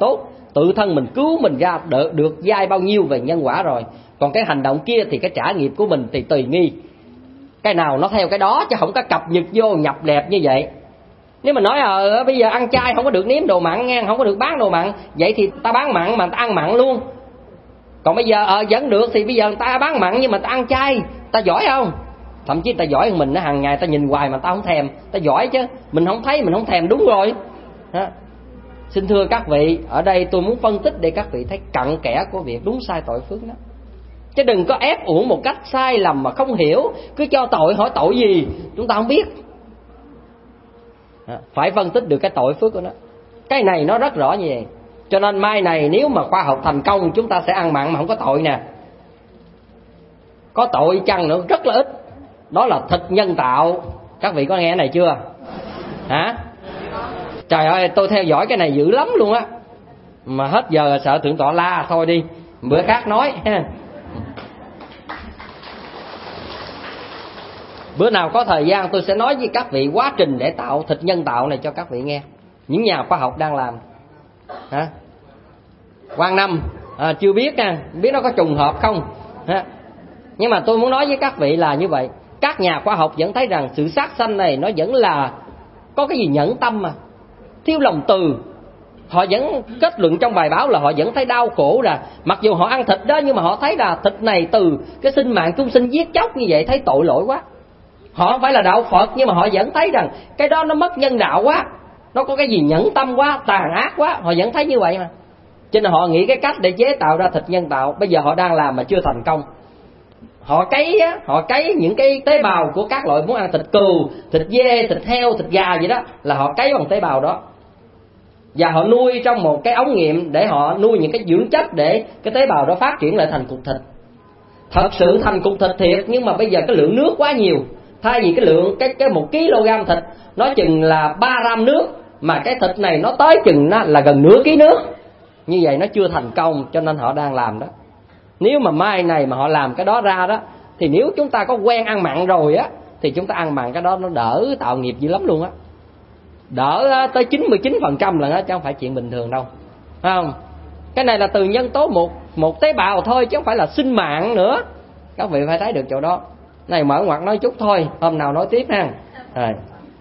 tự thân mình cứu mình ra được, được giai bao nhiêu về nhân quả rồi. Còn cái hành động kia thì cái trả nghiệp của mình thì tùy nghi, cái nào nó theo cái đó, chứ không có cập nhật vô nhập đẹp như vậy. Nếu mà nói ờ bây giờ ăn chay không có được nếm đồ mặn nghe, không có được bán đồ mặn, vậy thì ta bán mặn mà ta ăn mặn luôn. Còn bây giờ ờ vẫn được thì bây giờ người ta bán mặn nhưng mà ta ăn chay, ta giỏi không? Thậm chí ta giỏi hơn mình, nó hàng ngày ta nhìn hoài mà ta không thèm, ta giỏi chứ, mình không thấy mình không thèm, đúng rồi. Đó. Xin thưa các vị, ở đây tôi muốn phân tích để các vị thấy cặn kẽ của việc đúng sai tội phước đó. Chứ đừng có ép uổng một cách sai lầm mà không hiểu, cứ cho tội hỏi tội gì chúng ta không biết. Đó. Phải phân tích được cái tội phước của nó. Cái này nó rất rõ như vậy. Cho nên mai này nếu mà khoa học thành công, chúng ta sẽ ăn mặn mà không có tội nè. Có tội chăng nữa rất là ít, đó là thịt nhân tạo. Các vị có nghe cái này chưa? Hả? Trời ơi, tôi theo dõi cái này dữ lắm luôn á. Mà hết giờ sợ thượng tọa la, thôi đi, bữa khác nói ha. Bữa nào có thời gian tôi sẽ nói với các vị quá trình để tạo thịt nhân tạo này cho các vị nghe. Những nhà khoa học đang làm. Hả? Quang Năm à, chưa biết nha, biết nó có trùng hợp không ha. Nhưng mà tôi muốn nói với các vị là như vậy. Các nhà khoa học vẫn thấy rằng sự sát sanh này nó vẫn là có cái gì nhẫn tâm mà, thiếu lòng từ. Họ vẫn kết luận trong bài báo là họ vẫn thấy đau khổ, là mặc dù họ ăn thịt đó nhưng mà họ thấy là thịt này từ cái sinh mạng chúng sinh giết chóc như vậy, thấy tội lỗi quá. Họ không phải là đạo Phật nhưng mà họ vẫn thấy rằng cái đó nó mất nhân đạo quá, nó có cái gì nhẫn tâm quá, tàn ác quá, họ vẫn thấy như vậy mà. Cho nên họ nghĩ cái cách để chế tạo ra thịt nhân tạo. Bây giờ họ đang làm mà chưa thành công. Họ cấy á, họ cấy những cái tế bào của các loại muốn ăn thịt cừu, thịt dê, thịt heo, thịt gà vậy đó, là họ cấy bằng tế bào đó. Và họ nuôi trong một cái ống nghiệm để họ nuôi những cái dưỡng chất để cái tế bào đó phát triển lại thành cục thịt. Thật sự thành cục thịt thiệt, nhưng mà bây giờ cái lượng nước quá nhiều. Thay vì cái lượng cái cái một kg thịt nó chừng là ba gram nước, mà cái thịt này nó tới chừng nó là gần nửa ký nước. Như vậy nó chưa thành công, cho nên họ đang làm đó. Nếu mà mai này mà họ làm cái đó ra đó, thì nếu chúng ta có quen ăn mặn rồi á, thì chúng ta ăn mặn cái đó nó đỡ tạo nghiệp dữ lắm luôn á. Đỡ tới chín mươi chín phần trăm lần á, chứ không phải chuyện bình thường đâu. Phải không? Cái này là từ nhân tố một, một tế bào thôi, chứ không phải là sinh mạng nữa. Các vị phải thấy được chỗ đó. Này mở ngoặt nói chút thôi, hôm nào nói tiếp ha. Rồi.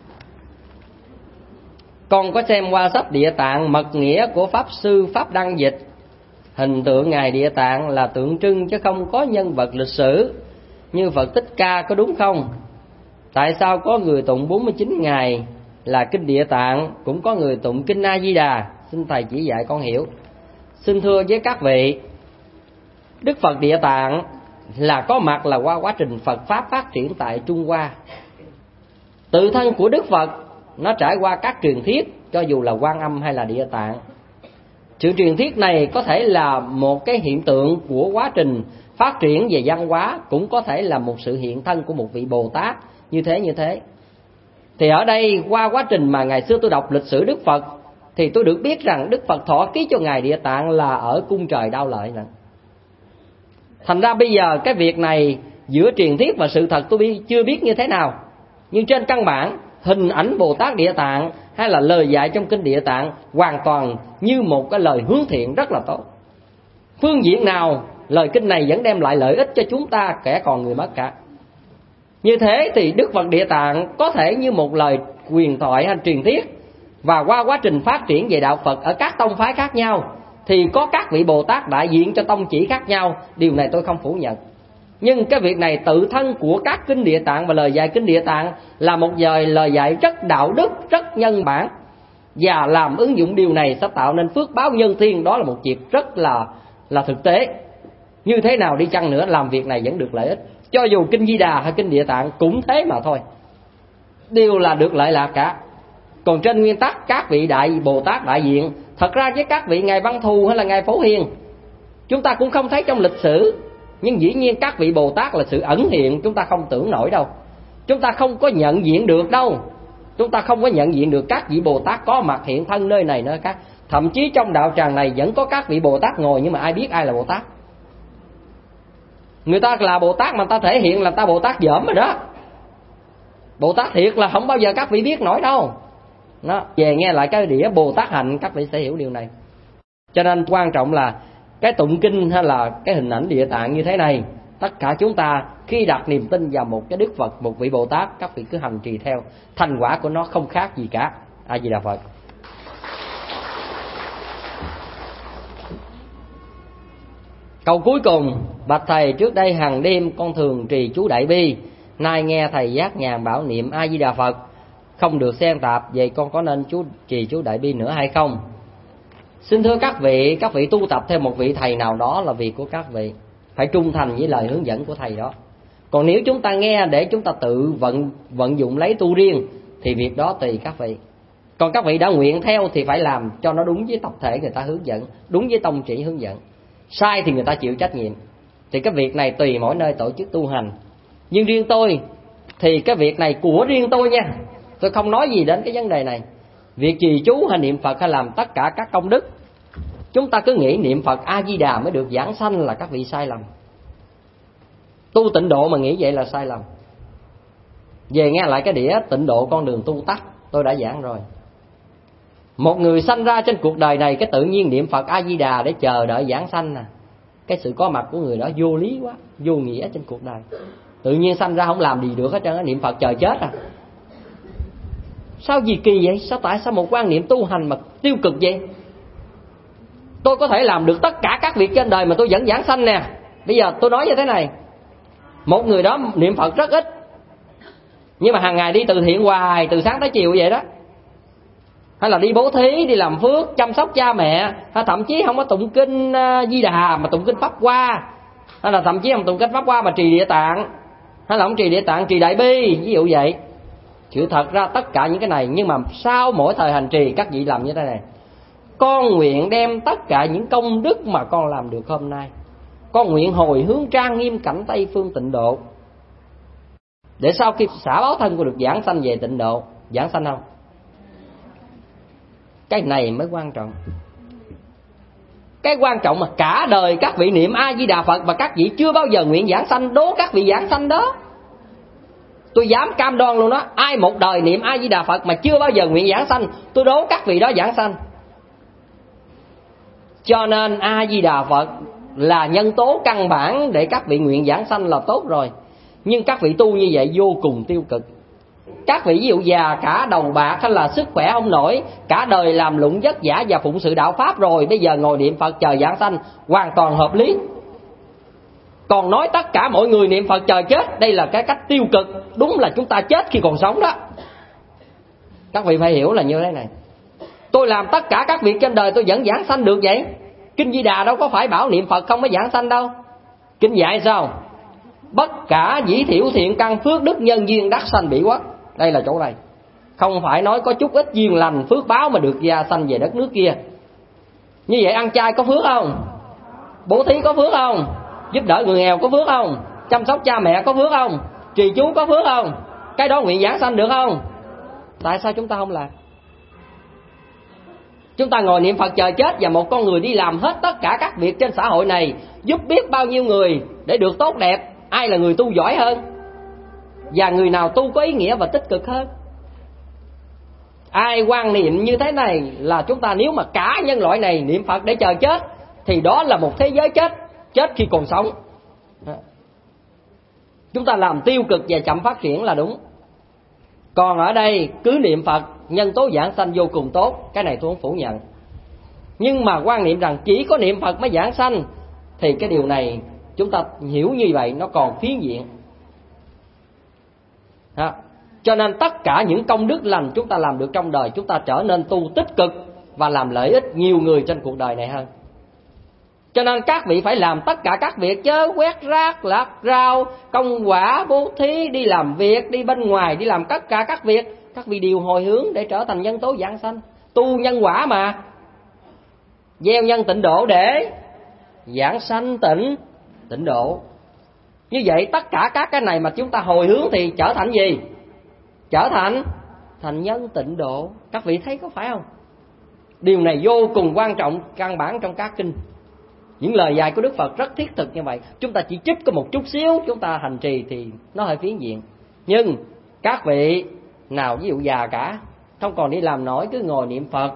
Con có xem qua sách Địa Tạng mật nghĩa của Pháp Sư Pháp Đăng dịch. Hình tượng Ngài Địa Tạng là tượng trưng chứ không có nhân vật lịch sử như Phật Thích Ca, có đúng không? Tại sao có người tụng bốn mươi chín ngày là kinh Địa Tạng, cũng có người tụng kinh A Di Đà? Xin thầy chỉ dạy con hiểu. Xin thưa với các vị, Đức Phật Địa Tạng là có mặt là qua quá trình Phật Pháp phát triển tại Trung Hoa. Tự thân của Đức Phật nó trải qua các truyền thuyết, cho dù là Quan Âm hay là Địa Tạng. Sự truyền thuyết này có thể là một cái hiện tượng của quá trình phát triển về văn hóa, cũng có thể là một sự hiện thân của một vị Bồ Tát, như thế như thế. Thì ở đây qua quá trình mà ngày xưa tôi đọc lịch sử Đức Phật, thì tôi được biết rằng Đức Phật thọ ký cho Ngài Địa Tạng là ở cung trời Đao Lợi nè. Thành ra bây giờ cái việc này giữa truyền thuyết và sự thật tôi chưa biết như thế nào. Nhưng trên căn bản, hình ảnh Bồ Tát Địa Tạng hay là lời dạy trong kinh Địa Tạng hoàn toàn như một cái lời hướng thiện rất là tốt. Phương diện nào lời kinh này vẫn đem lại lợi ích cho chúng ta, kẻ còn người mất cả. Như thế thì Đức Phật Địa Tạng có thể như một lời huyền thoại hay truyền thuyết. Và qua quá trình phát triển về đạo Phật ở các tông phái khác nhau, thì có các vị Bồ Tát đại diện cho tông chỉ khác nhau. Điều này tôi không phủ nhận. Nhưng cái việc này tự thân của các kinh Địa Tạng và lời dạy kinh Địa Tạng là một lời lời dạy rất đạo đức, rất nhân bản. Và làm ứng dụng điều này sẽ tạo nên phước báo nhân thiên. Đó là một việc rất là là thực tế. Như thế nào đi chăng nữa, làm việc này vẫn được lợi ích. Cho dù kinh Di Đà hay kinh Địa Tạng cũng thế mà thôi, đều là được lợi lạc cả. Còn trên nguyên tắc các vị đại Bồ Tát đại diện, thật ra với các vị Ngài Văn Thù hay là Ngài Phổ Hiền, chúng ta cũng không thấy trong lịch sử. Nhưng dĩ nhiên các vị Bồ Tát là sự ẩn hiện, chúng ta không tưởng nổi đâu. Chúng ta không có nhận diện được đâu. Chúng ta không có nhận diện được các vị Bồ Tát có mặt hiện thân nơi này nơi khác. Thậm chí trong đạo tràng này vẫn có các vị Bồ Tát ngồi, nhưng mà ai biết ai là Bồ Tát. Người ta là Bồ Tát mà ta thể hiện là ta Bồ Tát dởm rồi đó. Bồ Tát thiệt là không bao giờ các vị biết nổi đâu. Nó về nghe lại cái đĩa Bồ Tát hạnh, các vị sẽ hiểu điều này. Cho nên quan trọng là cái tụng kinh hay là cái hình ảnh Địa Tạng như thế này, tất cả chúng ta khi đặt niềm tin vào một cái Đức Phật, một vị Bồ Tát, các vị cứ hành trì theo, thành quả của nó không khác gì cả. A Di Đà Phật. Câu cuối cùng: bạch thầy, trước đây hàng đêm con thường trì chú Đại Bi, nay nghe thầy giác nhàn bảo niệm A Di Đà Phật, không được xen tạp, vậy con có nên chú trì chú Đại Bi nữa hay không? Xin thưa các vị, các vị tu tập theo một vị thầy nào đó là việc của các vị, phải trung thành với lời hướng dẫn của thầy đó. Còn nếu chúng ta nghe để chúng ta tự vận vận dụng lấy tu riêng thì việc đó tùy các vị. Còn các vị đã nguyện theo thì phải làm cho nó đúng với tập thể người ta hướng dẫn, đúng với tông chỉ hướng dẫn. Sai thì người ta chịu trách nhiệm. Thì cái việc này tùy mỗi nơi tổ chức tu hành. Nhưng riêng tôi thì cái việc này của riêng tôi nha, tôi không nói gì đến cái vấn đề này. Việc trì chú hay niệm Phật hay làm tất cả các công đức, chúng ta cứ nghĩ niệm Phật A Di Đà mới được giảng sanh là các vị sai lầm. Tu tịnh độ mà nghĩ vậy là sai lầm. Về nghe lại cái đĩa Tịnh Độ Con Đường Tu Tắt, tôi đã giảng rồi. Một người sanh ra trên cuộc đời này, cái tự nhiên niệm Phật A Di Đà để chờ đợi giảng sanh nè, cái sự có mặt của người đó vô lý quá, vô nghĩa trên cuộc đời. Tự nhiên sanh ra không làm gì được hết trơn, niệm Phật chờ chết à. Sao gì kỳ vậy? Sao tại sao một quan niệm tu hành mà tiêu cực vậy? Tôi có thể làm được tất cả các việc trên đời mà tôi vẫn giảng sanh nè. Bây giờ tôi nói như thế này, một người đó niệm Phật rất ít, nhưng mà hàng ngày đi từ thiện hoài, từ sáng tới chiều vậy đó, hay là đi bố thí, đi làm phước, chăm sóc cha mẹ, hay thậm chí không có tụng kinh Di Đà mà tụng kinh Pháp Hoa, hay là thậm chí không tụng kinh Pháp Hoa mà trì Địa Tạng, hay là không trì Địa Tạng trì Đại Bi, ví dụ vậy. Sự thật ra tất cả những cái này, nhưng mà sau mỗi thời hành trì các vị làm như thế này: con nguyện đem tất cả những công đức mà con làm được hôm nay, con nguyện hồi hướng trang nghiêm cảnh Tây Phương Tịnh Độ, để sau khi xả báo thân của được giảng sanh về Tịnh Độ. Giảng sanh không? Cái này mới quan trọng. Cái quan trọng mà cả đời các vị niệm A Di Đà Phật mà các vị chưa bao giờ nguyện giảng sanh, đố các vị giảng sanh đó. Tôi dám cam đoan luôn đó, ai một đời niệm A Di Đà Phật mà chưa bao giờ nguyện giảng sanh, tôi đố các vị đó giảng sanh. Cho nên A Di Đà Phật là nhân tố căn bản để các vị nguyện giảng sanh là tốt rồi. Nhưng các vị tu như vậy vô cùng tiêu cực. Các vị ví dụ già cả đầu bạc hay là sức khỏe không nổi, cả đời làm lụng vất vả và phụng sự đạo Pháp rồi, bây giờ ngồi niệm Phật chờ giảng sanh, hoàn toàn hợp lý. Còn nói tất cả mọi người niệm Phật chờ chết, đây là cái cách tiêu cực. Đúng là chúng ta chết khi còn sống đó. Các vị phải hiểu là như thế này. Tôi làm tất cả các việc trên đời tôi vẫn giảng sanh được vậy. Kinh Di Đà đâu có phải bảo niệm Phật không mới giảng sanh đâu. Kinh dạy sao? Bất cả dĩ thiểu thiện căn phước đức nhân duyên đắc sanh bỉ quốc. Đây là chỗ này. Không phải nói có chút ít duyên lành phước báo mà được gia sanh về đất nước kia. Như vậy ăn chay có phước không? Bố thí có phước không? Giúp đỡ người nghèo có phước không? Chăm sóc cha mẹ có phước không? Trì chú có phước không? Cái đó nguyện giảng sanh được không? Tại sao chúng ta không làm? Chúng ta ngồi niệm Phật chờ chết, và một con người đi làm hết tất cả các việc trên xã hội này, giúp biết bao nhiêu người để được tốt đẹp. Ai là người tu giỏi hơn? Và người nào tu có ý nghĩa và tích cực hơn? Ai quan niệm như thế này là chúng ta, nếu mà cả nhân loại này niệm Phật để chờ chết thì đó là một thế giới chết, chết khi còn sống. Chúng ta làm tiêu cực và chậm phát triển là đúng. Còn ở đây cứ niệm Phật, nhân tố giảng sanh vô cùng tốt, cái này tôi không phủ nhận. Nhưng mà quan niệm rằng chỉ có niệm Phật mới giảng sanh thì cái điều này chúng ta hiểu như vậy nó còn phiến diện. Ha. Cho nên tất cả những công đức lành chúng ta làm được trong đời, chúng ta trở nên tu tích cực và làm lợi ích nhiều người trên cuộc đời này hơn. Cho nên các vị phải làm tất cả các việc, chớ quét rác, lặt rau, công quả, bố thí, đi làm việc, đi bên ngoài, đi làm tất cả các việc. Các vị đều hồi hướng để trở thành nhân tố giảng sanh. Tu nhân quả mà. Gieo nhân tịnh độ để giảng sanh tịnh tịnh độ. Như vậy tất cả các cái này mà chúng ta hồi hướng thì trở thành gì? Trở thành thành nhân tịnh độ. Các vị thấy có phải không? Điều này vô cùng quan trọng, căn bản trong các kinh. Những lời dạy của Đức Phật rất thiết thực như vậy. Chúng ta chỉ trích có một chút xíu, chúng ta hành trì thì nó hơi phiến diện. Nhưng các vị nào ví dụ già cả, không còn đi làm nổi, cứ ngồi niệm Phật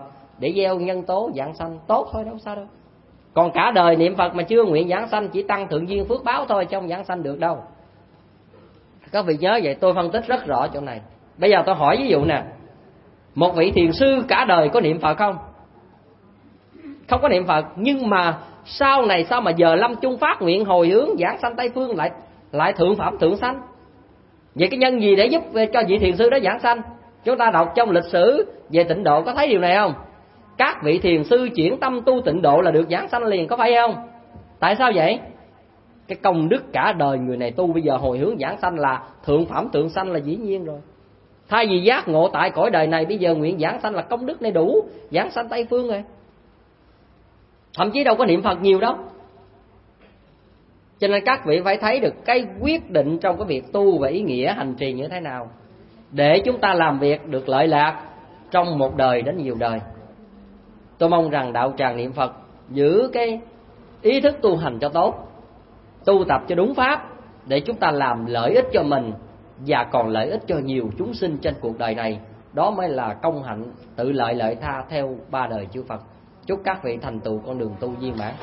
để gieo nhân tố vãng sanh, tốt thôi, đâu sao đâu. Còn cả đời niệm Phật mà chưa nguyện vãng sanh, chỉ tăng thượng duyên phước báo thôi chứ không vãng sanh được đâu. Các vị nhớ vậy, tôi phân tích rất rõ chỗ này. Bây giờ tôi hỏi ví dụ nè, một vị thiền sư cả đời có niệm Phật không? Không có niệm Phật, nhưng mà sau này sao mà giờ lâm chung phát nguyện hồi hướng vãng sanh Tây Phương lại lại thượng phẩm thượng sanh? Vậy cái nhân gì để giúp cho vị thiền sư đó vãng sanh? Chúng ta đọc trong lịch sử về tịnh độ có thấy điều này không? Các vị thiền sư chuyển tâm tu tịnh độ là được vãng sanh liền, có phải không? Tại sao vậy? Cái công đức cả đời người này tu, bây giờ hồi hướng vãng sanh là thượng phẩm thượng sanh là dĩ nhiên rồi. Thay vì giác ngộ tại cõi đời này, bây giờ nguyện vãng sanh là công đức này đủ vãng sanh Tây Phương rồi. Thậm chí đâu có niệm Phật nhiều đâu. Cho nên các vị phải thấy được cái quyết định trong cái việc tu và ý nghĩa hành trì như thế nào, để chúng ta làm việc được lợi lạc trong một đời đến nhiều đời. Tôi mong rằng đạo tràng niệm Phật giữ cái ý thức tu hành cho tốt, tu tập cho đúng pháp, để chúng ta làm lợi ích cho mình và còn lợi ích cho nhiều chúng sinh trên cuộc đời này. Đó mới là công hạnh tự lợi lợi tha theo ba đời chư Phật. Chúc các vị thành tựu con đường tu viên mãn.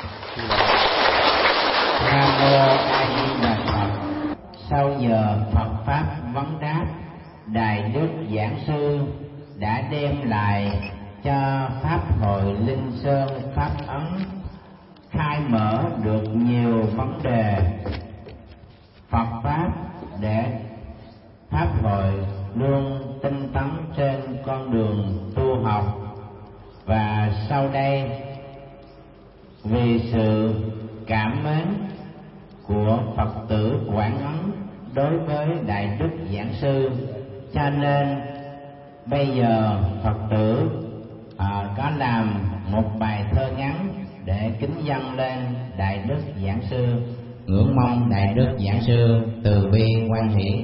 Nam mô A Di Đà Phật. Sau giờ Phật pháp vấn đáp, Đại Đức Giảng Sư đã đem lại cho Pháp hội Linh Sơn Pháp Ấn khai mở được nhiều vấn đề Phật pháp để Pháp hội luôn tinh tấn trên con đường tu học. Và sau đây, vì sự cảm mến của Phật tử Quảng Ấn đối với Đại Đức Giảng Sư, cho nên bây giờ Phật tử à, có làm một bài thơ ngắn để kính dâng lên Đại Đức Giảng Sư, ngưỡng mong Đại Đức Giảng Sư từ bi hoan hỷ.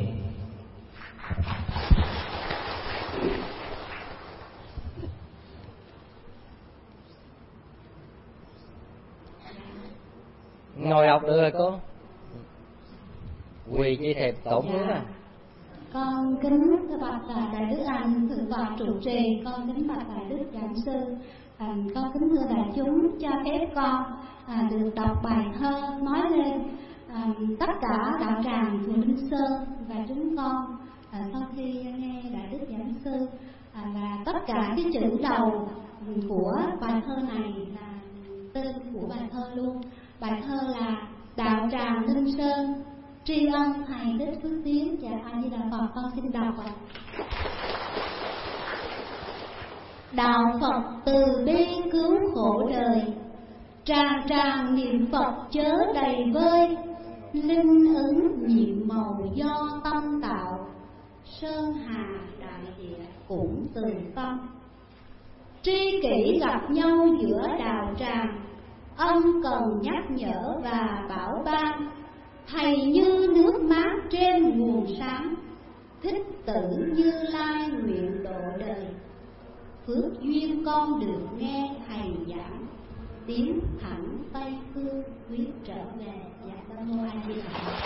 Ngồi đọc được rồi cô. Quỳ chi thiệp tổn hướng à. Con kính thưa bạch Đại Đức Anh thượng tọa trụ trì, con kính bạch Đại Đức Giảng Sư, à, con kính thưa đại chúng cho phép con à, được đọc bài thơ nói lên à, tất cả đạo tràng chùa Linh Sơn và chúng con à, sau khi nghe Đại Đức Giảng Sư à, và tất cả cái chữ đầu của bài thơ này là tên của bài thơ luôn. Bài thơ là Đạo tràng Linh Sơn tri ân thầy Thích Phước Tiến. Dạ A Di Đà Phật, con xin đọc ạ. Đạo Phật từ bi cứu khổ đời, tràng tràng niệm Phật chớ đầy vơi. Linh ứng nhiệm màu do tâm tạo, sơn hà đại địa cũng từ tâm. Tri kỷ gặp nhau giữa đạo tràng, ân cần nhắc nhở và bảo ban. Thầy như nước mát trên nguồn sáng, Thích Tử Như Lai nguyện độ đời. Phước duyên con được nghe thầy giảng, tiến thẳng Tây Phương quyết trở về. Dạ Nam Mô A Di Đà Phật.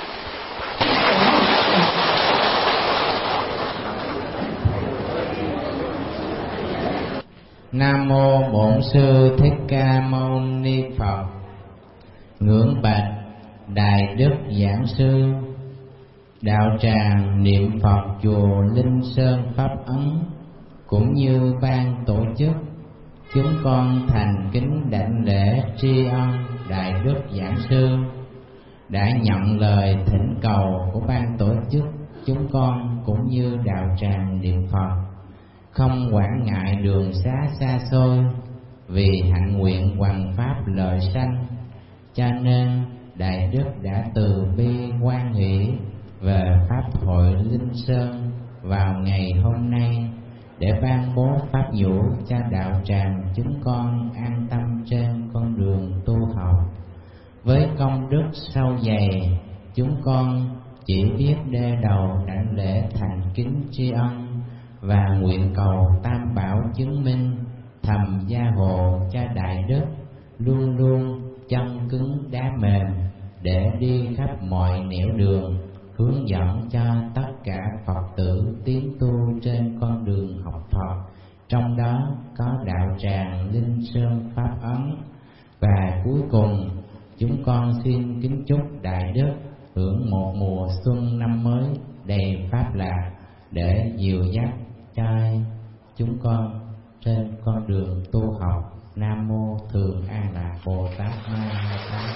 Nam mô Bổn Sư Thích Ca Mâu Ni Phật. Ngưỡng bạch Đại Đức Giảng Sư, đạo tràng niệm Phật chùa Linh Sơn Pháp Ấn cũng như ban tổ chức, chúng con thành kính đảnh lễ tri ân Đại Đức Giảng Sư đã nhận lời thỉnh cầu của ban tổ chức. Chúng con cũng như đạo tràng niệm Phật không quản ngại đường xá xa xôi, vì hạnh nguyện hoằng pháp lợi sanh, cho nên Đại Đức đã từ bi hoan hỷ về Pháp hội Linh Sơn vào ngày hôm nay để ban bố pháp nhũ cho đạo tràng chúng con an tâm trên con đường tu học. Với công đức sâu dày, chúng con chỉ biết đê đầu đảnh lễ thành kính tri ân và nguyện cầu Tam Bảo chứng minh thầm gia hộ cho Đại Đức luôn luôn chân cứng đá mềm để đi khắp mọi nẻo đường, hướng dẫn cho tất cả Phật tử tiến tu trên con đường học Phật trong đó có đạo tràng Linh Sơn Pháp Ấn. Và cuối cùng chúng con xin kính chúc đại đức hưởng một mùa xuân năm mới đầy pháp lạc, để dìu dắt cho chúng con trên con đường tu học. Nam mô Thường An Lạc Bồ Tát Ma Tát.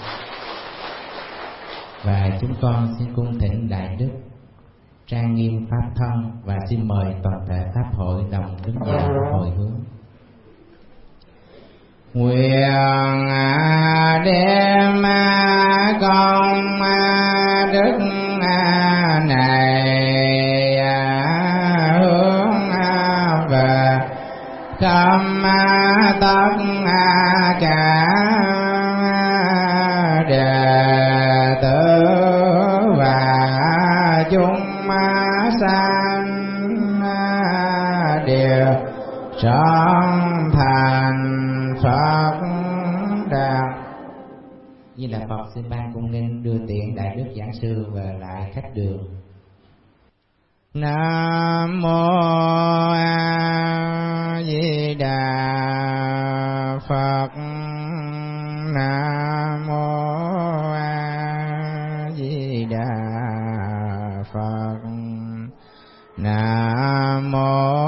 Và chúng con xin cung thỉnh đại đức trang nghiêm pháp thân, và xin mời toàn thể pháp hội đồng đứng dậy hồi hướng. Nguyện đem công đức này hướng về khắp tất cả đệ tử và chúng sanh đều trọn thành Phật đạo. Như là Phật xin ban cung nghênh đưa tiện đại đức giảng sư về lại khách đường. Nam mô A Di Đà Phật. Nam mô A Di Đà Phật. Nam mô